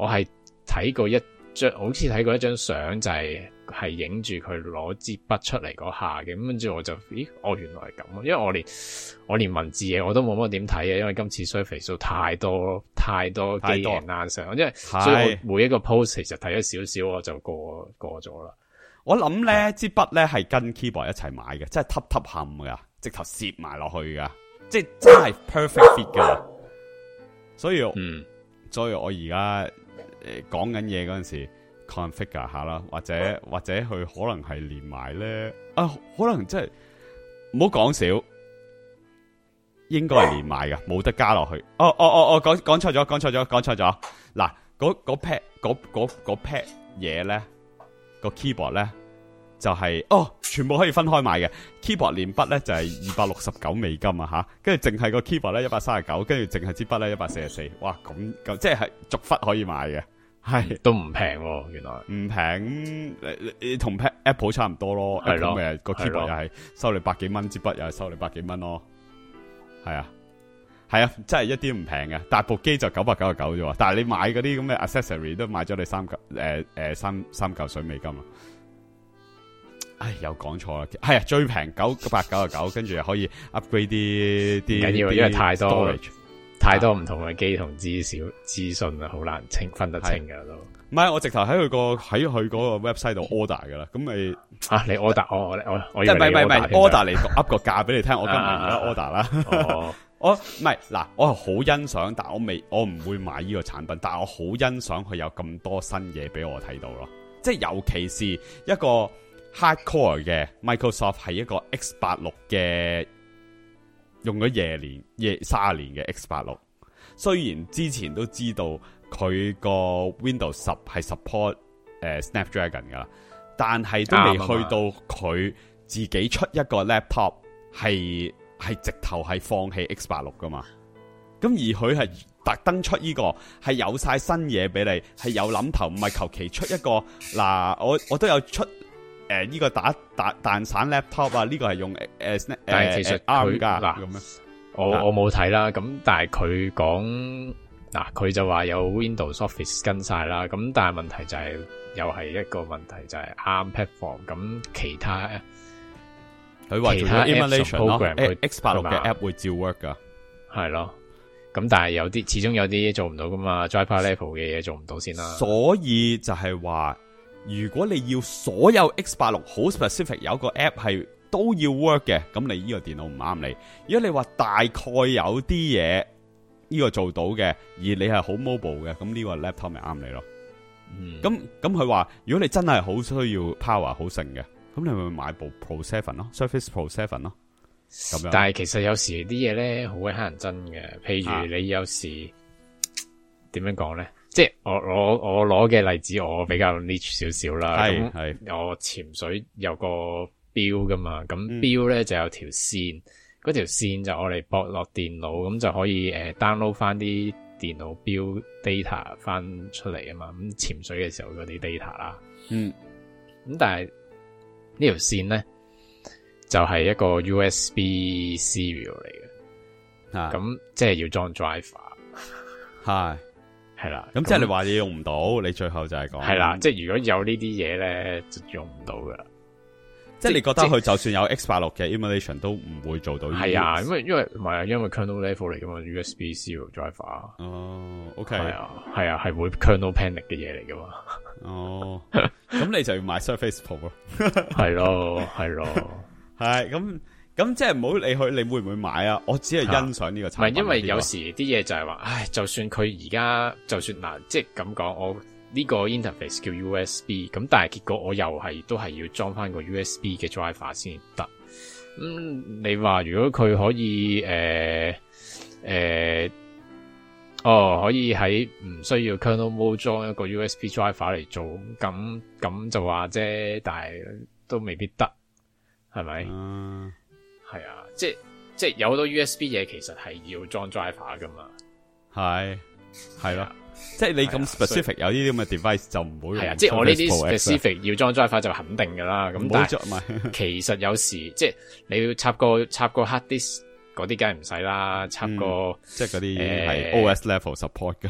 我係睇過一張，好似睇過一張相，就係係影住佢攞支筆出嚟嗰下嘅，咁跟住我就，咦，哦，原來係咁啊！因為我連我連文字嘢我都冇乜點睇嘅，因為今次 Surface 數太多太多機型硬相，因為所以我每一個 post 其實睇咗少少我就過過咗啦。 我諗咧支筆咧係跟 keyboard 一齊買嘅，即係揼揼冚噶，直頭攝埋落去噶，即係真係 perfect fit 噶。所以我嗯，所以我而家誒講緊嘢嗰陣時 configure 下啦，或者或者佢可能係連埋咧啊，可能真係唔好講少，應該係連埋噶，冇得加落去。哦哦哦哦，講講錯咗，講錯咗，講錯咗。嗱，嗰嗰 pad 嗰嗰嗰 pad 嘢咧。個 keyboard 咧就係、是、哦，全部可以分開買嘅 keyboard 連筆咧就係二百六十九美金啊吓，跟住淨係個 keyboard 咧一百三十九，跟住淨係支筆咧一百四十四，哇咁咁即係逐忽可以買嘅，係都唔平喎，原來唔平，你同 Apple 差唔多咯，係咯，咪個 keyboard 又係收你百幾蚊，支筆又係收你百幾蚊咯，係啊。係啊，真係一啲唔平嘅，但係部機就九百九十九啫喎。但係你買嗰啲咁嘅 accessory 都買咗你三嚿誒誒三三嚿水美金啊！唉，又講錯啦，係啊，最平九百九十九，跟住又可以 upgrade 啲啲，緊要因為太多 storage 太多唔同嘅機同資料資訊啊，好難清分得清噶都。唔係，我直頭喺佢個喺佢嗰個 website 度 order 噶啦，咁咪啊你 order 我我我我，即係唔係唔係 order 嚟 up 個價俾你聽，我今日而家 order 啦。哦我唔係嗱，我係好欣賞，但我未，我唔會買呢個產品，但係我好欣賞佢有咁多新嘢俾我睇到咯。即係尤其是一個 hardcore 嘅 Microsoft 係一個 X 八六嘅，用咗廿年、廿三年嘅 X 八六。雖然之前都知道佢個 Windows 十係 support 誒、呃、Snapdragon 噶，但係都未去到佢自己出一個 laptop 係。係直頭係放棄 X 八六噶嘛，咁而佢係特登出呢、這個係有晒新嘢俾你，係有諗頭，唔係求其出一個嗱，我我都有出誒呢、呃這個打打彈散 laptop 啊，呢、這個係用誒誒、呃，但係其實佢嗱咁樣，我我冇睇啦，咁但係佢講嗱，佢就話有 Windows Office 跟晒啦，咁但係問題就係、是、又係一個問題就係 ARM platform，咁其他。佢話其他 emulation 咯 ，X 八六嘅 app 會照 work 噶，係咯。咁但係有啲始終有啲嘢做唔到噶嘛 ，driver level 嘅嘢做唔到先啦。所以就係話，如果你要所有 X 八六好 specific 有個 app 係都要 work 嘅，咁你呢個電腦唔啱你。如果你話大概有啲嘢呢個做到嘅，而你係好 mobile 嘅，咁呢個 laptop 咪啱你咯。咁咁佢話，如果你真係好需要 power 好盛嘅。咁你咪買部 Pro 七咯 ，Surface Pro 七咯，咁樣。但係其實有時啲嘢咧好鬼乞人憎嘅，譬如你有時點、啊、樣講咧？即係我我我攞嘅例子，我比較 niche 少少啦。係係，我潛水有個標噶嘛，咁標咧就有條線，嗰條線就我嚟駁落電腦，咁就可以誒、呃、download 翻啲電腦標 data 翻出嚟啊嘛。咁潛水嘅時候嗰啲 data 啦，嗯，咁但係。呢條線咧就係、是、一個 U S B serial 嚟嘅，咁即係要裝 driver， 係係啦，咁即係你話你用唔到，你最後就係講係啦，即係如果有呢啲嘢咧就用唔到噶，即係你覺得佢就算有 X 八六嘅 emulation 都唔會做到呢啲，係啊，因為因為唔係啊，因為 kernel level 嚟噶嘛 U S B serial driver，哦 OK 係啊係啊係會 kernel panic 嘅嘢嚟噶嘛。哦，咁你就要買 Surface Pro 咯，係咯，係咯，係咁咁，即係唔好理佢，你會唔會買啊？我只係欣賞呢個產品。唔係，因為有時啲嘢就係話，唉，就算佢而家就算嗱，即係咁講，我呢個 interface 叫 U S B，咁但係結果我又係都係要裝翻個 U S B 嘅 driver 先得。咁、嗯、你話如果佢可以誒誒？呃呃哦，可以喺唔需要 kernel mode 裝一個 U S B driver 嚟做，咁咁就話啫，但係都未必得，係咪？嗯，係啊，即係即係有好多 U S B 嘢其實係要裝 driver 噶嘛，係係咯，即係你咁 specific 有呢啲咁嘅 device 就唔會係啊，即係我呢啲 specific 要裝 driver 就肯定噶啦，咁但係其實有時即係你要插個插個 hard disk。嗰啲梗係唔使啦，插個、嗯、即係嗰啲係 O S level support 噶，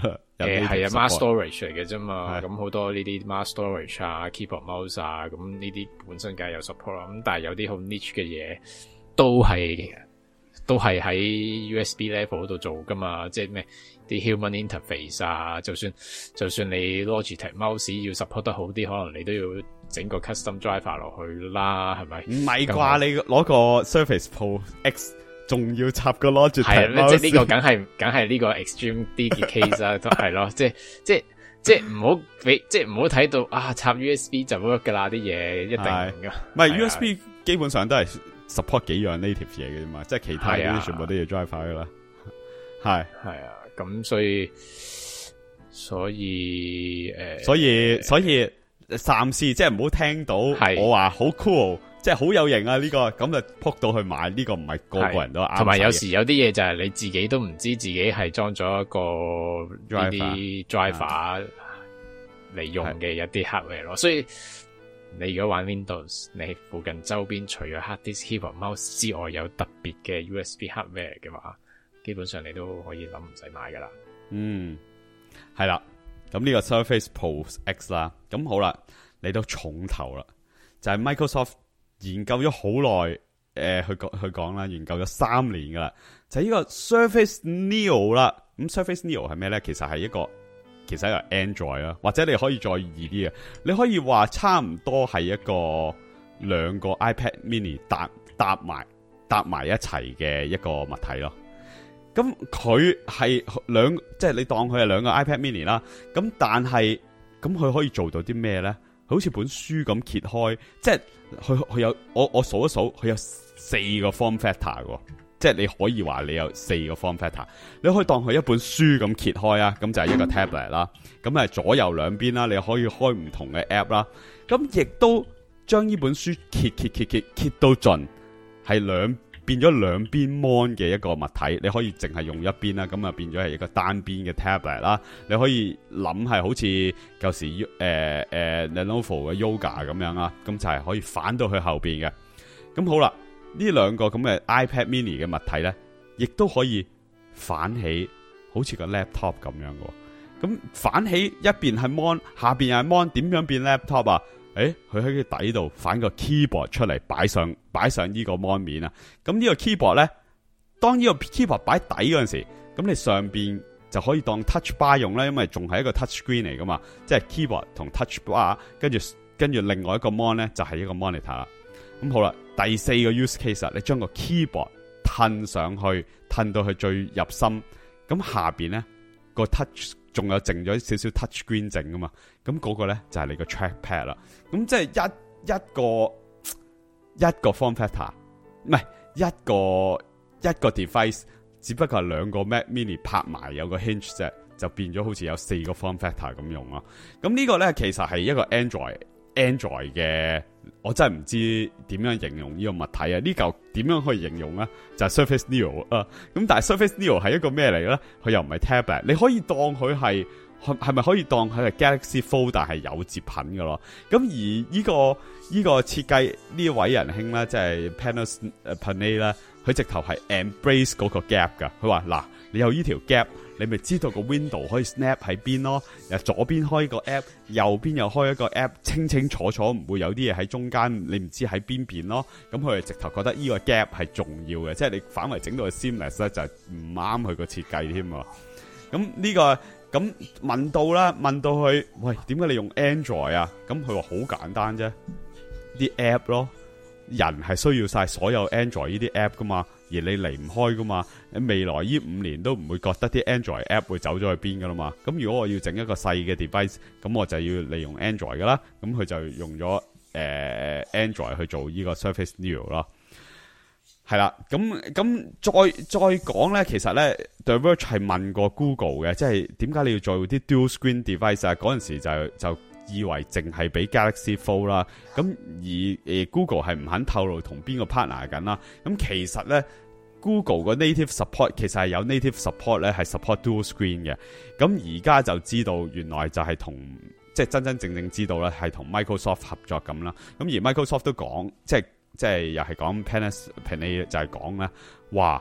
誒係啊 ，mass storage 嚟嘅啫嘛。咁好多呢啲 mass storage 啊 ，keyboard mouse 啊，咁呢啲本身梗係有 support 啦。咁但係有啲好 niche 嘅嘢都係都係喺 U S B level 度做噶嘛。即係咩啲 human interface 啊，就算就算你 Logitech mouse 要 support 得好啲，可能你都要整個 custom driver 落去啦，係咪？ 唔係啩？你攞個 Surface Pro X。仲要插個 Logitech， 係啊，即係呢個梗係梗係呢個 extreme 啲嘅 case 啊，都係咯，即係即係即係唔好俾，即係唔好睇到啊插 U S B 就 work 噶啦，啲嘢一定噶， 唔係 U S B 基本上都係 support 幾樣 native 嘢嘅啫嘛，即係其他啲全部都要 drive 翻噶啦，係係啊，咁所以所以誒、呃， 所以所以暫時即係唔好聽到我話好 cool。即係好有型啊！呢、這個咁就撲到去買呢、這個唔係個個人都啱。 同埋有時有啲嘢就係你自己都唔知自己係裝咗一個呢啲 driver 嚟用嘅一啲 hardware 咯。所以你如果玩 Windows， 你附近周邊除咗 hard disk keyboard mouse 之外，有特別嘅 U S B hardware 嘅話，基本上你都可以諗唔使買噶啦。 嗯，係啦。咁呢個 Surface Pro X 啦，咁好啦，嚟到重頭啦，就係、是、Microsoft。研究咗好耐，誒、呃，去講去講啦，研究咗三年噶啦，就係、是、呢個 Surface Neo 啦。咁 Surface Neo 係咩咧？其實係一個，其實係一個 Android 啦，或者你可以再易啲嘅，你可以話差唔多係一個兩個 iPad Mini 搭搭埋搭埋一齊嘅一個物體咯。咁佢係兩，即係你當佢係兩個 iPad Mini 啦。咁但係，咁佢可以做到啲咩咧？好似本書咁揭開，即係佢佢有我我數一數，佢有四個 form factor 嘅，即係你可以話你有四個 form factor，你可以當佢一本書咁揭開啊，咁就係一個 tablet 啦，咁啊左右兩邊啦，你可以開唔同嘅 app 啦，咁亦都將呢本書揭揭揭揭揭到盡，係兩變咗兩邊 mon 嘅一個物體，你可以淨係用一邊啦，咁啊變咗係一個單邊嘅 tablet 啦。你可以諗係好似舊時誒誒、呃呃、Lenovo 嘅 Yoga 咁樣啦，咁就係可以反到去後邊嘅。咁好啦，呢兩個咁嘅 iPad Mini 嘅物體咧，亦都可以反起好似個 laptop 咁樣嘅。咁反起一邊係 mon， 下邊又係 mon， 點樣變 laptop 啊？誒，佢喺個底度反個 keyboard 出嚟，擺上擺上呢個 mon 面啊！咁呢個 keyboard 咧，當呢個 keyboard 擺底嗰陣時，咁你上邊就可以當 touch bar 用啦，因為仲係一個 touch screen 嚟噶嘛，即係 keyboard 同 touch bar， 跟住跟住另外一個 mon 咧就係一個 monitor 啦。咁好啦，第四個 use case， 你將個 keyboard 褪上去，褪到去最入心，咁下邊咧個 touch 仲有剩咗少少 touch screen 剩噶嘛，咁嗰個咧就係你個 trackpad 啦。咁即係一一個一個 form factor， 唔係一個一個 device， 只不過係兩個 Mac Mini 拍埋有個 hinge 啫，就變咗好似有四個 form factor 咁用咯。咁呢個咧其實係一個 Android Android 嘅，我真係唔知點樣形容呢個物體啊！呢嚿點樣可以形容咧？就係 Surface Neo 啊！咁但係 Surface Neo 係一個咩嚟嘅咧？佢又唔係 tablet， 你可以當佢係係咪可以當佢係 Galaxy Fold， 但係有摺痕嘅咯？咁而呢、呢個呢、呢個設計呢位仁兄咧，即係 Panos Panay 咧，佢直頭係 embrace 嗰個 gap 噶。佢話嗱，你有呢條 gap。你咪知道個 window 可以 snap 喺邊咯，又左邊開個 app， 右邊又開一個 app， 清清楚楚，唔會有啲嘢喺中間，你唔知喺邊邊咯。咁佢哋直頭覺得呢個 gap 係重要嘅，即係你反為整到個 seamless 咧，就唔啱佢個設計添。咁呢、呢個咁問到啦，問到佢，喂，點解你用 Android 啊？咁佢話好簡單啫，啲 app 咯，人係需要晒所有 Android 呢啲 app 噶嘛。而你離唔開噶嘛？未來呢五年都唔會覺得啲 Android app 會走咗去邊噶啦嘛？咁如果我要整一個細嘅 device，咁我就要利用 Android 噶啦。咁佢就用咗誒、呃、Android 去做呢個 Surface Neo 咯。係啦，咁咁再再講咧，其實咧 The Verge 係問過 Google 嘅，即係點解你要做啲 Dual Screen device 啊？嗰陣時就就以為淨係俾 Galaxy Fold 啦。咁而誒 Google 係唔肯透露同邊個 partner 緊啦。咁其實咧。Google 個 native support 其實係有 native support 咧，係 support dual screen 嘅。咁而家就知道原來就係同即係真真正正知道咧，係同 Microsoft 合作咁啦。咁而 Microsoft 都講，即係即係又係講 Panos Panay 就係講咧，話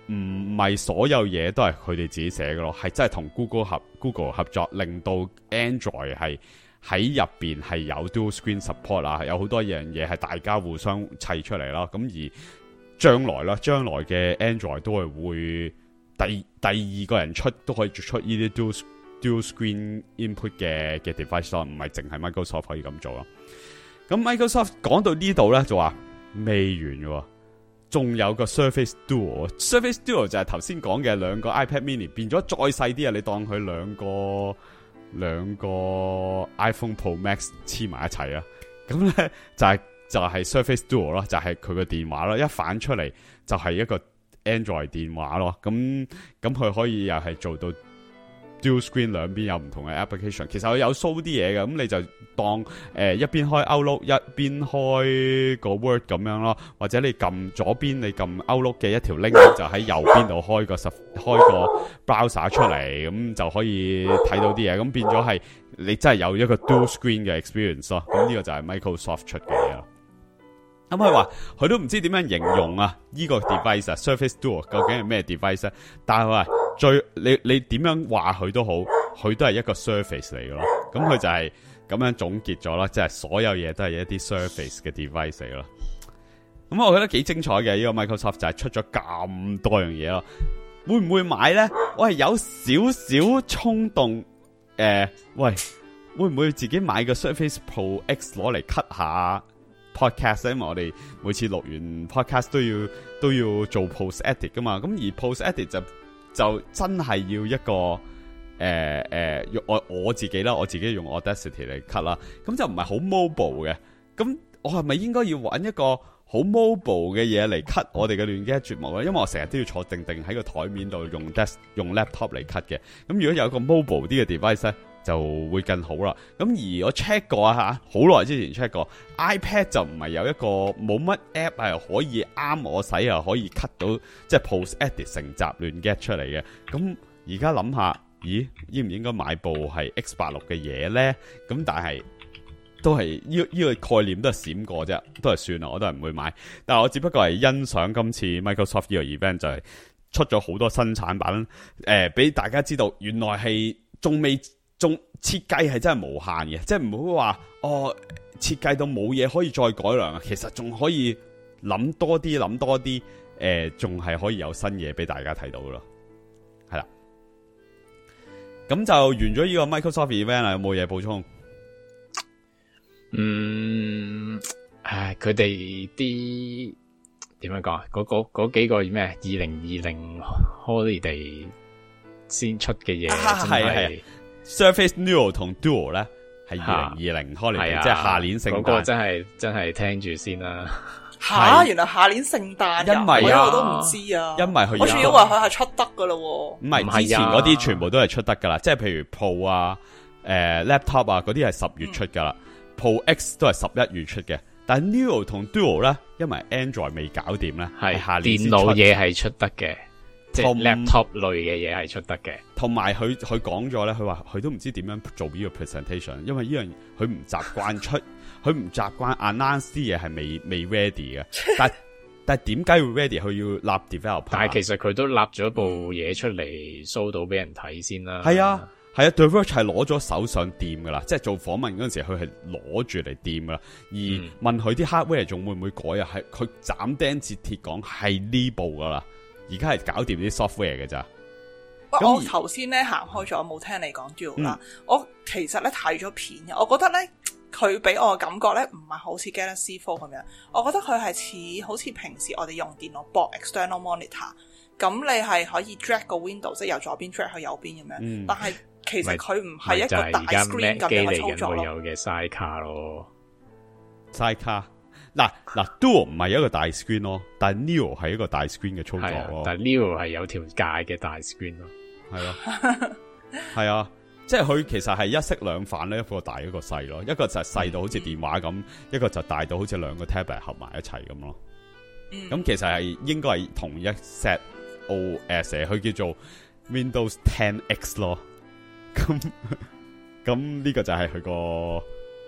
唔係所有嘢都係佢哋自己寫嘅咯，係真係同 Google 合 Google 合作，令到 Android 係喺入邊係有 Dual Screen Support 啊，有好多樣嘢係大家互相砌出嚟啦。咁而將來啦，將來嘅 Android 都係會第第二個人出都可以出呢啲 Dual Dual Screen Input 嘅嘅 device 咯，唔係淨係 Microsoft 可以咁做咯。咁 Microsoft 講到呢度咧，就話未完嘅，仲有個 Surface Duo。Surface Duo 就係頭先講嘅兩個 iPad Mini 變咗再細啲啊！你當佢兩個兩個 iPhone Pro Max 黐埋一齊啊！咁咧就係、是、就係、是、Surface Duo 咯，就係佢個電話咯，一反出嚟就係一個 Android 電話咯。咁咁佢可以又係做到 Dual Screen 兩邊有唔同嘅 application。其實佢有 show 啲嘢嘅，咁你就當誒、呃、一邊開 Outlook 一邊開個 Word 咁樣咯，或者你撳左邊你撳 Outlook 嘅一條 link 就喺右邊度開個開個 browser 出嚟，咁就可以睇到啲嘢。咁變咗係你真係有一個 Dual Screen 嘅 experience 咯。咁呢個就係 Microsoft 出嘅嘢咯。咁佢話佢都唔知點樣形容啊呢、這個 device 啊 Surface Duo 究竟係咩 device 啊？但係佢話最你你點樣話佢都好，佢都係一個 Surface 嚟嘅咯。咁佢就係咁樣總結咗啦，即係所有嘢都係一啲 Surface 嘅 device 嚟咯。咁我覺得幾精彩嘅呢、這個 Microsoft 就係出咗咁多樣嘢咯。會唔會買咧？我係有少少衝動誒、呃，喂，會唔會自己買個 Surface Pro X 攞嚟 cut 下podcast？ 因為我哋每次錄完 podcast 都要都要做 post edit 噶嘛，咁而 post edit 就就真係要一個誒誒用我我自己啦，我自己用 Audacity 嚟 cut 啦，咁就唔係好 mobile 嘅。咁我係咪應該要揾一個好 mobile 嘅嘢嚟 cut 我哋嘅亂 gad 節目咧？因為我成日都要坐定定喺個台面度用 desk 用 laptop 嚟 cut 嘅。咁如果有一個 mobile 啲嘅 device 咧，就會更好啦。咁而我 check 過啊吓，好耐之前 check 過 iPad 就唔係有一個冇乜 app 係可以啱我使又可以 cut 到即係 post edit 成集亂 get 出嚟嘅。咁而家諗下，咦，應唔應該買部係 X 八六嘅嘢咧？咁但係都係呢呢個概念都係閃過啫，都係算啦，我都係唔會買。但係我只不過係欣賞今次 Microsoft 呢個 event 就係出咗好多新產品，誒，俾大家知道原來係仲未。仲設計係真係無限嘅，即係唔好話哦設計到冇嘢可以再改良啊！其實仲可以諗多啲，諗多啲，誒、呃，仲係可以有新嘢俾大家睇到咯。係啦，咁就完咗呢個 Microsoft event 啦，有冇嘢補充？ 嗯，唉，佢哋啲點樣講啊？嗰嗰嗰幾個咩？二零二零 Holiday 先出嘅嘢， 係係。Surface Neo 同 Duo 咧係二零二零 Holiday，即係下年聖誕。嗰個真係真係聽住先啦。 吓，原來下年聖誕， 因為啊， 我都唔知啊。 因為佢， 我仲以為佢係出得噶咯。 唔係，之前嗰啲全部都係出得噶啦，即係譬如 Pro 啊、誒、呃、Laptop 啊嗰啲係十月出噶啦、嗯、，Pro X 都係十一月出嘅。但係 Neo 同 Duo 咧，因為 Android 未搞掂咧，係下年電腦嘢係出得嘅。即係 laptop 類嘅嘢係出得嘅， 同埋佢佢講咗咧，佢話佢都唔知點樣做呢個 presentation，因為呢樣佢唔習慣出，佢唔習慣 announce 啲嘢係未未 ready 嘅。但但係點解會 ready？佢要立 developer。 但係其實佢都立咗部嘢出嚟 show 到俾人睇先啦。 係啊係啊 The Verge 係攞咗手上掂噶啦，即係做訪問嗰陣時，佢係攞住嚟掂噶啦。而問佢啲 hardware 仲會唔會改啊？係佢斬釘截鐵講係呢部噶啦。而家係搞掂啲 software 嘅咋？ 我頭先咧行開咗，冇聽你講 Duo 啦。我其實咧睇咗片嘅，我覺得咧佢俾我嘅感覺咧唔係好似 Galaxy Fold 咁樣，我覺得佢係似好似平時我哋用電腦駁 external monitor， 咁你係可以 drag 個 window， 即係由左邊 drag 去右邊咁樣。嗯、但係其實佢唔係一個大 screen 咁樣嘅操作咯。 有嘅 sidecar 咯 ，sidecar。嗱嗱 Duo 唔係一個大 screen 咯，但係 Neo 係一個大 screen 嘅操作咯。 但係 Neo 係有條界嘅大 screen 咯， 係咯，係啊，即係佢其實係一式兩反咧，一個大一個細咯，一個就細到好似電話咁，嗯、一個就大到好似兩個 tablet 合埋一齊咁咯。咁、嗯、其實係應該係同一 set O S， 佢叫做 Windows ten X 咯。咁咁呢個就係佢個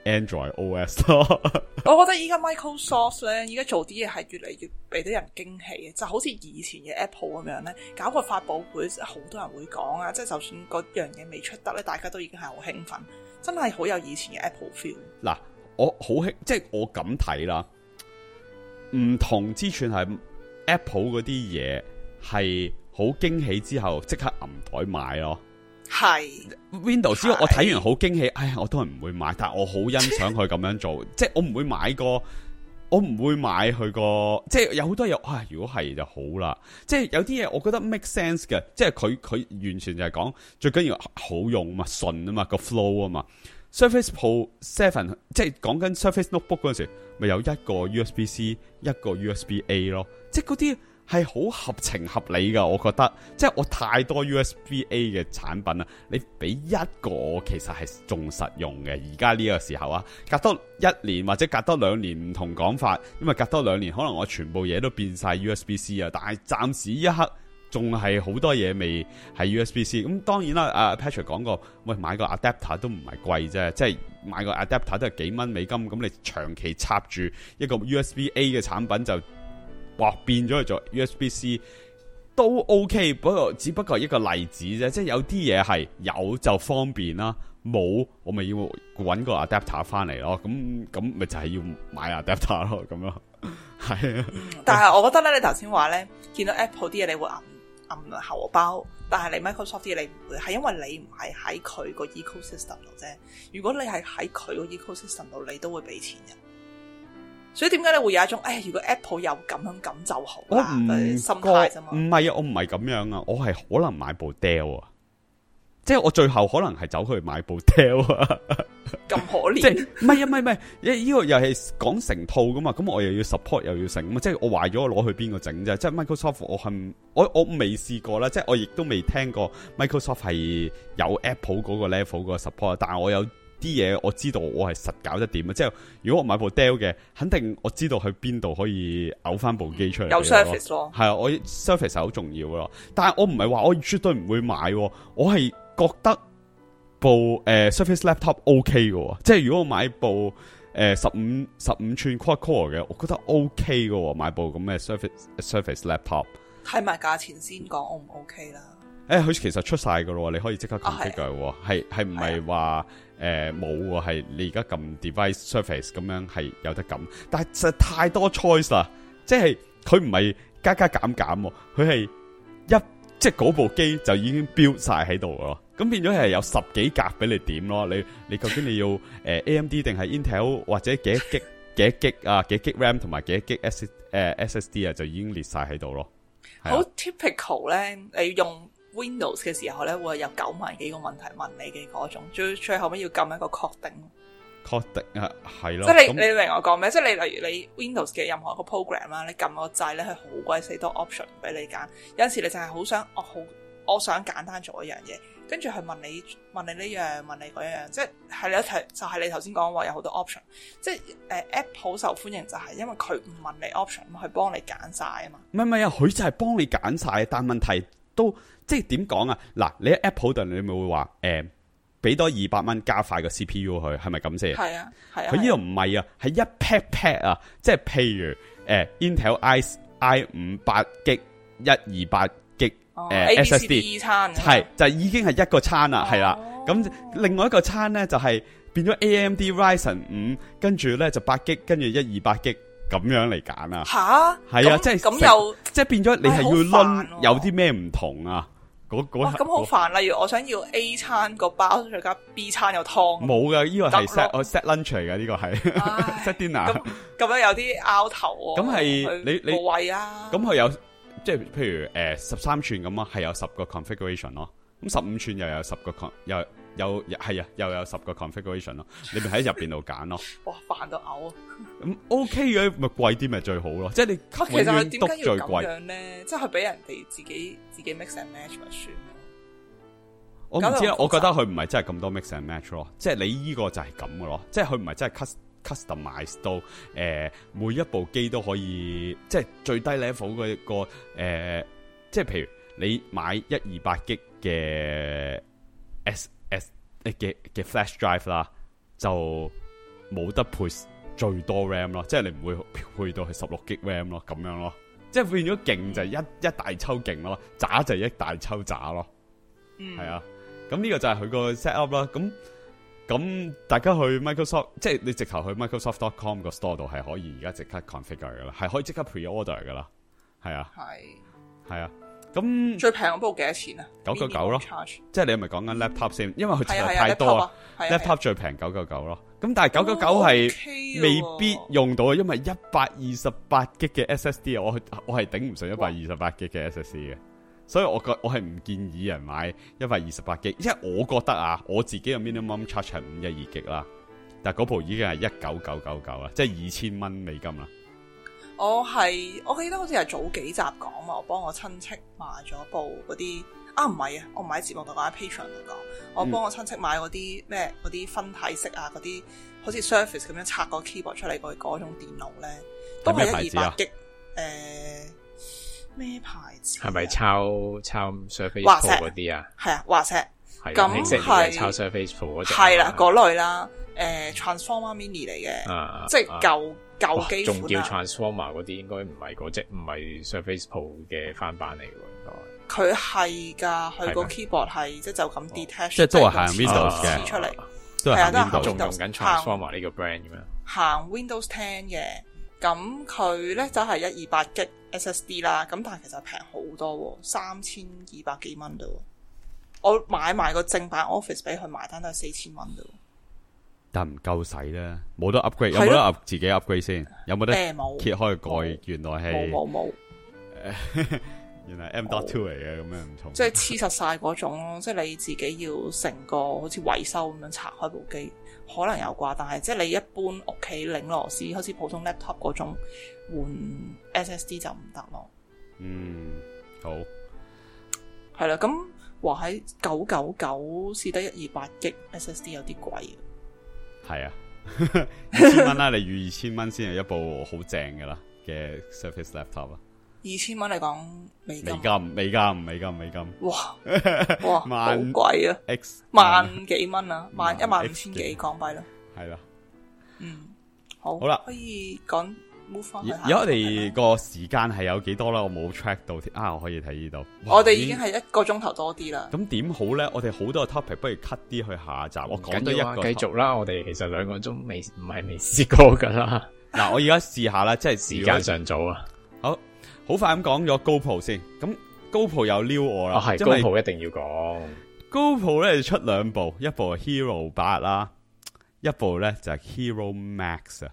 Android O S 咯。 我覺得依家 Microsoft 咧，依家做啲嘢係越嚟越俾到人驚喜嘅，就好似以前嘅 Apple 咁樣咧，搞個發佈會，好多人會講啊，即係就算嗰樣嘢未出得咧，大家都已經係好興奮，真係好有以前嘅 Apple feel。 嗱，我好興，即係我咁睇啦，唔同之處係 Apple 嗰啲嘢係好驚喜之後即刻揞袋買咯。係 Windows， 我睇完好驚喜，唉，我都係唔會買，但係我好欣賞佢咁樣做，即係我唔會買個，我唔會買佢個，即係有好多嘢，啊，如果係就好啦，即係有啲嘢我覺得 make sense 嘅，即係佢佢完全就係講最緊要好用嘛，順啊嘛，個 flow 啊嘛。Surface Pro seven 即係講緊 Surface Notebook 嗰陣時，咪有一個 U S B C， 一個 U S B A 咯，即係嗰啲。係好合情合理噶，我覺得，即係我太多 U S B A 嘅產品啦，你俾一個我其實係仲實用嘅。而家呢個時候啊，隔多一年或者隔多兩年唔同講法，因為隔多兩年可能我全部嘢都變晒 U S B C 啊，但係暫時一刻仲係好多嘢未係 U S B C。咁當然啦，阿 Patrick 講過，喂，買個 adapter 都唔係貴啫，即係買個 adapter 都係幾蚊美金，咁你長期插住一個 U S B A 嘅產品就。哇，變咗去做 U S B C 都 OK， 不過只不過一個例子啫，即係有啲嘢係有就方便啦，冇我咪要搵個 adapter 翻嚟咯，咁咁咪就係要買 adapter 咯，咁咯，係啊。 但係我覺得咧，你頭先話咧，見到 Apple 啲嘢你會揞揞荷包，但係你 Microsoft 啲嘢你唔會，係因為你唔係喺佢個 ecosystem 度啫。如果你係喺佢個 ecosystem 度，你都會俾錢嘅。所以點解你會有一種誒，如果 Apple 有咁樣咁就好啦嘅心態啫嘛？唔係啊，我唔係咁樣啊，我係可能買部 Dell 啊，即係我最後可能係走去買部 Dell 啊， 咁可憐。 即係唔係啊，唔係唔係，呢個又係講成套噶嘛，咁我又要 support 又要成咁啊，即係我壞咗我攞去邊個整啫？即係 Microsoft 我係我我未試過啦，即係我亦都未聽過 Microsoft 係有 Apple 嗰個 level 嗰個 support， 但係我有。啲嘢我知道我係實搞得掂啊！即係如果我買部 Dell 嘅，肯定我知道去邊度可以嘔翻部機出嚟。 有 Surface 咯， 係啊，我 Surface 係好重要咯。但係我唔係話我絕對唔會買，我係覺得部誒、呃、Surface Laptop OK 嘅。即係如果我買部誒十五十五寸 Quad Core 嘅，我覺得 OK 嘅。買部咁嘅 Surface Surface Laptop， 睇埋價錢先講 O 唔 OK 啦。 誒，佢其實出晒噶咯，你可以即刻 configure 嘅，係係唔係話誒冇喎？係你而家撳 device surface 咁樣係有得撳，但係實在太多 choice 啦，即係佢唔係加加減減，佢係一即係嗰部機就已經 build 晒喺度咯，咁變咗係有十幾格俾你點咯，你你究竟你要誒、呃、A M D 定係 Intel 或者幾 G 幾 G 啊幾 G RAM 同埋幾 G S 誒 S S D 啊，就已經列晒喺度咯， 好 typical 咧，你用。Windows 嘅時候咧，會有九萬幾個問題問你嘅嗰種，最最後尾要撳一個確定。 確定啊，係咯。 即係你你明我講咩？即係你例如你 Windows 嘅任何一個 program 啦，你撳個掣咧係好鬼死多 option 俾你揀。有陣時你就係好想，我好我想簡單做一樣嘢，跟住去問你問你呢樣問你嗰樣，即係係你一提就係、是、你頭先講話有好多 option。即係誒、呃、App 好受歡迎就係因為佢唔問你 option，佢幫你揀晒啊嘛。 唔係唔係啊，佢就係幫你揀晒，但問題都。即係點講啊？嗱，你喺 Apple 度你咪會話誒，俾、呃、多二百蚊加快個 C P U 去，係咪咁先？係啊，係啊。佢呢度唔係啊，係一 pack pack 啊，即係譬如誒、呃、Intel i i 五八 G 一二八 G 誒 S S D 餐係就已經係一個餐啦，係、哦、啦。咁另外一個餐咧就係、是、變咗 A M D Ryzen 五，跟住咧就八 G， 跟住一二八 G。咁樣嚟揀啊！吓，係啊，即係咁又即係變咗，你係要論有啲咩唔同啊？嗰嗰咁好煩。例如我想要 A 餐個包，再加 B 餐有湯。冇噶，呢、這個係 set 我 set lunch 嚟噶，呢、這個係 set dinner。咁咁樣有啲拗頭喎。咁係你你冇位啊？咁佢有即係譬如誒十三寸咁啊，係有十個 configuration 咯。咁十五寸又有十個 con 又。有係啊，又有十個 configuration 咯，你咪喺入邊度揀咯。哇，煩到嘔啊！咁 OK 嘅，咪貴啲咪最好咯。即係你其實係點解要咁樣咧？即係俾人哋自己自己 mix and match 咪算咯。我唔知啊，我覺得佢唔係真係咁多 mix and match 咯。即係你依個就係咁嘅咯。即係佢唔係真係 customize 到誒、呃、每一部機都可以，即係最低 level 嘅個誒、呃，即係譬如你買一二八 G 嘅 S。嘅嘅 flash drive 啦，就冇得配最多 RAM 咯，即係你唔會配到係十六 G RAM 咯，咁樣咯，即係變咗勁就係一一大抽勁咯，渣就係一大抽渣咯，係、嗯、啊，咁呢個就係佢個 set up 啦，咁咁大家去 Microsoft， 即係你直頭去 Microsoft dot com 個 store 度係可以而家即刻 configure 噶啦，係可以即刻 pre order 噶啦，係啊，係係啊。咁最平嗰部幾多錢啊？ 九九九咯，即係你係咪講緊 laptop 先？因為佢實在太多啊 ，laptop 最平九九九咯。咁但係九九九係未必用到，因為一百二十八 G 嘅 S S D 啊，我我係頂唔順一百二十八 G 嘅 S S D 嘅，所以我覺我係唔建議人買一百二十八 G，因為我覺得啊，我自己嘅 minimum charge 係五一二 G 啦，但係嗰部已經係一九九九九啦，即係二千蚊美金啦。 我係我記得好似係早幾集講嘛，我幫我親戚買咗部嗰啲啊，唔係啊，我唔喺節目度講，喺 Patreon 度講，我幫我親戚買嗰啲咩嗰啲分體式啊，嗰啲好似 Surface 咁樣拆個 keyboard 出嚟嗰嗰種電腦咧，都係一二八 G， 誒咩牌子？係咪抄抄 Surface Pro 嗰啲啊？ 係啊，華碩。 咁係抄 Surface Pro 嗰隻， 係啦嗰類啦，誒、呃、Transformer Mini 嚟嘅、 啊， 即係舊舊機款， 仲叫 Transformer 嗰啲，應該唔係嗰隻，唔係 Surface Pro 嘅翻版嚟嘅，應該。佢係㗎，佢個 keyboard 係即係就咁 detach， 即係都係行 Windows 嘅， 出嚟， 係啊，都係行仲用緊 Transformer 呢個 brand 咁樣。 行 Windows ten 嘅，咁佢咧就係一二八 G S S D 啦，咁但係其實平好多，三千二百幾蚊啫。我買埋個正版 Office 俾佢埋單都係四千蚊啫， 但唔夠使啦，冇得 upgrade， 有冇得 up 自己 upgrade 先？有冇得揭開個蓋？原來係冇冇冇， 原來 M dot two 嚟嘅，咁樣唔同。 即係黐實晒嗰種咯，即係你自己要成個好似維修咁樣拆開部機，可能有啩，但係即係你一般屋企擰螺絲，好似普通 laptop 嗰種換 S S D 就唔得咯。 嗯，好， 係啦，咁。話喺九九九試得一二八 G S S D 有啲貴啊， 係啊，二千蚊啦，你預二千蚊先係一部好正噶啦嘅 Surface Laptop 啊， 二千蚊嚟講美金， 美金，美金，美金，美金， 哇哇，好貴啊 ，X 萬幾蚊啊，萬一萬五千幾港幣啦， 係啦， 嗯，好， 好啦， 可以講。而家我哋個時間係有幾多啦？我冇 track 到啊！我可以睇呢度。 我哋已經係一個鐘頭多啲啦。 咁點好咧？我哋好多個 topic，不如 cut 啲去下一集。我講多一個， 繼續啦。我哋其實兩個鐘未唔係未試過噶啦。 嗱，我而家試下啦，即係時間尚早啊。 好，好快咁講咗 GoPro 先。咁 GoPro 又撩我啦。 哦，係 GoPro 一定要講。 GoPro 咧出兩部，一部係 Hero 八啦，一部咧就係 Hero Max 啊。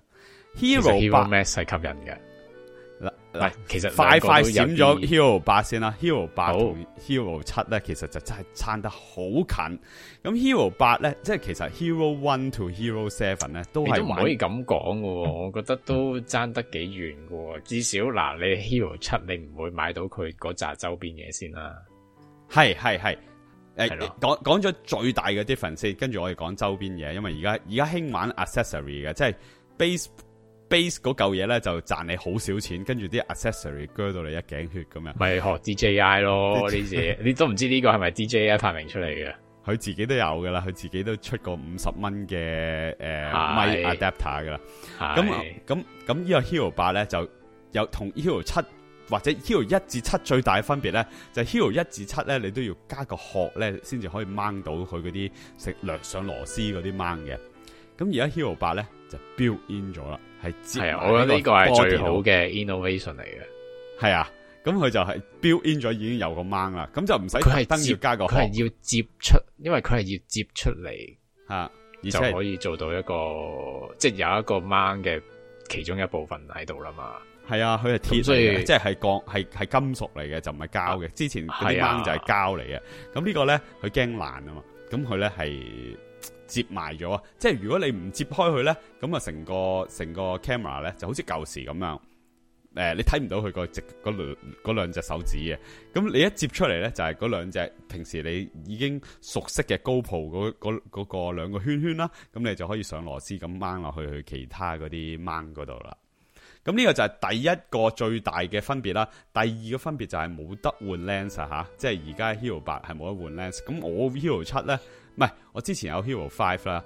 Hero 八 Max 係吸引嘅。嗱嗱，其實快快閃咗 Hero 八先啦 ，Hero 八同 Hero 七咧，其實就真係差得好近。咁 Hero 八咧，即係其實 Hero One to Hero Seven 咧，都係唔可以咁講嘅。我覺得都爭得幾遠嘅。至少嗱，你 Hero 七你唔會買到佢嗰紮周邊嘢先啦。 係係係，誒，講講咗最大嘅 difference 先，跟住我哋講周邊嘢，因為而家而家興玩 accessory 嘅，即係 base。base 嗰嚿嘢咧就賺你好少錢，跟住啲 accessory 鋸到你一頸血咁樣。 咪學 D J I 咯呢啲，你都唔知呢個係咪 D J I 發明出嚟嘅？ 佢自己都有噶啦，佢自己都出過五十蚊嘅誒咪 adapter 噶啦。咁咁咁呢個 Hero 八咧就有同 Hero 七或者 Hero 一至七最大嘅分別咧，就係 Hero 一至七咧你都要加個殼咧先至可以掹到佢嗰啲食略上螺絲嗰啲掹嘅。咁而家 Hero 八咧就 build in 咗啦。係係啊，我覺得呢個係最好嘅 innovation 嚟嘅。 係啊，咁佢就係 build in 咗已經有個掹啦，咁就唔使特登要加個殼。 佢係要接出，因為佢係要接出嚟吓，而且就可以做到一個即係有一個掹嘅其中一部分喺度啦嘛。 係啊，佢係鐵嚟嘅，即係係鋼係係金屬嚟嘅，就唔係膠嘅。之前嗰啲掹就係膠嚟嘅。咁呢個咧，佢驚爛啊嘛，咁佢咧係。接埋咗啊！即係如果你唔接開佢咧，咁啊成個成個 camera 咧就好似舊時咁樣，誒、呃、你睇唔到佢個直嗰兩嗰兩隻手指嘅。咁你一接出嚟咧，就係嗰兩隻平時你已經熟悉嘅 GoPro 嗰嗰嗰個兩個圈圈啦。咁你就可以上螺絲咁掹落去去其他嗰啲掹嗰度啦。咁呢個就係第一個最大嘅分別啦。第二個分別就係冇得換 lens 啊吓，即係而家 Hero 八係冇得換 lens。咁我 Hero 七咧。唔係，我之前有 Hero Five 啦，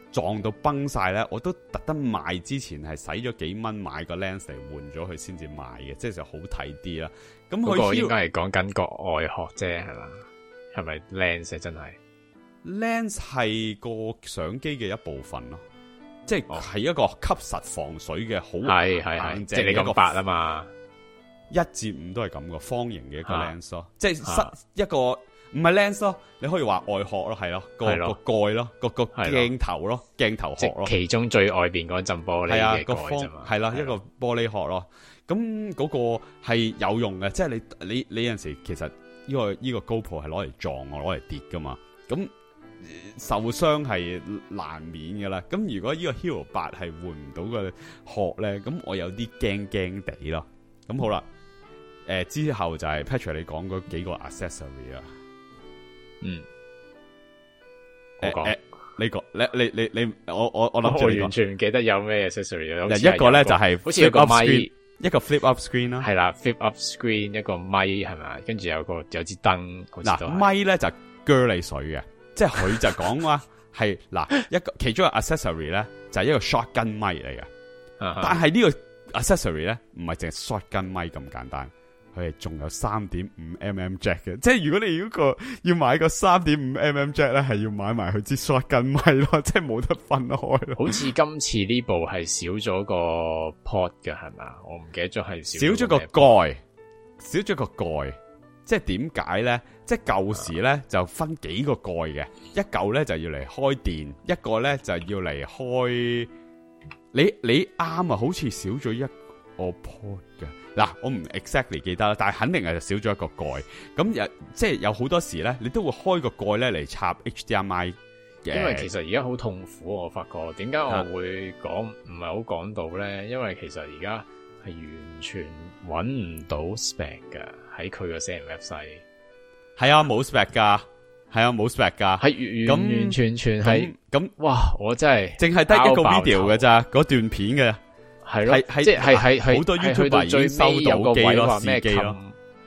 撞到崩晒咧，我都特登買之前係使咗幾蚊買個 lens 嚟換咗佢先至買嘅，即係就好睇啲啦。咁佢個應該係講緊個外殼啫，係嘛？係咪 lens 真係 lens 係個相機嘅一部分咯，即係係一個吸實防水嘅好係係係，即係你咁白啊嘛， 一至五都係咁個方形嘅一個 lens 咯， 啊、 即係塞一個唔係 lens 咯，你可以話外殼咯，係咯個個蓋咯，個個鏡頭咯，鏡頭殼咯， 其中最外邊嗰陣玻璃嘅蓋啫嘛， 係啦一個玻璃殼咯，咁嗰個係有用嘅，即係你你你有陣時其實呢、呢個呢、呢個 GoPro 係攞嚟撞我攞嚟跌噶嘛，咁受傷係難免噶啦，咁如果呢個 Hero 八係換唔到個殼咧，咁我有啲驚驚地咯，咁好啦，誒、呃、之後就係 Patrick 你講嗰幾個 accessory 啊。 嗯， 我講、欸、你講你你你你我我我諗住我完全唔記得有咩 accessory。 一個咧就係好似有個咪， 一個 flip up screen 啦， 係啦 flip up screen 一個咪係咪？跟住有個有支燈。 嗱咪咧就鋸你水嘅，即係佢就講話係嗱一個其中一個 accessory 咧就係一個 shotgun 咪嚟嘅，但係呢個 accessory 咧唔係淨係 shotgun 咪咁簡單。佢係仲有 三點五 mm jack 嘅，即係如果你如果個要買個 三點五 mm jack 咧，係要買埋佢支 shotgun 咪咯，即係冇得分開咯。 好似今次呢部係少咗個 pod 嘅係咪？我唔記得咗係少咗個蓋，少咗個蓋。即係點解咧？即係舊時咧就分幾個蓋嘅，一嚿咧就要嚟開電，一個咧就要嚟開。你你啱啊，好似少咗一個 pod 嘅。嗱，我唔 exactly 記得啦，但係肯定係少咗一個蓋。咁有即係有好多時咧，你都會開個蓋咧嚟插 H D M I 嘅。 因為其實而家好痛苦，我發覺點解我會講唔係好講到咧？因為其實而家係完全揾唔到 spec 㗎，喺佢個 C M F 細。係啊，冇 spec 噶，係啊，冇 spec 噶， 係完完全全係咁。哇！我真係淨係得一個 video 嘅咋，嗰段片嘅。 係咯，即係係係好多 YouTuber 已經收到機咯，試機咯。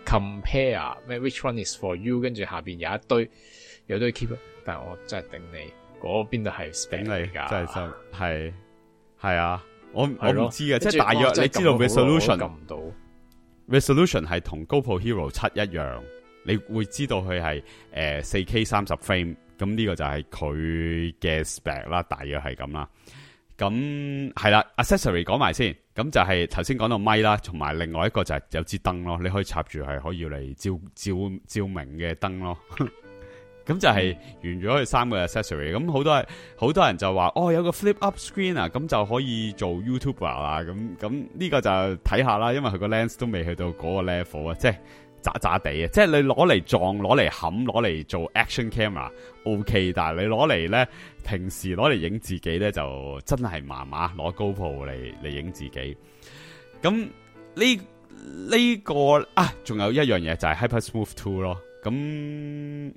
compare 咩 which one is for you， 跟住下邊有一堆有一堆 keep， 但係我真係頂你嗰邊度係 spec 嚟噶， 真係真係係啊！我我唔知嘅，即係大約你知道 resolution 撳唔到 resolution 係同 GoPro Hero 七一樣，你會知道佢係誒四 K 三十 frame， 咁呢個就係佢嘅 spec 啦，大約係咁啦。咁係啦 ，accessory 講埋先，咁就係頭先講到咪啦，同埋另外一個就係有支燈咯，你可以插住係可以嚟照照照明嘅燈咯。咁就係完咗佢三個 accessory，咁好多人好多人就話哦有個 flip up screen 啊，咁就可以做 YouTuber 啦，咁咁呢個就睇下啦，因為佢個 lens 都未去到嗰個 level 啊，即係渣渣地啊，即係你攞嚟撞，攞嚟冚，攞嚟做 action camera OK， 但係你攞嚟咧，平時攞嚟影自己咧就真係麻麻，攞 GoPro 嚟嚟影自己。咁呢呢個啊，仲有一樣嘢就係 Hyper Smooth Two 咯，咁。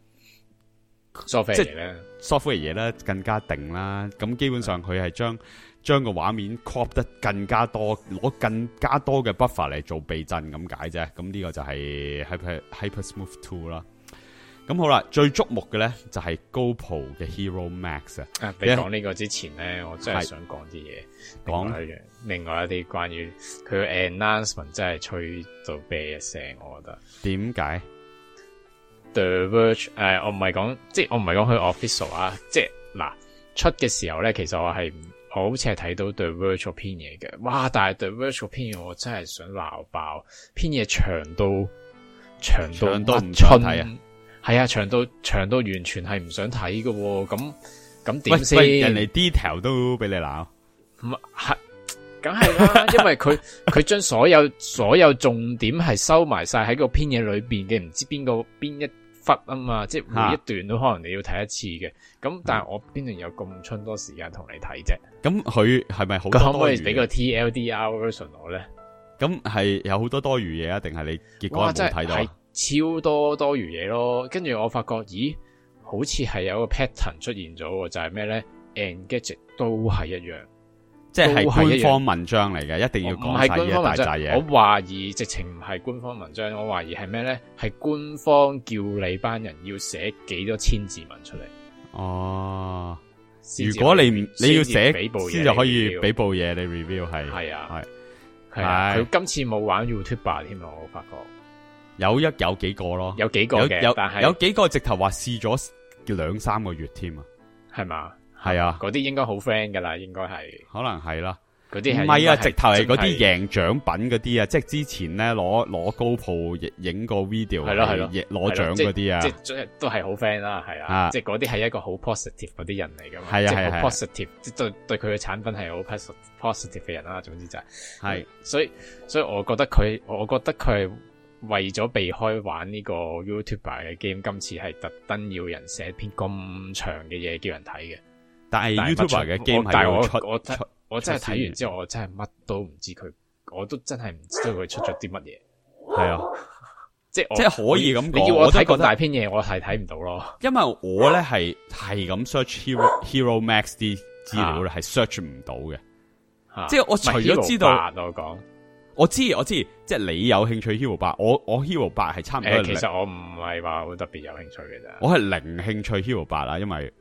software 嘢咧 ，software 嘢咧更加定啦。咁基本上佢係將將個畫面 crop 得更加多，攞更加多嘅 buffer 嚟做避震咁解啫。咁呢個就係 Hyper Hyper Smooth Two 啦。咁好啦，最矚目嘅咧就係 GoPro 嘅 Hero Max 啊。 啊，你講呢個之前咧，我真係想講啲嘢，講另外一啲關於佢嘅 announcement 真係吹到啤一聲，我覺得。 點解？ The Verge 誒、呃，我唔係講，即係我唔係講佢 official 啊，即係嗱出嘅時候咧，其實我係我好似係睇到 The Verge 篇嘢嘅，哇！但係 The Verge 篇嘢我真係想鬧爆，篇嘢長到長到唔想睇啊，係啊，長到長到完全係唔想睇嘅，咁咁點先？ 人哋 detail 都俾你鬧， 唔係，梗係啦，因為佢佢將所有所有重點係收埋晒喺個篇嘢裏邊嘅，唔知邊個邊一忽啊嘛，即係每一段都可能你要睇一次嘅，咁但係我邊度有咁春多時間同你睇啫？咁佢係咪好多多餘？ 佢可唔可以俾個 T L D R version 我咧？ 咁係有好多多餘嘢啊？定係你結果冇睇到？係超多多餘嘢咯。跟住我發覺，咦，好似係有個 pattern 出現咗，就係咩咧 ？Engadget 都係一樣。 即係官方文章嚟嘅，一定要講晒嘢大扎嘢。 我懷疑直情唔係官方文章，我懷疑係咩咧？係官方叫你班人要寫幾多千字文出嚟。 哦， 如果你唔你要寫部先就可以俾部嘢你 review 係係啊係係啊，佢今次冇玩 YouTuber 添啊，我發覺有一有幾個咯， 有幾個嘅， 有但係有幾個直頭話試咗兩三個月添啊， 係嘛？ 係啊， 嗰啲應該好 friend 噶啦，應該係可能係啦。 嗰啲係唔係啊，直頭係嗰啲贏獎品嗰啲啊，即係之前咧攞攞高鋪影影個 video 係咯係咯攞獎嗰啲啊， 即係都係好 friend 啦，係啊，即係嗰啲係一個好 positive 嗰啲人嚟噶嘛， 係啊係啊 positive 即係對對佢嘅產品係好 positive 嘅人啦，總之就係係， 所以所以我覺得佢，我覺得佢係為咗避開玩呢個 YouTuber 嘅 game，今次係特登要人寫篇咁長嘅嘢叫人睇嘅，但係 YouTuber 嘅 game 係要出我出。我真係睇完之後，我真係乜都唔知佢，我都真係唔知道佢出咗啲乜嘢。係啊，即係即係可以咁講。你要我睇咁大篇嘢，我係睇唔到咯。因為我咧係係咁 search Hero Hero Max 啲資料咧，係 search 唔到嘅。即係我除咗知道，我講，我知我知，即係你有興趣 Hero 八，我我 Hero 八係差唔多。誒，其實我唔係話好特別有興趣嘅啫。我係零興趣 Hero 八啦，因為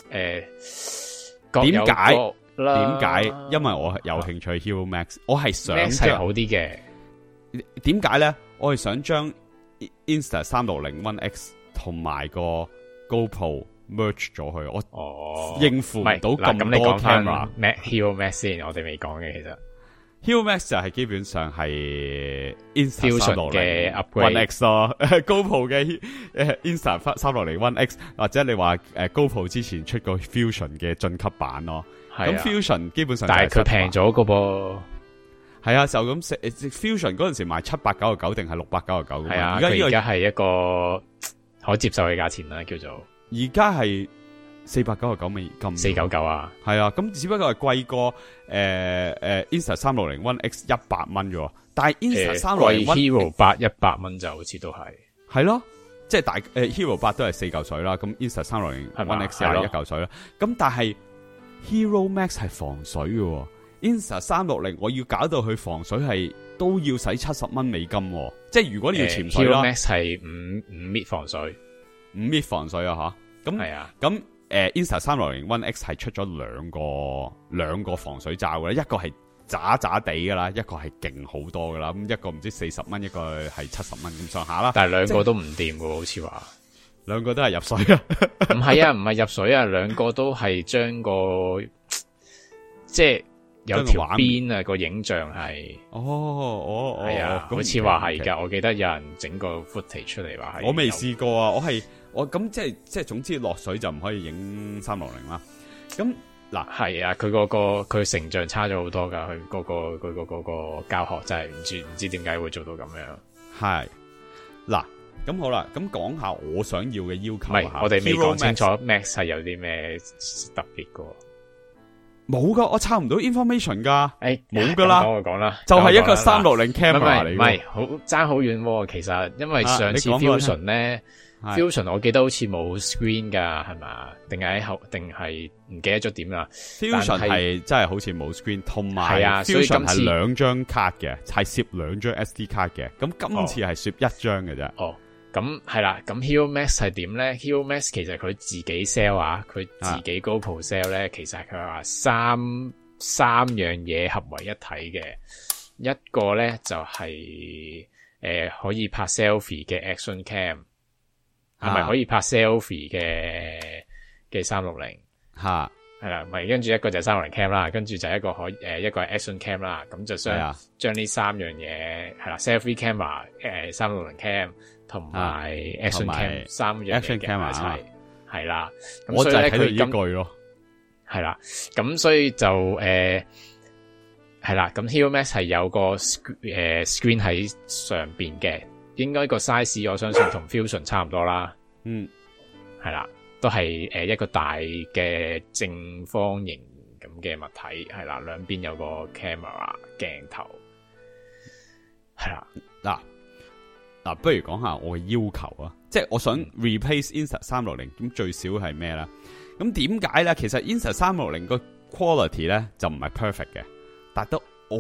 誒點解？點解？因為我有興趣 Hero Max，我係想 Max 係好啲嘅。點解咧？我係想將 Insta 三六零 One X 同埋個 GoPro merge 咗去，我哦應付唔到咁多 camera。Max Hero Max 先，我哋未講嘅其實 Hero Max 就係基本上係 Insta 三六零嘅 One X 咯，GoPro 嘅誒 Insta 三六零 One X 或者你話誒 GoPro 之前出過 Fusion 嘅進級版咯。咁 Fusion 基本上，但係佢平咗個噃，係啊，就咁 Fusion 嗰陣時賣七百九十九定係六百九十九，係啊，佢而家係一個可接受嘅價錢啦，叫做而家係四百九十九美金，四九九啊，係啊，咁只不過係貴過誒誒 Insta 三六零 One X 一百蚊啫，但係 Insta 三六零 Hero 八一百蚊就好似都係，係咯，即係大誒 Hero 八都係四嚿水啦，咁 Insta 三六零 One X 係一嚿水啦，咁但係。Hero Max 係防水嘅 ，Insta 三六零我要搞到佢防水係都要使七十蚊美金，即係如果你要潛水啦。呃、Hero Max 係五五米防水，五米防水啊吓，咁係啊，咁誒、呃、Insta 三六零 One X 係出咗兩個兩個防水罩嘅，一個係渣渣地噶啦，一個係勁好多噶啦，咁一個唔知四十蚊，一個係七十蚊咁上下啦，但係兩個都唔掂嘅，好似話。兩個都係入水啊？唔係啊，唔係入水啊，兩個都係將個即係有條邊啊個影像係哦哦係啊，好似話係噶，我記得有人整個 footage 出嚟話係。我未試過啊，我係我咁即係即係總之落水就唔可以影三六零啦。咁嗱係啊，佢嗰個佢成像差咗好多噶，佢嗰個佢嗰個個教學真係唔知唔知點解會做到咁樣。係嗱。咁好啦，咁講下我想要嘅要求。唔係，我哋未講清楚 Max 係有啲咩特別噶？冇噶，我抄唔到 information 噶。誒，冇噶啦。講就講啦，就係一個三六零 camera 嚟。唔係，好爭好遠。其實因為上次 Fusion 咧 ，Fusion 我記得好似冇 screen 噶，係嘛？定係喺後？定係唔記得咗點啦 ？Fusion 係真係好似冇 screen， 同埋 Fusion 係兩張卡嘅，係攝兩張 S D 卡嘅。咁今次係攝一張嘅啫。哦。咁係啦，咁 Hero Max 係點咧 ？Hero Max 其實佢自己 sell 啊，佢自己 GoPro sell 咧，其實佢話三三樣嘢合為一體嘅，一個咧就係、是、誒、呃、可以拍 selfie 嘅 Action Cam，係咪、啊、可以拍 selfie 嘅嘅三六零？吓係啦，咪跟住一個就係三六零 Cam 啦，跟住就一個可誒、呃、一個係 Action Cam 啦，咁就將將呢三樣嘢係啦 selfie camera 誒三六零 Cam。同埋 Action Cam 三樣嘢夾埋一齊，係啦。咁所以咧佢一句咯，係啦。咁所以就誒係啦。咁 Hero Max 係有個誒 screen 喺上邊嘅，應該個 size 我相信同 Fusion 差唔多啦。嗯，係啦，都係誒一個大嘅正方形咁嘅物體，係啦，兩邊有個 camera 鏡頭，係啦，嗱。嗱、啊，不如講下我嘅要求啊，即係我想 replace Insta 三六零，咁最少係咩咧？咁點解咧？其實 Insta 三六零個 quality 咧就唔係 perfect 嘅，但都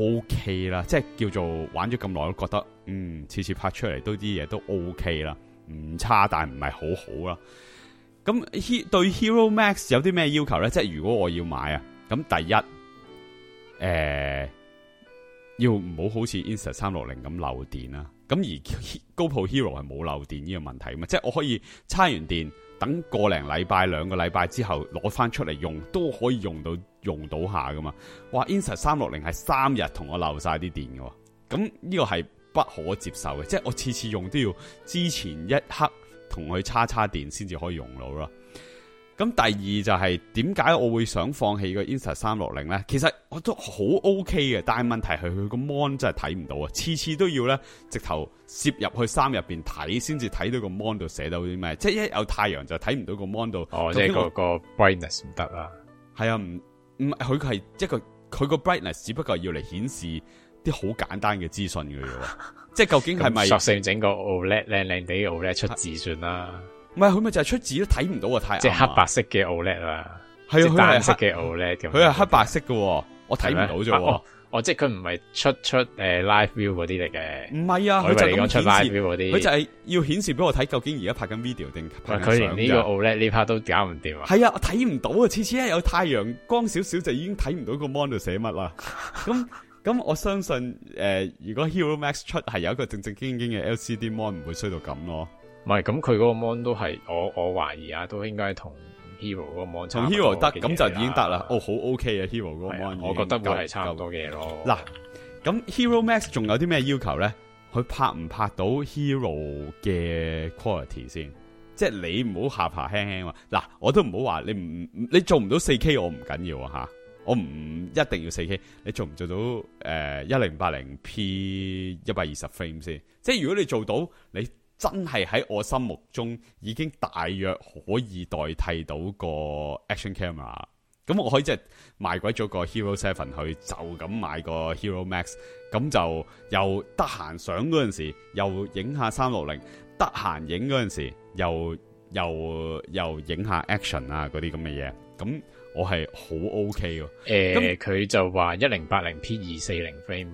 OK 啦，即係叫做玩咗咁耐都覺得，嗯，次次拍出嚟都啲嘢都 OK 啦，唔差，但係唔係好好啦。 咁對 Hero Max 有啲咩要求咧？即係如果我要買啊，咁第一，誒、呃，要唔好好似 Insta 三六零咁漏電啦。咁而 GoPro Hero 係冇漏電呢個問題嘛，即係我可以叉完電，等個零禮拜、兩個禮拜之後攞翻出嚟用，都可以用到用到下噶嘛。哇 Insta 三六零係三日同我漏晒啲電嘅，咁呢個係不可接受嘅，即係我次次用都要之前一刻同佢叉叉電先至可以用到咯。咁第二就係點解我會想放棄個 Insta 三六零咧？其實我都好 OK 嘅，但係問題係佢個 mon 真係睇唔到啊！次次都要咧直頭攝入去衫入邊睇，先至睇到個 mon 度寫到啲咩。即係一有太陽就睇唔到個 mon 度。 哦，即係個個 brightness 唔得啦。係啊，唔唔，佢係一個佢個 brightness 只不過係要嚟顯示啲好簡單嘅資訊嘅啫。即係究竟係咪索性整個 O L E D 靚靚地 O L E D 出字算啦？ 唔係佢咪就係出字都睇唔到啊！太即係黑白色嘅 O L E D 啦， 係啊，佢係單色嘅 O L E D 咁。 佢係黑白色嘅，我睇唔到啫。 哦，哦，即係佢唔係出出誒 Live View 嗰啲嚟嘅。 唔係啊， 佢就係咁出 Live View 嗰啲。 佢就係要顯示俾我睇，究竟而家拍緊 video 定拍緊相。 佢連呢個 O L E D 呢 part 都搞唔掂啊！ 係啊，我睇唔到啊！次次一有太陽光少少就已經睇唔到個 mon 度寫乜啦。咁咁我相信誒、呃，如果 Hero Max 出係有一個正正經經嘅 L C D mon，唔會衰到咁咯。 唔係，咁佢嗰個 mon 都係我我懷疑啊，都應該同 Hero 嗰個 mon 同 Hero 得，咁就已經得啦。哦，好 OK 啊 ，Hero 嗰個 mon， 我覺得會係差唔多嘅嘢咯。 嗱，咁 Hero Max 仲有啲咩要求咧？佢拍唔拍到 Hero 嘅 quality 先？即係你唔好下巴輕輕話，嗱，我都唔好話你唔你做唔到 四 K， 我唔緊要啊吓。我唔一定要 四 K， 你做唔做到誒一零八零 P 一百二十 frame 先？即係如果你做到，你真係喺我心目中已經大約可以代替到個 action camera， 咁我可以即係賣鬼咗個 Hero Seven 去，就咁買個 Hero Max， 咁就又得閒相嗰陣時又影下三六零，得閒影嗰陣時又又又影下 action 啊嗰啲咁嘅嘢，咁我係好 OK 喎。 誒，佢就話一零八零 P 二四零 frame，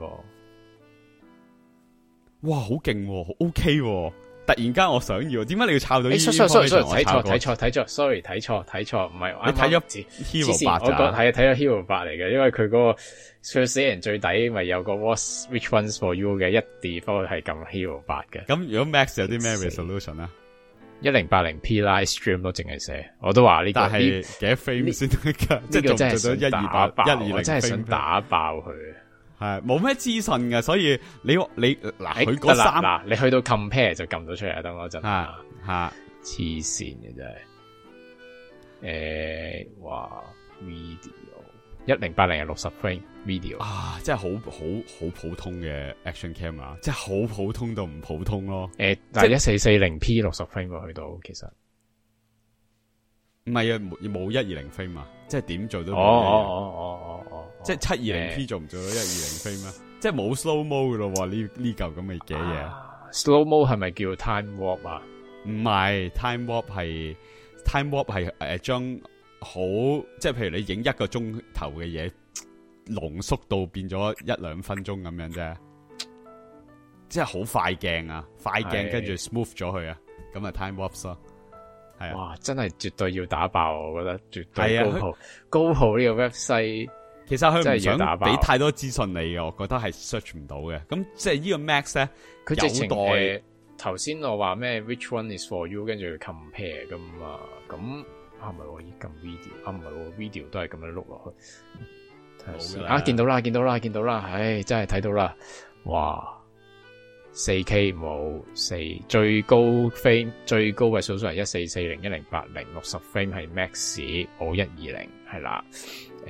哇， 好勁喎，好 OK 喎。突然間我想要，點解你要抄到呢啲？ sorry sorry， 睇錯睇錯睇錯 ，sorry 睇錯睇錯，唔係你睇咗 Hero 八咋？ 我係睇咗 Hero 八嚟嘅，因為佢嗰個佢死人最底咪有個 What's Which One's For You 嘅一 default 係撳 Hero 八嘅。 咁如果 Max 有啲咩 resolution 啊？ 一零八零 P live stream 都淨係寫，我都話呢、這個。但係幾多 frame 先得㗎？即係做做到一二八一二零，我真係想打爆佢。係冇咩資訊嘅，所以你你嗱佢嗰三嗱，你去到 compare 就撳到出嚟啦。等我一陣吓吓黐線嘅真係。誒、欸，哇 video 一零八零係六十 frame video 啊，真係好好好普通嘅 action camera， 即係好普通到唔普通咯。 誒、欸，但係一四四零 P 六十 frame 去到其實唔係啊，冇冇一二零 frame 啊，即係點做都冇。 哦哦哦哦哦。 即係七二零 P 做唔做到一二零 frame 啊？即係冇 slow mo 噶咯？呢呢嚿咁嘅嘅嘢。 slow mo 係咪叫 time warp 啊？ 唔係 time warp 係 time warp 係誒將好即係譬如你影一個鐘頭嘅嘢濃縮到變咗一兩分鐘咁樣啫，即係好快鏡啊，快鏡跟住 smooth 咗佢啊，咁啊 time warp 咯。係啊， 哇，真係絕對要打爆，我覺得絕對高號高號呢個 website。 其實佢唔想俾太多資訊你嘅，我覺得係 search 唔到嘅。咁即係呢個 Max 咧， 佢直有待頭先我話咩 ？Which one is for you？ 跟住 compare 咁啊，咁啊唔係我已經撳 video 啊，唔係 video 都係咁樣碌落去。啊，見到啦，見到啦，見到啦，唉，真係睇到啦，哇！四 K 冇四最高 frame 最高嘅數數係一四四零一零八零六十 frame 係 Max 冇一二零係啦。誒，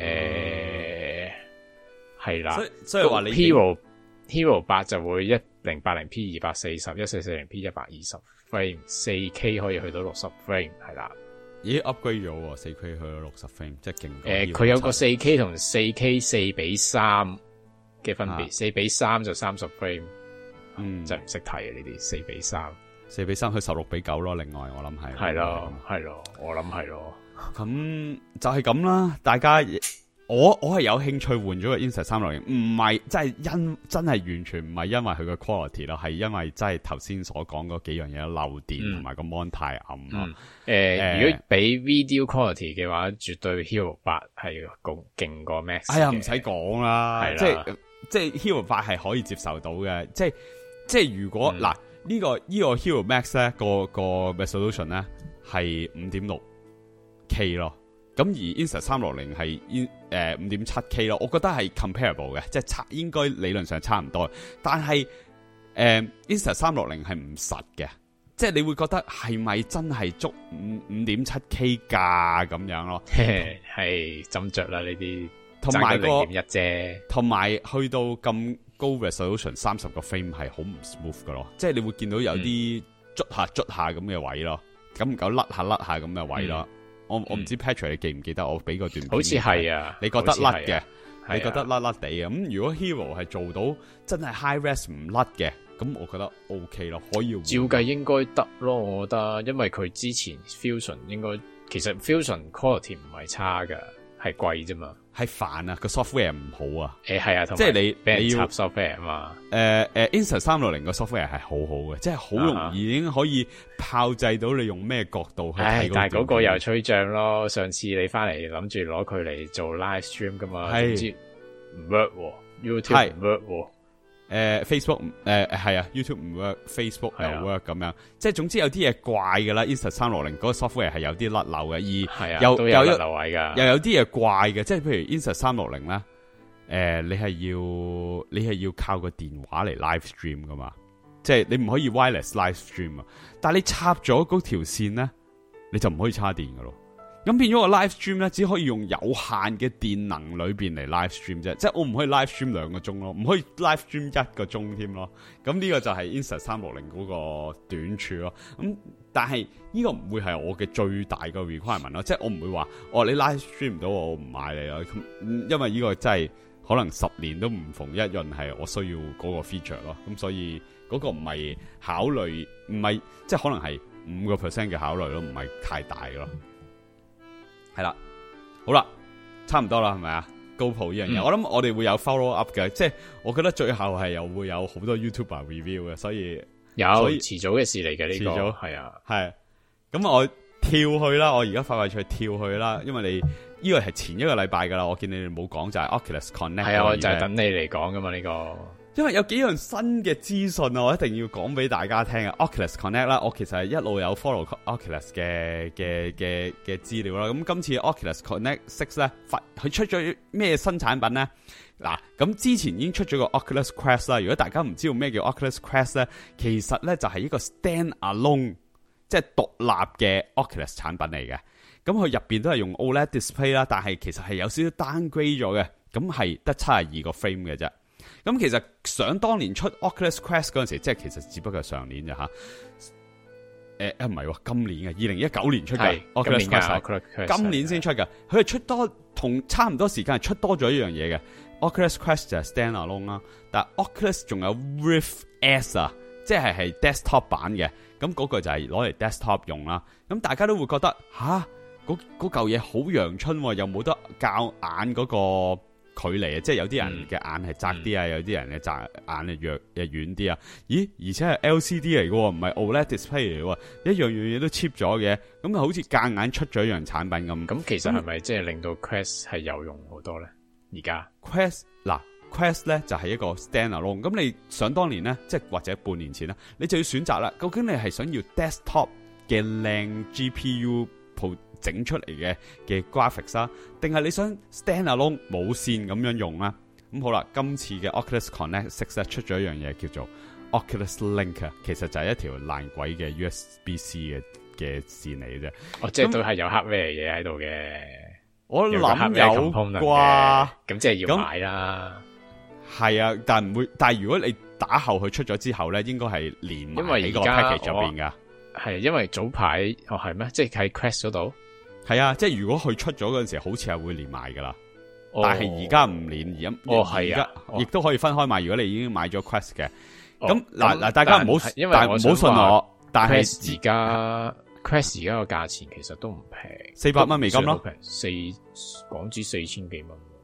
係、呃、啦， 所以所以話你 Hero Hero 八就會一零八零 P 二百四十，一四四零 P 一百二十 frame， 四 K 可以去到六十 frame， 係啦。 咦 upgrade 咗，四 K 去到六十 frame， 即係勁。誒、 呃，佢有個四 K 同四 K 四比三嘅分別，四、啊、比三就三十 frame， 嗯，真係唔識睇啊呢啲四比三，四比三去十六比九咯。另外我諗係， 係咯，係咯，我諗係咯。 咁就係咁啦，大家我我係有興趣換咗個 Insta 三六零，唔係真係因真係完全唔係因為佢個 quality 咯，係因為真係頭先所講嗰幾樣嘢漏電同埋個 mon 太暗咯。誒、 嗯呃呃，如果比 video quality 嘅話，絕對 Hero 八係勁勁過 Max。哎呀，唔使講啦，即係即係 Hero 八係可以接受到嘅，即係即係如果嗱呢、嗯這個呢、這個 Hero Max 咧個個 resolution 咧係五點六 K 咯。咁而 Insta 三六零係誒五點七 K 咯，我覺得係 comparable 嘅，即係差應該理論上差唔多。但係誒、呃、Insta 三六零係唔實嘅，即係你會覺得係咪真係足五五點七 K 價咁樣咯？係斟酌啦呢啲，同埋個零點一啫，同埋去到咁高 resolution 三十個 frame 係好唔 smooth 噶咯，即係你會見到有啲捽下捽下咁嘅位咯，咁唔夠甩下甩下咁嘅位咯。嗯我我唔知 Patrick 你記唔記得我俾個段片，好似係啊，你覺得甩嘅、啊，你覺得甩甩地嘅。咁如果 Hero 係做到真係 high res 唔甩嘅，咁我覺得 OK 咯，可以。照計應該得咯，我覺得，因為佢之前 Fusion 應該其實 Fusion quality 唔係差㗎，係貴啫嘛。係煩啊，個 software 唔好啊。誒係啊，即係你俾人插 software 啊嘛。誒誒 Insta 三六零個 software 係好好嘅，即係好容易已經可以炮製到你用咩角度去睇。但係嗰個又吹脹咯。上次你翻嚟諗住攞佢嚟做 live stream 噶嘛，總之唔 work，YouTube 唔 work。誒 Facebook 誒係啊 YouTube 唔 work，Facebook 又 work 咁樣，即係總之有啲嘢怪噶啦。Insta 三六零嗰個 software 係有啲甩漏嘅，而又又有甩漏位噶，又有啲嘢怪嘅，即係譬如 Insta 三六零咧，誒你係要你係要靠個電話嚟 live stream 噶嘛，即係你唔可以 wireless live stream 啊，但係你插咗嗰條線咧，你就唔可以插電噶咯。咁變咗個 live stream 咧，只可以用有限嘅電能裏邊嚟 live stream 啫，即係我唔可以 live stream 兩個鐘咯，唔可以 live stream 一個鐘添咯。咁呢個就係 Insta 三六零嗰個短處咯。咁但係呢個唔會係我嘅最大嘅 requirement 咯，即係我唔會話哦你 live stream 唔到我唔買你咯。咁因為呢個真係可能十年都唔逢一潤係我需要嗰個 feature 咯。咁所以嗰個唔係考慮，唔係即係可能係五個 percent 嘅考慮咯，唔係太大咯。係啦，好啦，差唔多啦，係咪啊？GoPro 呢樣嘢，我諗我哋會有 follow up 嘅，即係我覺得最後係又會有好多 YouTuber review 嘅，所以有遲早嘅事嚟嘅呢個，遲早係啊，係。咁我跳去啦，我而家快快脆跳去啦，因為你呢個係前一個禮拜噶啦，我見你哋冇講就係 Oculus Connect，係啊，我就係等你嚟講噶嘛呢個。因為有幾樣新嘅資訊啊，我一定要講俾大家聽啊。Oculus Connect 啦，我其實係一路有 follow Oculus 嘅嘅嘅嘅資料啦。咁今次 Oculus Connect Six 咧，佢出咗咩新產品咧？嗱，咁之前已經出咗個 Oculus Quest 啦。如果大家唔知道咩叫 Oculus Quest 咧，其實咧就係一個 stand alone，即係獨立嘅 Oculus 產品嚟嘅。咁佢入邊都係用 O L E D display 啦，但係其實係有少少 downgrade 咗嘅。咁係得七十二個 frame 嘅啫。咁其實想當年出 Oculus Quest 嗰陣時，即係其實只不過係上年咋吓？誒誒唔係喎，今年嘅二零一九年出嘅 Oculus Quest，今年先出嘅。佢係出多同差唔多時間係出多咗一樣嘢嘅。Oculus Quest 就係 stand alone 啦，但係 Oculus 仲有 Rift S 啊，即係係 desktop 版嘅。咁嗰個就係攞嚟 desktop 用啦。咁大家都會覺得吓，嗰嗰嚿嘢好陽春，又冇得較眼嗰個距離啊，即係有啲人嘅眼係窄啲啊，嗯、有啲人嘅窄眼係弱又遠啲啊。咦，而且係 L C D 嚟嘅，唔係 O L E D display 嚟嘅，一樣樣嘢都 cheap 咗嘅，咁啊好似夾硬出咗一樣產品咁。咁其實係咪即係令到 Quest 係有用好多咧？而家 Quest 嗱 Quest 咧就係一個 standalone，咁你想當年咧，即係或者半年前啦，你就要選擇啦，究竟你係想要 desktop 嘅靚 G P U 整出嚟嘅嘅 graphics 啦，定係你想 stand alone 冇線咁樣用啦？咁好啦，今次嘅 Oculus Connect Six 咧出咗一樣嘢叫做 Oculus Link， 其實就係一條爛鬼嘅 U S B C 嘅嘅線嚟嘅啫。哦，即係都係有 hardware 嘢喺度嘅。我諗有啩，咁即係要買啦。係啊，但唔會。但係如果你打後佢出咗之後咧，應該係連埋喺個 package 入邊噶。係因為早排哦係咩？即係喺 Quest 嗰度。係啊，即係如果佢出咗嗰陣時，好似係會連埋噶啦。哦、但係而家唔連，而哦係啊，亦都可以分開買。如果你已經買咗 Quest 嘅，咁嗱嗱，大家唔好，因為唔好信我。但係而家 Quest 而家個價錢其實都唔平，四百蚊美金咯，四港紙四千幾蚊。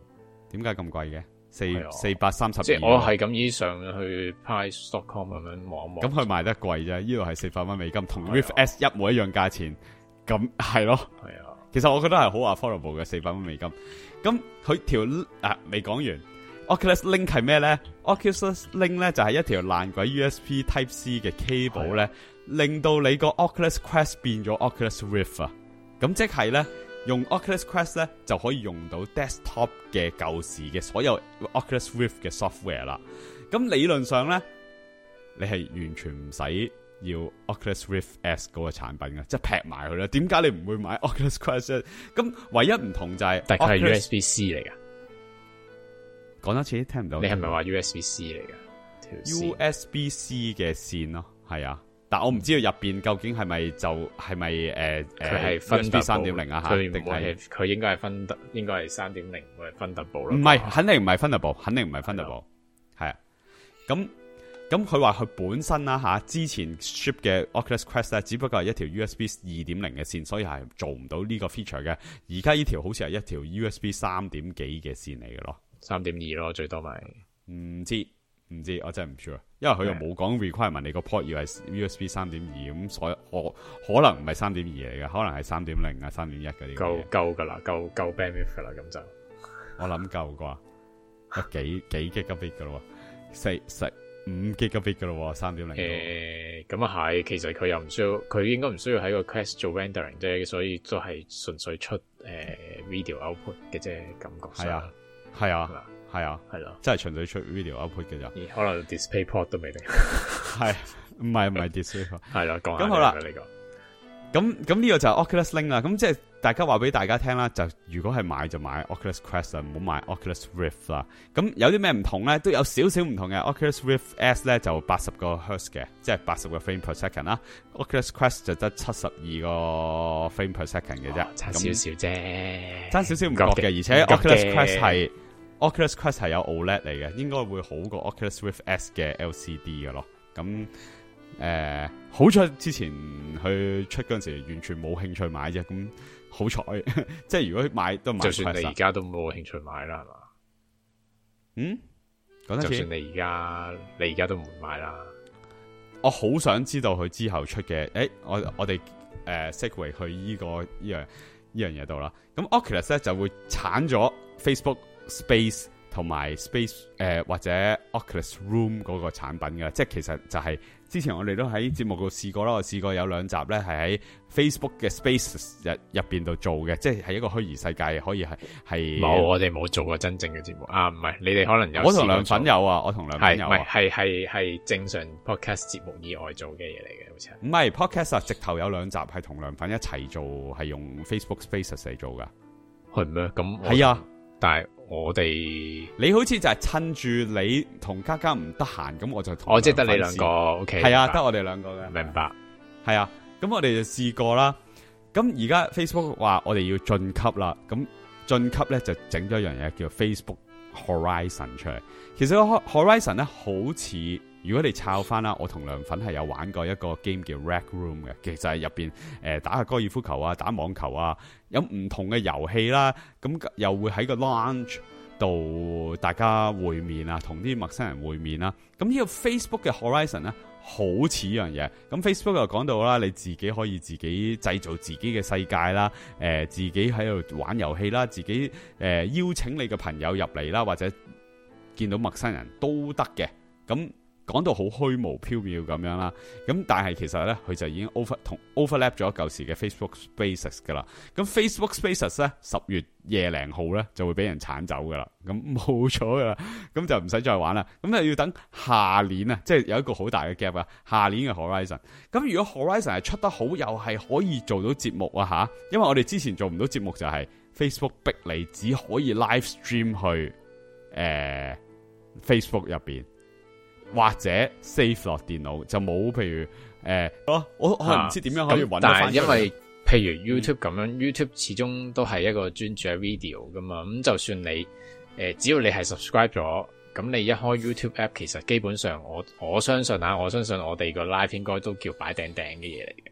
點解咁貴嘅？四四百三十二， 即係我係咁依上去 price dot com 咁樣望一望。 咁佢賣得貴啫，呢度係四百蚊美金，同 Rift S 一模一樣價錢，咁係咯。 係啊， 其實我覺得係好 affordable 嘅四百蚊美金。咁佢條啊未講完 ，Oculus Link 係咩咧 ？Oculus Link 咧就係、是、一條爛鬼 U S B Type C 嘅 cable 咧，令到你個 Oculus Quest 變咗 Oculus Rift 啊。咁即係咧。用 Oculus Quest 咧就可以用到 desktop 嘅舊時嘅所有 Oculus Rift 嘅 software 啦。咁理論上咧，你係完全唔使要 Oculus Rift S 嗰個產品嘅，即係劈埋佢啦。點解你唔會買 Oculus Quest？ 咁唯一唔同就係， 但係佢係 U S B C 嚟㗎。 講多次聽唔到。 你係咪話 U S B C 嚟㗎 ？U S B C 嘅線咯，係啊。但我唔知道入邊究竟係咪就係咪誒誒， 佢係分 U S B 三點零啊吓， 定係佢應該係分得，應該係三點零或者分特步啦。 唔係，肯定唔係分特步，肯定唔係分特步，係啊。咁咁佢話佢本身啦吓，之前 ship 嘅 Oculus Quest 咧，只不過係一條 U S B 二點零嘅線，所以係做唔到呢個 feature 嘅。而家呢條好似係一條 U S B 三點幾嘅線嚟嘅咯， 三點二咯，最多咪唔知。唔知，我真係唔 sure，因為佢又冇講 requirement，你個 port 要係 U S B 三點二，咁所以可可能唔係三點二嚟嘅，可能係三點零啊、三點一嗰啲。 夠夠噶啦，夠夠 bandwidth 噶啦，咁就我諗夠啩，有幾幾 gigabit 噶咯，四十五 gigabit 噶咯，三點零。 誒，咁啊係，其實佢又唔需要，佢應該唔需要喺個 Quest 做 rendering 啫，所以都係純粹出誒、呃、video output 嘅啫，感覺上。係啊， 係啊。係啊， 係咯， 真係純粹出 video output 嘅咋， 可能 display port 都未定。 係，唔係唔係 display port。係啦，講咁好啦，呢個。咁咁呢個就係 Oculus Link 啦。咁即係大家話俾大家聽啦，就如果係買就買 Oculus Quest 啦，唔好買 Oculus Rift 啦。咁有啲咩唔同咧？都有少少唔同嘅。Oculus Rift S 咧就八十個 hertz 嘅，即係八十個 frame per second 啦。Oculus Quest 就得七十二個 frame per second 嘅啫， 哦，差少少啫， 差少少唔覺嘅。而且 Oculus Quest 係。Oculus Quest 係有 O L E D 嚟嘅，應該會好過 Oculus Rift S 嘅 L C D 嘅咯。咁誒、呃，好彩之前去出嗰陣時完全冇興趣買啫。咁好彩，即係如果買都買， 就算你而家都冇興趣買啦，係嘛？ 嗯，講得就算你而家你而家都唔會買啦。 我好想知道佢之後出嘅，誒、欸，我我哋誒 segue 去呢、這個呢樣呢樣嘢度啦。咁 Oculus 咧就會鏟咗 Facebook Space 同埋 Space 誒、呃、或者 Oculus Room 嗰個產品嘅，即係其實就係之前我哋都喺節目度試過啦，我試過有兩集咧係喺 Facebook 嘅 Space 入入邊度做嘅，即係係一個虛擬世界可以係係冇，我哋冇做過真正嘅節目啊，唔係你哋可能有， 我同梁粉有啊，我同梁粉有啊， 係係係正常 podcast 節目以外做嘅嘢嚟嘅，好似係唔係 podcast 啊，直頭有兩集係同梁粉一齊做，係用 Facebook Spaces 嚟做噶， 係咩？咁係啊， 但係。我哋你好似就係趁住你同嘉嘉唔得閒，咁我就同我即係得你兩個 ，OK 係啊，得我哋兩個嘅， 明白係啊。咁我哋就試過啦。咁而家 Facebook 話我哋要晉級啦，咁晉級咧就整咗一樣嘢叫 Facebook Horizon 出嚟。其實個 Horizon 咧好似，如果你抄翻啦，我同梁粉係有玩過一個 game 叫 Rec Room 嘅，其實係入邊誒打下高爾夫球啊，打網球啊，有唔同嘅遊戲啦，咁又會喺個 launch 度大家會面啊，同啲陌生人會面啦。咁呢個 Facebook 嘅 Horizon 咧，好似樣嘢。咁 Facebook 又講到啦，你自己可以自己製造自己嘅世界啦，誒、呃，自己喺度玩遊戲啦，自己誒、呃、邀請你嘅朋友入嚟啦，或者見到陌生人都得嘅。咁講到好虛無縹緲咁樣啦，咁但係其實咧，佢就已經 over 同 overlap 咗舊時嘅 Facebook Spaces 噶啦。咁 Facebook Spaces 咧，十月廿零號咧就會俾人鏟走噶啦，咁冇咗噶啦，咁就唔使再玩啦。咁就要等下年啊，即係有一個好大嘅 gap 啊，下年嘅 Horizon。咁如果 Horizon 係出得好，又係可以做到節目啊吓，因為我哋之前做唔到節目就係 Facebook 逼你只可以 live stream 去誒、呃、Facebook 入邊。或者 save 落電腦就冇，譬如誒、呃，我我我係唔知點樣可以揾得翻。 但係因為譬如 YouTube 咁樣、嗯、，YouTube 始終都係一個專注喺 video 噶嘛。咁就算你誒、呃，只要你係 subscribe 咗，咁你一開 YouTube app，其實基本上我我相信啊，我相信我哋個 live 應該都叫擺頂頂嘅嘢嚟嘅。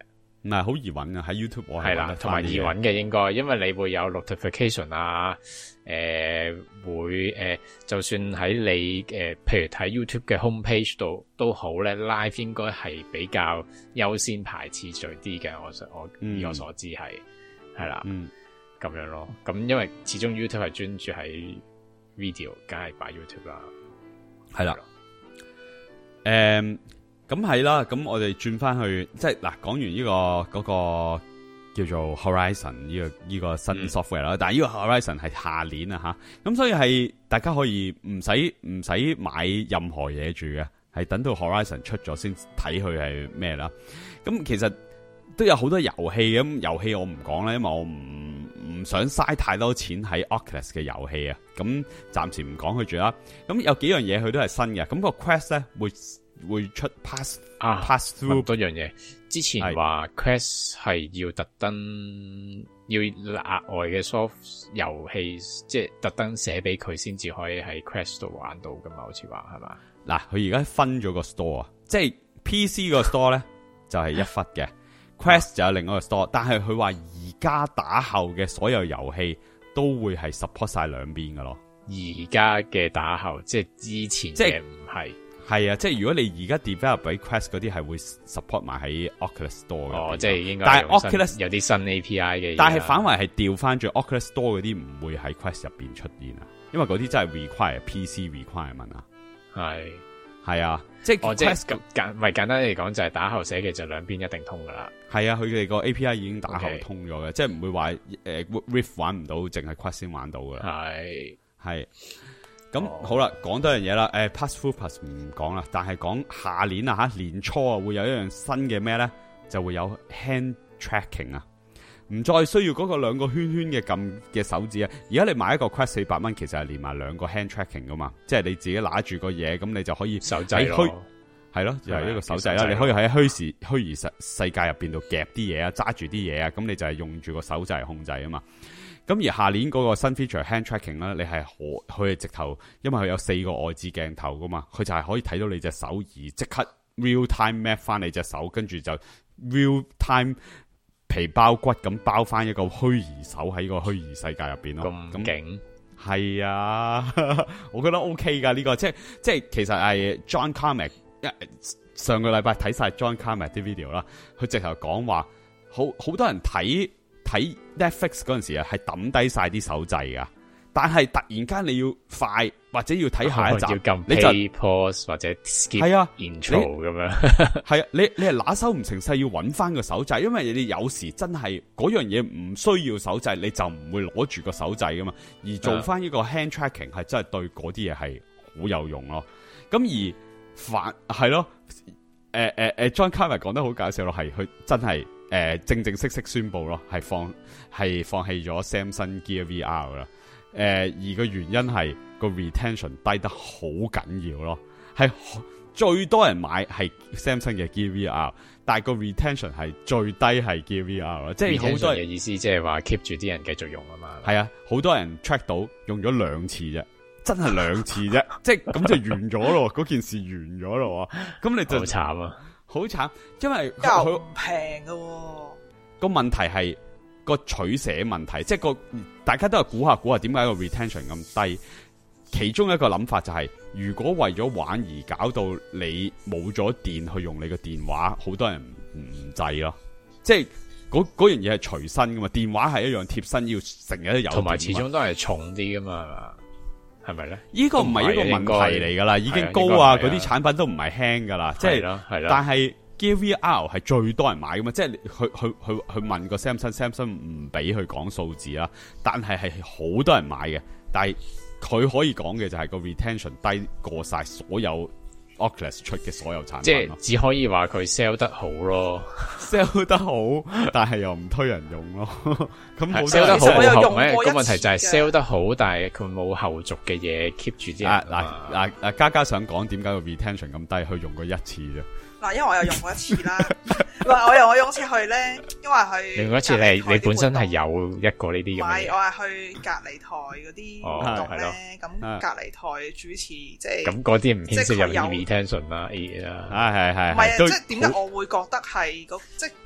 唔係好易揾啊，喺 YouTube 我係啦，同埋易揾嘅應該，因為你會有 notification 啊，誒、呃、會誒、呃，就算喺你誒、呃，譬如睇 YouTube 嘅 homepage 度都好咧 ，live 應該係比較優先排次序啲嘅，我我以我所知係係啦，咁、嗯、樣咯。咁因為始終 YouTube 係專注喺 video， 梗係擺 YouTube 啦， 係啦，誒。咁係啦，咁我哋轉翻去，即係嗱，講完呢、這個嗰、那個叫做 Horizon 呢、這個呢、這個新 software 啦、嗯，但係呢個 Horizon 係下年啊吓，咁所以係大家可以唔使唔使買任何嘢住嘅，係等到 Horizon 出咗先睇佢係咩啦。咁其實都有好多遊戲，咁遊戲我唔講啦，因為我唔唔想嘥太多錢喺 Oculus 嘅遊戲啊。咁暫時唔講佢住啦。咁有幾樣嘢佢都係新嘅，咁、那個 Quest 咧會。會出 pass 啊 pass through 多樣嘢。之前話 Quest 係要特登要額外嘅 soft 遊戲，即係特登寫俾佢先至可以喺 Quest 度玩到噶嘛？好似話係嘛？ 嗱，佢而家分咗個 store 啊，即係 P C 個 store 咧就係一忽嘅，Quest 就有另一個 store，但係佢話而家打後嘅所有遊戲都會係 support 晒兩邊噶咯。 而家嘅打後即係之前嘅唔係。 係啊，即係如果你而家 develop 俾 Quest 嗰啲係會 support 埋喺 Oculus Store 嘅。 哦，即係應該。 但係 Oculus 有啲新 A P I 嘅。 但係反為係調翻轉 Oculus Store 嗰啲唔會喺 Quest 入邊出現啊，因為嗰啲真係 require P C requirement 啊。 係係啊，即係 Quest 哦，即係咁簡，唔係簡單嚟講就係打後寫嘅就兩邊一定通噶啦。 係啊，佢哋個 A P I 已經打後 Okay. 通咗嘅，即係唔會話誒、呃、Rift 玩唔到，淨係 Quest 先玩到噶啦。 係係。 咁、哦、好啦，講多樣嘢啦，誒 Pass Through Pass 唔講啦，但係講下年啊吓，年初啊會有一樣新嘅咩咧，就會有 Hand Tracking 啊，唔再需要嗰個兩個圈圈嘅撳嘅手指啊，而家你買一個 Quest 四百蚊，其實係連埋兩個 Hand Tracking 噶嘛，即係你自己拿住個嘢，咁你就可以手掣咯， 係咯，就係、是、一個手掣啦，你可以喺虛實虛擬世世界入邊度夾啲嘢啊，揸住啲嘢啊，咁你就係用住個手掣嚟控制啊嘛。咁而下年嗰個新 feature hand tracking 咧，你係可佢係直頭，因為佢有四個外置鏡頭噶嘛，佢就係可以睇到你隻手而即刻 real time map 翻你隻手，跟住就 real time 皮包骨咁包翻一個虛擬手喺個虛擬世界入邊咯。 咁勁係啊，我覺得 OK 噶呢、這個，即係即係其實係 John Carmack 上個禮拜睇晒 John Carmack 啲 video 啦，佢直頭講話好好多人睇。睇 Netflix 嗰陣時啊，係抌低晒啲手掣噶，但係突然間你要快或者要睇下一集， 哦、要撳你就 pause 或者 skip 係啊 intro 咁樣， 係啊，你你係拿手唔成勢要揾翻個手掣，因為你有時真係嗰樣嘢唔需要手掣，你就唔會攞住個手掣噶嘛，而做翻呢個 hand tracking 係真係對嗰啲嘢係好有用咯。咁而反係咯，誒誒誒 John Carmack 講得好搞笑咯，係佢真係。誒、呃，正正式式宣布咯，係放係放棄咗 Samsung Gear V R 啦。誒、呃，而個原因係個 retention 低得好緊要咯，係最多人買係 Samsung 嘅 Gear V R， 但係個 retention 係最低係 Gear V R 咯，即係好多人嘅意思，即係話 keep 住啲人繼續用啊嘛。 係啊，好多人 track 到用咗兩次啫，真係兩次啫，即係咁就完咗咯，嗰件事完咗咯，咁你就好慘啊！ 好慘，因為又平嘅個問題係個取捨問題，即係個大家都係估下估下點解個 retention 咁低。其中一個諗法就係、是，如果為咗玩而搞到你冇咗電去用你個電話，好多人唔制咯。即係嗰嗰樣嘢係隨身噶嘛，電話係一樣貼身，要成日都有， 同埋始終都係重啲噶嘛，係咪咧？ 呢個唔係一個問題嚟噶啦，已經高啊，嗰啲產品都唔係輕噶啦，即係係啦。但係 Gear V R 係最多人買噶嘛，即係去去去去問個 Samsung，Samsung 唔俾佢講數字啦，但係係好多人買嘅，但係佢可以講嘅就係個 retention 低過晒所有 Oculus 出嘅所有產品， 即係只可以話佢 sell 得好咯 ，sell 得好，但係又唔推人用咯。咁 sell 得好冇後咩？個問題就係 sell 得好，但係佢冇後續嘅嘢 keep 住啲人。 嗱嗱嗱，嘉嘉想講點解個 retention 咁低？佢用過一次啫。 嗱，因為我有用過一次啦，唔係我用我用一次去咧，因為去用一次你你本身係有一個呢啲咁嘅。唔係， 我係去隔離台嗰啲活動咧，咁、哦、隔離台主持即係咁嗰啲唔牽涉入 retention 啦，係係係。唔係啊，即係點解我會覺得係即係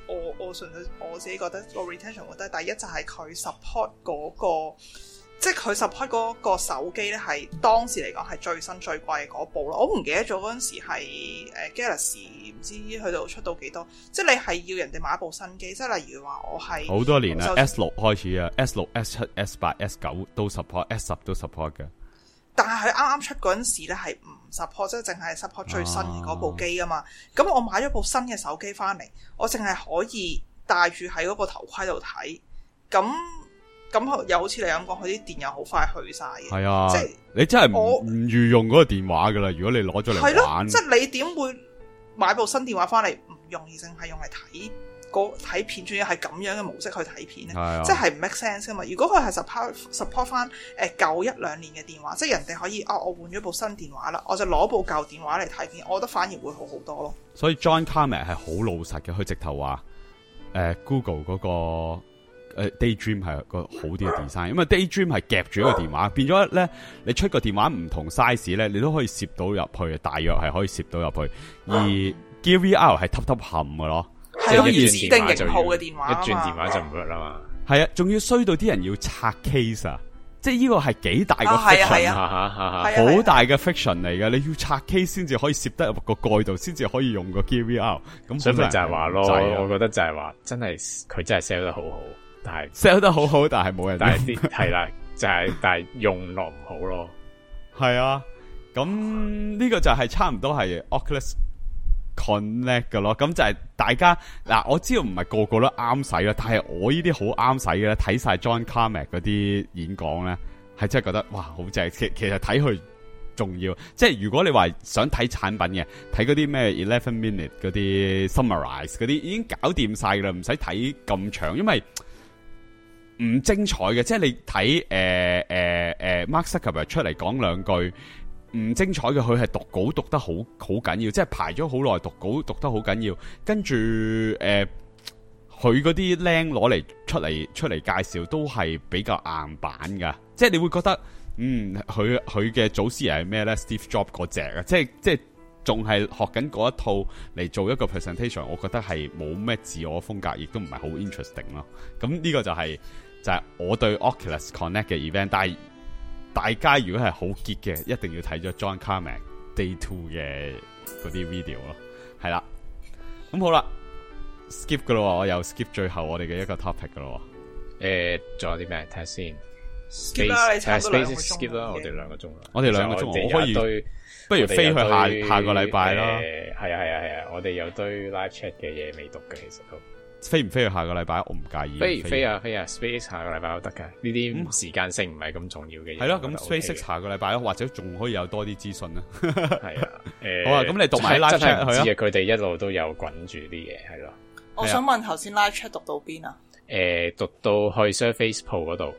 我我純粹我自己覺得個 retention 會低。第一就係佢 support 嗰個。即係佢 support 嗰個手機咧，係當時嚟講係最新最貴嘅嗰部咯。我唔記得咗嗰陣時係誒 Galaxy 唔知去到出到幾多。即係你係要人哋買一部新機，即係例如話我係好多年啦 ，S 六開始啊 ，S 六、S 七、S 八、S 九都 support，S 十都 support 嘅。 但係佢啱啱出嗰陣時咧係唔 support，即係淨係 support 最新嘅嗰部機啊嘛。咁、啊、我買咗部新嘅手機翻嚟，我淨係可以戴住喺嗰個頭盔度睇咁。咁又好似你咁講，佢啲電又好快去晒嘅。係啊，即係你真係唔唔預用嗰個電話噶啦。如果你攞咗嚟玩，係咯， 即係你點會買部新電話翻嚟唔用，而淨係用嚟睇個睇片，仲要係咁樣嘅模式去睇片咧？啊、即係唔 make sense 噶嘛？如果佢係 support support 翻誒舊一兩年嘅電話，即係人哋可以啊，我換咗部新電話啦，我就攞部舊電話嚟睇片，我覺得反而會好好多咯。 所以 John Carmack 係好老實嘅，佢直頭話誒 Google 嗰、嗰個。誒 Daydream 係個好啲嘅 design，因為 Daydream 係夾住一個電話，變咗咧你出個電話唔同 size 咧，你都可以攝到入去，大約係可以攝到入去。而 Gear V R 係揼揼冚嘅咯， 係可以指定型號嘅電話， 一轉電話就唔 work 啦嘛。 係啊，仲要衰到啲人要拆 case 啊！即係呢個係幾大個 friction，好大嘅 friction 嚟嘅。你要拆 case 先至可以攝得入個蓋度，先至可以用個 Gear V R。咁所以咪就係話咯，我覺得就係話真係佢真係 sell 得好好。但係 sell 得好好，但係冇人， 但係啲係啦，就係、是、但係用落唔好咯。 係啊，咁呢個就係差唔多係 Oculus Connect 嘅咯。咁就係大家嗱，我知道唔係個個都啱使啦，但係我呢啲好啱使嘅咧，睇晒 John Carmack 嗰啲演講咧，係真係覺得哇好正。其其實睇佢重要，即係如果你話想睇產品嘅，睇嗰啲咩 eleven minute 嗰啲 summarize 嗰啲已經搞掂晒噶啦，唔使睇咁長，因為唔精彩嘅，即係你睇誒誒誒 Mark Zuckerberg 出嚟講兩句唔精彩嘅，佢係讀稿讀得好好緊要，即係排咗好耐讀稿讀得好緊要，跟住誒佢嗰啲靚攞嚟出嚟出嚟介紹都係比較硬板噶，即係你會覺得嗯佢佢嘅祖師爺係咩咧 Steve Jobs 嗰隻啊，即係即係仲係學緊嗰一套嚟做一個 presentation， 我覺得係冇咩自我風格，亦都唔係好 interesting 咯。咁呢個就係、是。就係、是、我對 Oculus Connect 嘅 event， 但係大家如果係好結嘅，一定要睇咗 John Carmack Day Two 嘅嗰啲 video 咯，係啦。咁好啦 ，skip 噶咯，我又 skip 最後我哋嘅一個 topic 噶咯。誒、呃，仲有啲咩睇下先 ？skip 啦，你差唔多兩個鐘 skip 啦，我哋兩個鐘啦。 我哋兩個鐘，我可以不如飛去下下個禮拜啦。 係啊係啊係啊，我哋有堆 live chat 嘅嘢未讀嘅，其實都。 飛唔飛去下個禮拜我唔介意。 飛飛啊飛啊 ，Space 下個禮拜都得㗎。呢啲時間性唔係咁重要嘅嘢。係、嗯、咯，咁 Space 下個禮拜咯，或者仲可以有多啲資訊啦。 係啊，誒、呃， 好啊，咁你讀埋 live chat 佢啊。佢哋一路都有滾住啲嘢，係咯。 我想問頭先 live chat 讀到邊啊？ 誒、呃，讀到去 Surface Pro 嗰度。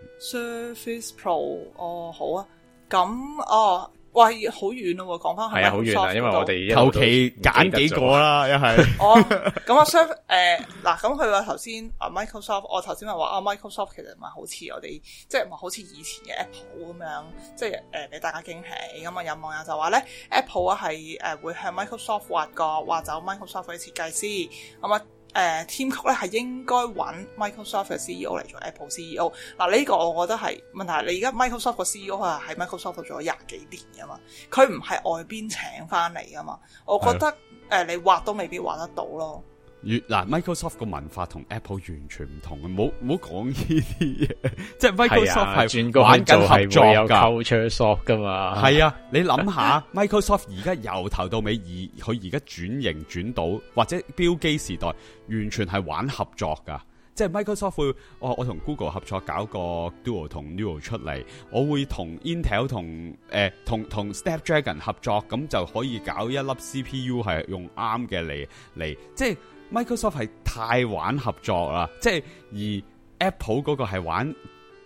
Surface Pro，哦，好啊，咁哦。喂，好遠咯喎！講翻係啊，好遠啊，因為我哋求其揀幾個啦，一係。 哦，咁啊 ，Surf 誒嗱，咁佢話頭先啊 Microsoft，我頭先咪話啊 Microsoft 其實唔係好似我哋，即係唔係好似以前嘅 Apple 咁樣，即係誒俾大家驚喜咁啊！有網友就話咧 ，Apple 啊係誒會向 Microsoft 挖角，挖走 Microsoft 嘅設計師咁啊。誒 Tim Cook 咧係應該揾 Microsoft 嘅 C E O 嚟做 Apple C E O。嗱呢個我覺得係問題。你而家 Microsoft 個 C E O 係喺 Microsoft 做咗廿幾年噶嘛，佢唔係外邊請翻嚟噶嘛。我覺得誒、呃、你畫都未必畫得到咯。 嗱 Microsoft 個文化同 Apple 完全唔同嘅，唔好唔好講呢啲嘢。即係 Microsoft 係玩緊合作㗎，有 culture shock 噶嘛。 係啊，你諗下 Microsoft 而家由頭到尾，而佢而家轉型轉到或者標機時代，完全係玩合作㗎。即係 Microsoft 會，我我同 Google 合作搞個 Duo 同 Neo 出嚟，我會同 Intel 同誒同同 Snapdragon 合作，咁就可以搞一粒 C P U 係用啱嘅嚟嚟，即係。Microsoft 係太玩合作啦，即係而 Apple 嗰個係玩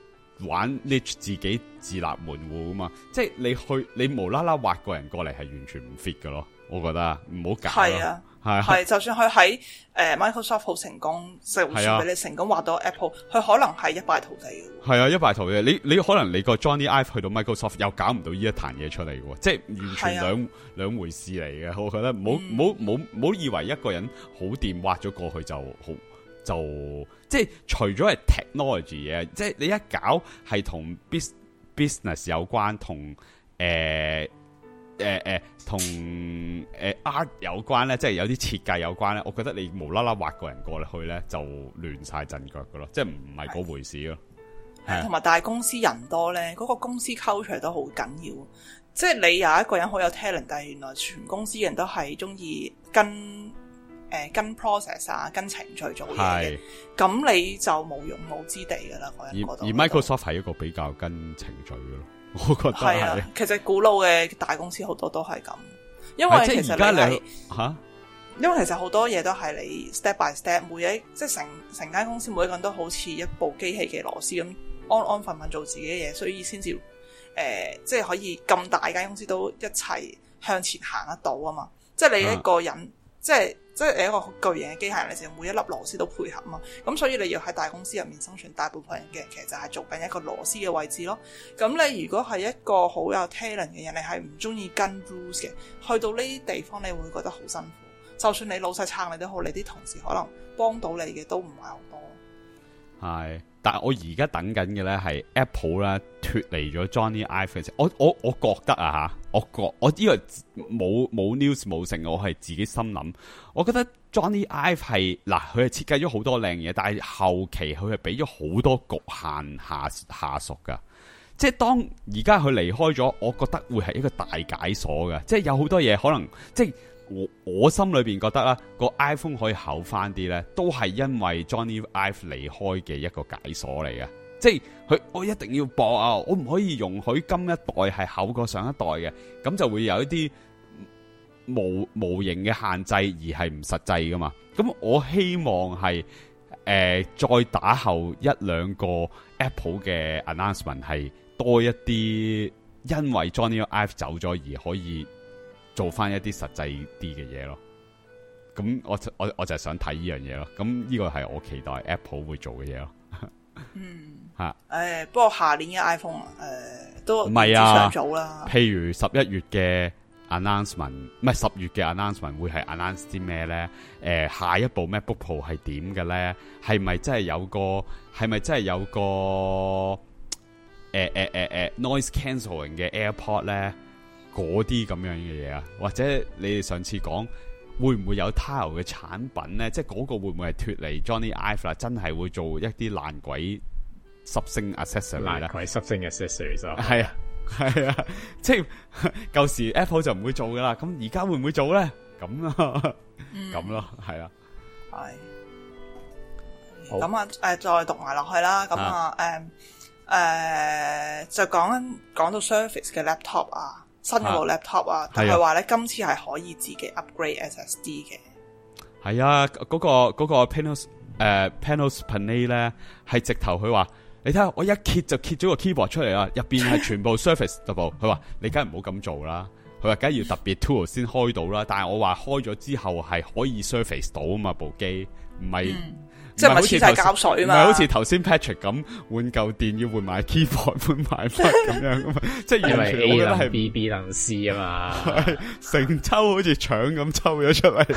玩 niche 自己自立門戶啊嘛，即係你去你無啦啦挖個人過嚟係完全唔 fit 噶咯，我覺得唔好搞。 係啊，係係，就算佢喺誒 Microsoft 好成功，就算俾你成功挖到 Apple，佢、啊、可能係一敗塗地嘅。係啊，一敗塗地。你你可能你個 Johnny Ive 去到 Microsoft 又搞唔到呢一壇嘢出嚟嘅，即係完全兩兩、啊、回事嚟嘅。我覺得唔好唔好唔好唔好以為一個人好掂挖咗過去就好。就即係除咗係 technology 嘢，即係你一搞係同 business 有關，同誒誒誒同誒 art 有關咧，即係有啲設計有關咧。我覺得你無啦啦挖個人過嚟去咧，就亂晒陣腳噶咯，即係唔係嗰回事咯。 同埋大公司人多咧，嗰、嗰個公司 culture 都好緊要。即係你有一個人好有 talent， 但係原來全公司嘅人都係中意跟。誒、呃，跟 process 啊，跟程序做嘢嘅，咁你就無用武之地噶啦。而而 Microsoft 係一個比較跟程序嘅咯，我覺得係。係啊， 其實古老嘅大公司好多都係咁，因為其實你係吓，因為其實好多嘢都係你 step by step， 每一即係成成間公司每一個人都好似一部機器嘅螺絲咁，安安分分做自己嘅嘢，所以先至誒，即係可以咁大間公司都一齊向前行得到啊嘛。即係你一個人，啊、即係。即係一個巨型嘅機械人，你就每一粒螺絲都配合嘛，咁所以你要喺大公司入面生存，大部分人嘅其實就係做緊一個螺絲嘅位置咯。咁你如果係一個好有 talent 嘅人，你係唔中意跟 rules 嘅，去到呢啲地方你會覺得好辛苦。就算你老細撐你都好，你啲同事可能幫到你嘅都唔係好多。係， 但係我而家等緊嘅咧係 Apple 咧脫離咗 Johnny Ive。我我我覺得啊吓，我覺我呢個冇冇 news 冇成，我係自己心諗，我覺得 Johnny Ive 係嗱，佢係設計咗好多靚嘢，但係後期佢係俾咗好多局限下下屬噶。即係當而家佢離開咗，我覺得會係一個大解鎖嘅。即係有好多嘢可能即係。我我心裏邊覺得啦，個 iPhone 可以厚翻啲咧，都係因為 Johnny Ive 離開嘅一個解鎖嚟嘅。即係佢我一定要播啊，我唔可以容許今一代係厚過上一代嘅，咁就會有一啲無無形嘅限制，而係唔實際噶嘛。咁我希望係誒、呃、再打後一兩個 Apple 嘅 announcement 係多一啲，因為 Johnny Ive 走咗而可以。做翻一啲實際啲嘅嘢咯，咁我我我就係想睇呢樣嘢咯，咁呢個係我期待 Apple 會做嘅嘢咯。嗯，吓，誒、 欸，不過下年嘅 iPhone 啊，誒、呃，都唔係啊， 早啦。 譬如十一月嘅 announcement， 唔係十月嘅 announcement 會係 announce 啲咩咧？誒、呃，下一部 MacBook Pro 係點嘅咧？係咪真係有個？係咪真係有個？誒誒誒誒 noise cancelling 嘅 AirPod 咧？嗰啲咁樣嘅嘢啊，或者你哋上次講會唔會有 Tile 嘅產品咧？即係嗰個會唔會係脫離 Johnny Ive 啦？真係會做一啲爛鬼濕星 accessory 啦？ 爛鬼濕星 accessory 係啊係啊，即係舊時 Apple 就唔會做噶啦，咁而家會唔會做咧？咁咯，咁、嗯、咯，係啊， 係。咁啊，誒、呃，再讀埋落去啦。咁啊，誒、啊，誒、呃，就講講到 Surface 嘅 laptop 啊。新嗰部 laptop 啊，但係話咧今次係可以自己 upgrade S S D 嘅。係啊，嗰、那個嗰、那個 Panos 誒、uh, Panos Panay 咧係直頭佢話，你睇下我一揭就揭咗個 keyboard 出嚟啦，入邊係全部 Surface 部。佢話你梗係唔好咁做啦，佢話梗係要特別 tool 先開到啦。但係我話開咗之後係可以 Surface 到啊嘛，部機唔係。嗯即係唔係黐晒膠水嘛？唔係好似頭先 Patrick 咁換舊電要換埋 keyboard 換埋筆咁樣噶嘛？即係因為 A 能 B B 能 C 啊嘛，成抽好似腸咁抽咗出嚟。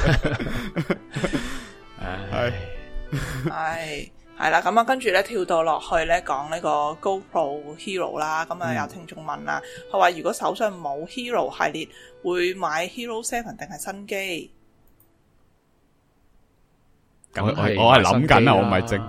係係係啦，咁啊，跟住咧跳到落去咧講呢個 GoPro Hero 啦，咁啊有聽眾問啦，佢話如果手上冇 Hero 系列，會買 Hero Seven 定係新機？我我我係諗緊啊，我唔係正。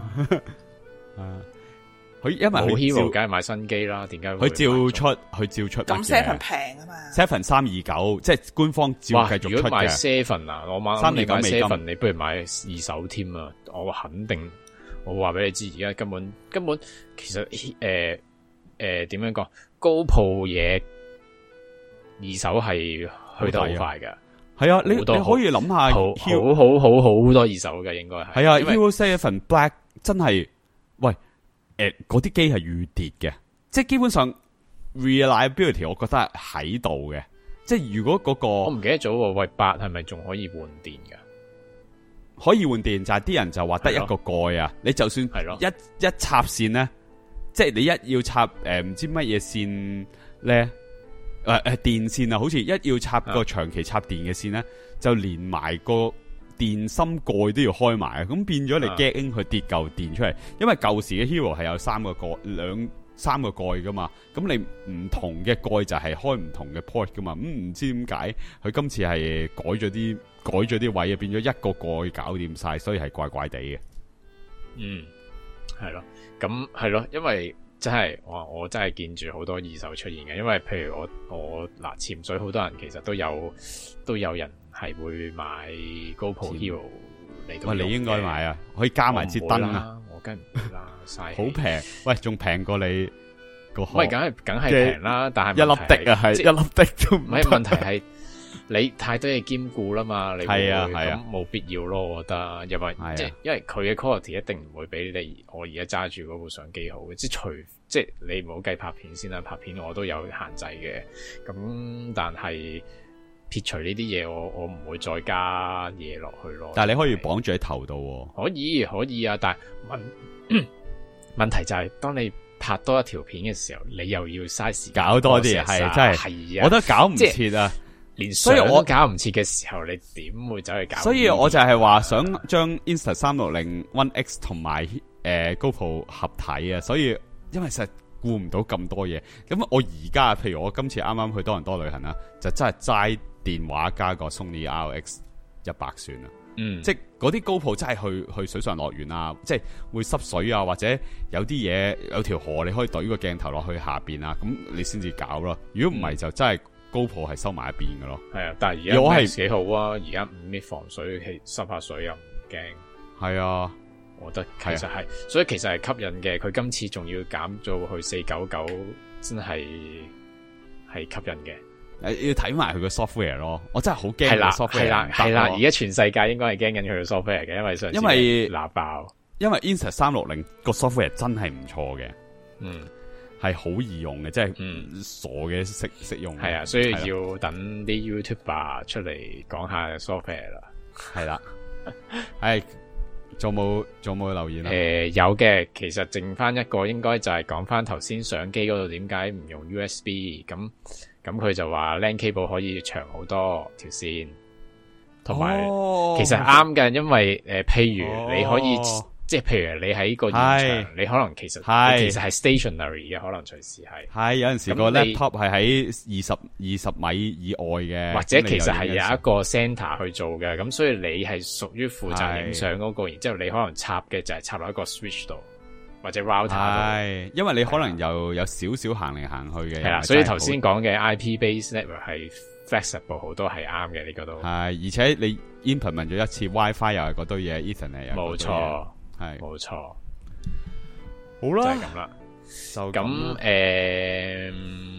佢因為佢 Hero 梗係買新機啦，點解佢照出佢照出？咁 Seven 平啊嘛 ，Seven 三二九，即係官方照繼續出嘅。如果買 Seven 啊，我買三二九美金，你不如買二手添啊！我肯定，我話俾你知，而家根本根本其實誒誒點樣講，高鋪嘢二手係去得好快噶。係啊，你你可以諗下，好好好好好多二手嘅應該係。係啊 ，Hero Seven Black 真係，喂， 誒嗰啲機係預跌嘅，即係基本上 reliability 我覺得係喺度嘅。即係如果嗰、嗰個我唔記得咗喎，喂八係咪仲可以換電噶？ 可以換電，就係、是、啲人就話得一個蓋啊，你就算一一插線咧，即係你一要插誒唔、呃、知乜嘢線咧，誒誒電線啊，好似一要插個長期插電嘅線咧，就連埋個電芯蓋都要開埋啊，咁變咗你驚佢跌嚿電出嚟，因為舊時嘅 Hero 係有三個蓋兩。三個蓋噶嘛，咁你唔同嘅蓋就係開唔同嘅 port 噶嘛，咁、嗯、唔知點解佢今次係改咗啲改咗啲位啊，變咗一個蓋搞掂晒，所以係怪怪地嘅。 嗯，係咯，咁係咯，因為真係我我真係見住好多二手出現嘅，因為譬如我我嗱潛水好多人其實都有都有人係會買 GoPro Hero 嚟到。喂， 你應該買啊，可以加埋支燈啊。 梗唔會啦，嘥好平，喂，仲平過你個殼， 喂，梗係梗係平啦，但係一粒滴啊，係一粒滴都唔係問題係你太多嘢兼顧啦嘛，你係啊係啊， 冇必要咯，我覺得，因為即係因為佢嘅 quality 一定唔會比你我而家揸住嗰部相機好嘅，即係除即係你唔好計拍片先啦，拍片我都有限制嘅，咁但係撇除呢啲嘢，我我唔會再加嘢落去咯。 但係你可以綁住喺頭度， 可以可以啊，但係問問題就係、是、當你拍多一條片嘅時候，你又要嘥時間搞多啲，係真係，係啊，我都搞唔切啊， 連所以我搞唔切嘅時候，你點會走去搞？ 所以我就係話想將 Insta 三六零 One X 同埋誒 GoPro 合體啊，所以因為實顧唔到咁多嘢，咁我而家譬如我今次啱啱去多倫多旅行啦，就真係齋電話加個 Sony R X 一百算啦。嗯，即係嗰啲 GoPro真係去去水上樂園啊，即係會濕水啊，或者有啲嘢有條河你可以懟個鏡頭落去下邊啊，咁你先至搞咯。如果唔係就真係 GoPro 係收埋一邊噶咯。係啊，但係而家我係幾好啊，而家五 米防水氣濕下水又唔驚。係啊，我覺得其實係，所以其實係吸引嘅。佢今次仲要減到去四九九，真係係吸引嘅。誒，要睇埋佢個 software 咯，我真係好驚個 software。係啦，係啦，而家全世界應該係驚緊佢個 software 嘅，因為上次因為鬧爆，因為 Insta 三六零個 software 真係唔錯嘅，嗯，係好易用嘅，即係嗯傻嘅識識用。係啊，所以要等啲 YouTuber 出嚟講下 software 啦。係啦，係仲冇仲冇留言啊？誒，有嘅，其實剩翻一個，應該就係講翻頭先相機嗰度點解唔用 U S B 咁。咁佢就話 LAN cable 可以長好多條線，同埋、哦、其實啱嘅，因為誒、呃，譬如你可以、哦、即係譬如你喺個現場，你可能其實其實係 stationary 嘅，可能隨時係係有陣時個 laptop 係喺二十二十米以外嘅，或者其實係有一個 center 去做嘅，咁所以你係屬於負責影相嗰個，然之後你可能插嘅就係插落一個 switch 度。或者 router 係，因為你可能又有少少行嚟行去嘅，係啦，所以頭先講嘅 I P based network 係 flexible 好多係啱嘅，呢個都係，而且你 implement 咗一次 WiFi 又係嗰堆嘢 Ethernet 冇錯，係冇錯，好啦，就係咁啦，就咁誒，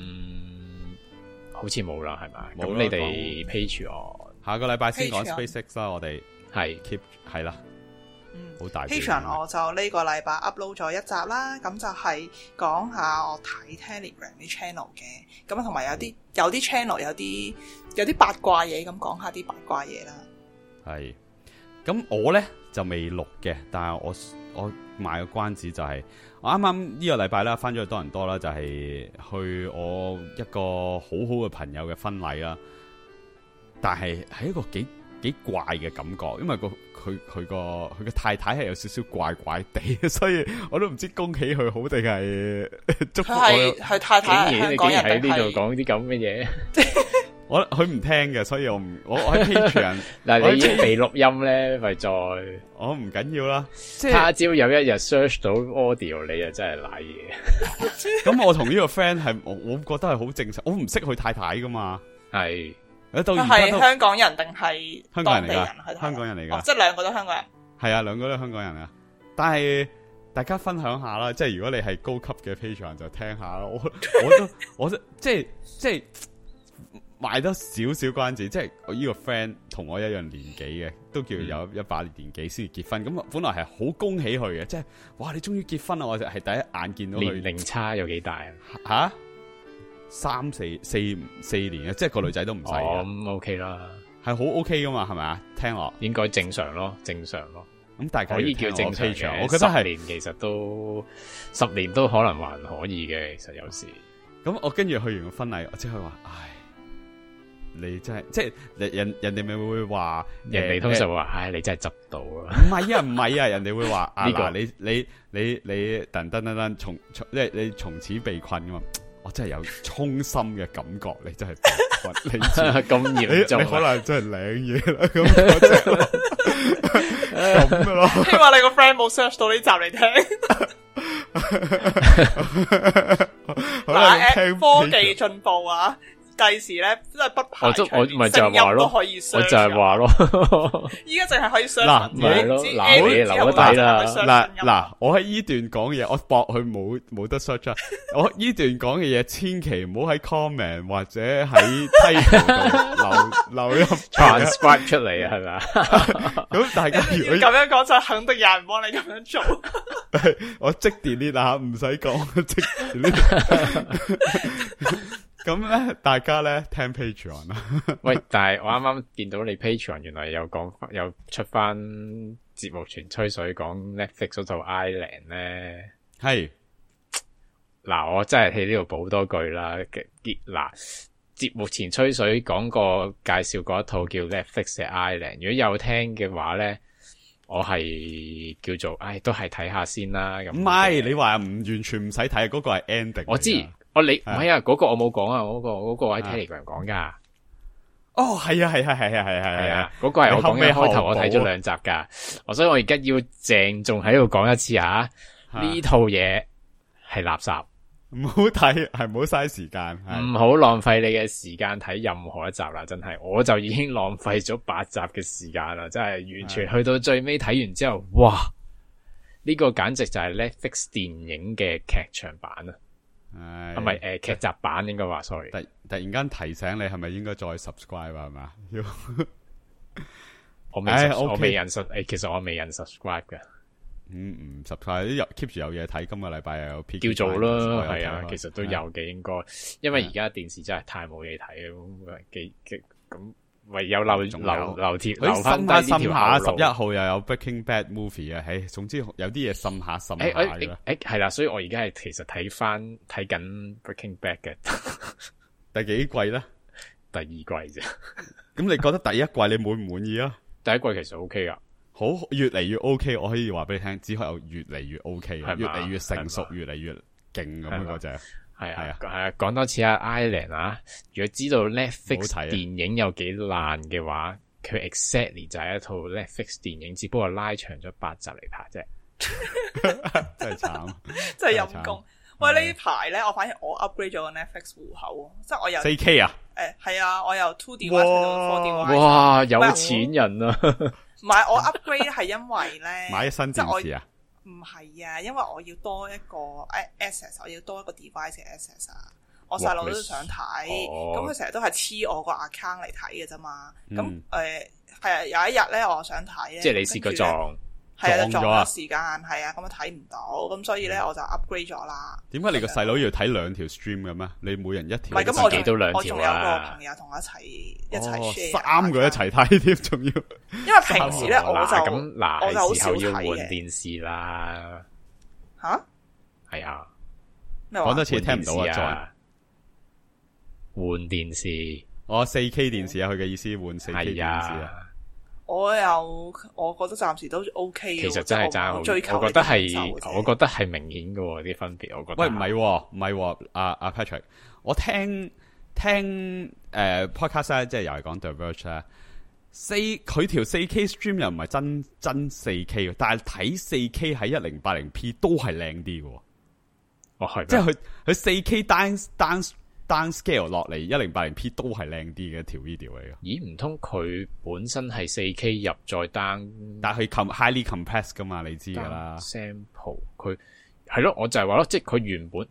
好似冇啦，係咪？咁你哋 Patreon 下個禮拜先講 SpaceX 啦，我哋係 keep 係啦。好大 Patreon 我就呢個禮拜 upload 咗一集啦，咁就係講下我睇 Telegram 啲 channel 嘅，咁同埋有啲有啲 channel 有啲有啲八卦嘢，咁講下啲八卦嘢啦。係，咁我咧就未錄嘅，但係我我賣個關子就係、是、我啱啱呢個禮拜啦，翻咗去多倫多啦，就係、是、去我一個好好嘅朋友嘅婚禮啦，但係係一個幾幾怪嘅感覺，因為個佢佢個佢個太太係有少少怪怪地，所以我都唔知恭喜佢好定係祝福佢。係太太係香港人喺呢度講啲咁嘅嘢，我佢唔聽嘅，所以我唔我我喺 Patreon 嗱，你已經被錄音咧，咪再我唔緊要啦。即係他朝有一日 search 到 audio， 你就真係瀨嘢。咁我同呢個 friend 係我我覺得係好正常，我唔識佢太太噶嘛，係。佢係香港人定係香港人嚟噶？香港人嚟噶，即係兩個都香港人。係啊，兩個都香港人啊。但係大家分享下啦，即係如果你係高級嘅 Patreon 就聽下咯。我我都我即係即係賣多少少關子，即係我呢個 friend 同我一樣年紀嘅，都叫有一把年紀先至結婚。咁、嗯、本來係好恭喜佢嘅，即係哇你終於結婚啦！我就係第一眼見到佢。 年齡差有幾大啊？ 吓，三四四四年啊，即係個女仔都唔細啊。 咁 OK 啦，係好 OK 噶嘛，係咪啊？聽落應該正常咯，正常咯。 咁大家可以叫正常嘅， 我覺得係十年其實都十年都可能還可以嘅。其實有時咁我跟住去完個婚禮，我即係話，唉。你真係即係人人哋咪會話， 人哋通常會話，唉，你真係執到啊！ 唔係啊，唔係啊，人哋會話啊，嗱，你你你你噔噔噔噔從從即係你從此被困噶嘛？我真係有衷心嘅感覺，你真係被困，你咁嚴重， 你可能真係領嘢啦，咁嗰隻咯，咁嘅咯。 希望你個 friend 冇 search 到呢集嚟聽。嗱，科技進步啊！第時咧真係不排除聲音都可以 search， 我就係話咯， 依家淨係可以 search 嗱， 唔知嗱，你留底啦， 嗱嗱，我喺依段講嘢，我駁佢冇冇得 search 啊！我依段講嘅嘢，千祈唔好喺 comment 或者喺 title 度留留入 transcribe 出嚟啊，係咪啊？ 咁大家如果咁樣講就肯定有人幫你咁樣做。 我即 delete 啦，唔使講即 delete。咁咧，大家咧聽 Patreon 啦。 喂，但係我啱啱見到你 Patreon 原來有講有出翻節目全吹水講 Netflix 嗰套 Island 咧。 係嗱，我真係喺呢度補多句啦。嗱，節目前吹水講過介紹過一套叫 Netflix 嘅 Island， 如果有聽嘅話咧，我係叫做，唉，都係睇下先啦。咁唔係你話唔完全唔使睇，嗰、嗰個係 ending。 我知。我你唔係啊，嗰個我冇講啊，嗰個嗰個喺 Telegram 講噶。 哦，係啊，係係係係係係啊， 嗰個係我講嘅開頭，我睇咗兩集噶，我所以我而家要鄭重喺度講一次啊，呢套嘢係垃圾， 唔好睇，係唔好嘥時間， 唔好浪費你嘅時間睇任何一集啦，真係，我就已經浪費咗八集嘅時間啦，真係完全去到最尾睇完之後，哇！呢個簡直就係 Netflix 電影嘅劇場版啊！係咪誒劇集版應該話 sorry， 突突然間提醒你係咪應該再 subscribe 啊？係嘛？ 我未、哎 okay. 我未人 subscribe 誒，其實我未人 subscribe 嘅。嗯唔 subscribe 有 keep 住有嘢睇，今個禮拜又有 P 叫做咯，係啊，其實都有嘅應該，因為而家電視真係太冇嘢睇咁，幾幾咁。唯有留留留貼留翻低呢條後路。 十一號又有 Breaking Bad movie 啊，唉，總之有啲嘢滲下滲下嘅。 誒係啦，所以我而家係其實睇翻睇緊 Breaking Bad 嘅第幾季咧？ 第二季啫。 咁你覺得第一季你滿唔滿意啊？ 第一季其實 OK 噶， 好越嚟越 OK， 我可以話俾你聽，只可以有越嚟越 OK， 越嚟越成熟，越嚟越勁咁樣嗰隻。 係啊，係啊，講多次啊 ，Island 啊，如果知道 Netflix 電影有幾爛嘅話，佢 exactly 就係一套 Netflix 電影，只不過拉長咗八集嚟拍啫。 真係慘， 真係陰功。喂，呢排咧，我發現我 upgrade 咗個 Netflix 戶口，即係我由四 K 啊， 誒係啊，我由 two device 到 four device。 哇，有錢人啊！ 唔係我 upgrade 係因為咧買新電視啊。 唔係啊，因為我要多一個 access， 我要多一個 device 嘅 access 啊。我細路都想睇，咁佢成日都係黐我個 account 嚟睇嘅啫嘛。咁誒係啊，有一日咧，我想睇咧， 即係你試過撞， 係啊，撞咗時間，係啊，咁啊睇唔到，咁所以咧我就 upgrade 咗啦。 點解你個細佬要睇兩條 stream 嘅咩？你每人一條， 唔係咁我幾到兩條啊？ 我仲有個朋友同我一齊一齊 share， 三個一齊睇添，仲要。 因為平時咧我就咁嗱， 我就好少係時候要換睇電視啦。 吓？ 係啊， 講多次聽唔到啊！再換電視， 我四 K 電視啊，佢嘅意思換四 K 電視啊。 我又我覺得暫時都 OK 嘅。 其實真係爭好，我覺得係，我覺得係明顯嘅啲分別。我覺得喂唔係唔係，阿阿 Patrick， 我聽聽誒 podcast 咧，即係又係講 The Verge 咧。四佢條四 K stream 又唔係真真四 K， 但係睇四 K 喺一零八零 P 都係靚啲嘅。 哦係， 即係佢佢四 K down down down scale 落嚟一零八零 P 都係靚啲嘅一條 video 嚟嘅。 咦？唔通佢本身係四 K 入再 down， 但係佢 highly compressed 噶嘛？你知噶啦。 sample 佢係咯，我就係話咯，即係佢原本即係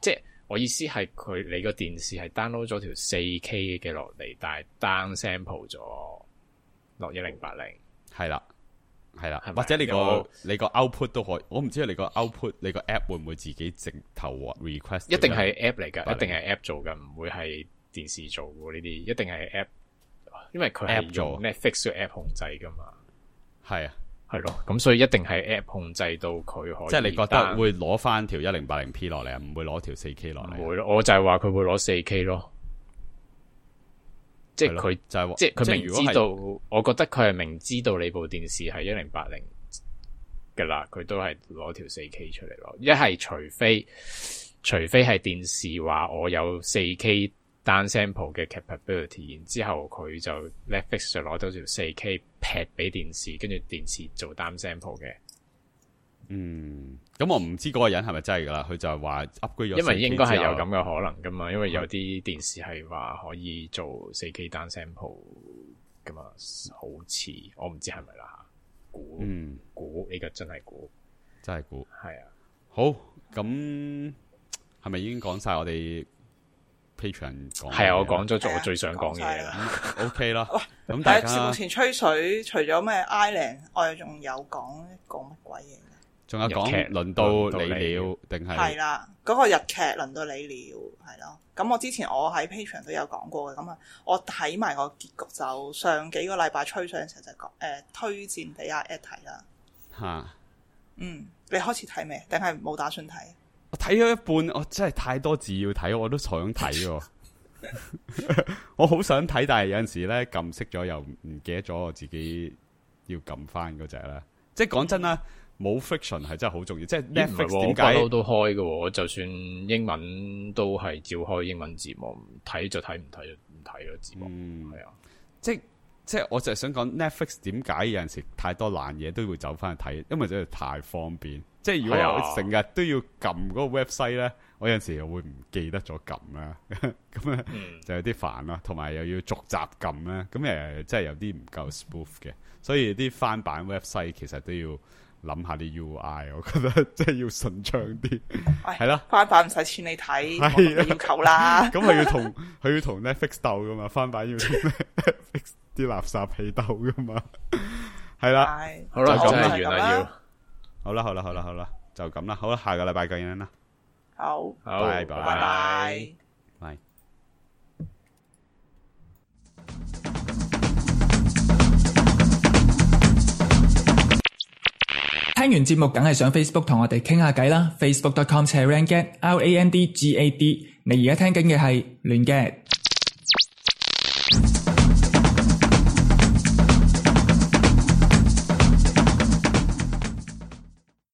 我意思係佢你個電視係 download 咗條四 K 嘅落嚟，但係 down sample 咗落一零八零， 係啦，係啦， 係咪或者你個有你個 output 都可以，我唔知你個 output 你個 app 會唔會自己直頭 request？ 一定係 app 嚟㗎，一定係 app 做㗎，唔會係電視做喎呢啲，一定係 app，因為佢係用 Netflix 嘅 app 控制㗎嘛， 係啊。 係咯，咁所以一定係 app 控制到佢可以。 即係你覺得會攞翻條一零八零 P 落嚟啊？唔會攞條四 K 落嚟？ 唔會咯，我就係話佢會攞四 K 咯。即係佢就係、是、 即係佢明知道，我覺得佢係明知道你部電視係一零八零㗎啦，佢都係攞條四 K 出嚟咯。一係除非除非係電視話我有四 K down sample 嘅 capability， 然之後佢就 Netflix 就攞到條四 K 劈俾電視，跟住電視做 down sample 嘅。 嗯，咁我唔知嗰個人係咪真係噶啦，佢就係話 upgrade 咗， 因為應該係有咁嘅可能噶嘛，因為有啲電視係話可以做四 K down sample 噶嘛，好似我唔知係咪啦吓，估嗯估呢個真係估， 真係估， 係啊。 好，咁係咪已經講晒我哋？Patreon 講係啊，我講咗我最想講嘅嘢啦。 OK 啦。 喂， 咁大家節目前吹水，除咗咩 Island， 我哋仲有講講乜鬼嘢？ 仲有講輪到你了，定係係啦？嗰、嗰個日劇輪到你了，係咯。咁我之前我喺 Patreon 都有講過嘅，咁啊，我睇埋個結局就上幾個禮拜吹水嘅時候就講誒、呃、推薦俾阿 Ed 睇啦。 吓， 嗯，你開始睇未？定係冇打算睇？ 我睇咗一半，我真係太多字要睇，我都想睇。我好想睇，但係有陣時咧撳熄咗，又唔記得咗我自己要撳翻嗰隻啦。即係講真啦，冇 friction 係真係好重要。即係 Netflix 點解我都開嘅？我就算英文都係照開英文字幕，睇就睇，唔睇就唔睇咯。字幕係啊， 即係即係我就係想講 Netflix 點解有陣時太多爛嘢都會走翻去睇，因為真係太方便。即係如果我成日都要撳嗰個 website 咧，我有陣時又會唔記得咗撳啦，咁咧就有啲煩啦，同埋又要逐集撳咧，咁誒即係有啲唔夠 smooth 嘅，所以啲翻版 website 其實都要諗下啲 U I， 我覺得即係要順暢啲，係啦， 翻版唔使錢你睇，冇要求啦。 咁佢要同佢要同 Netflix 鬥噶嘛，翻版要同 Netflix 啲垃圾戲鬥噶嘛，係啦， 好啦，咁就完啦要。 好啦好啦好啦好啦，就咁啦，好啦，下個禮拜見啦， 好， 好， 拜拜， 拜拜， 拜。 聽完節目梗係上 Facebook 同我哋傾下偈啦 ，facebook dot com slash randgad R A N D G A D。你而家聽緊嘅係亂 gad。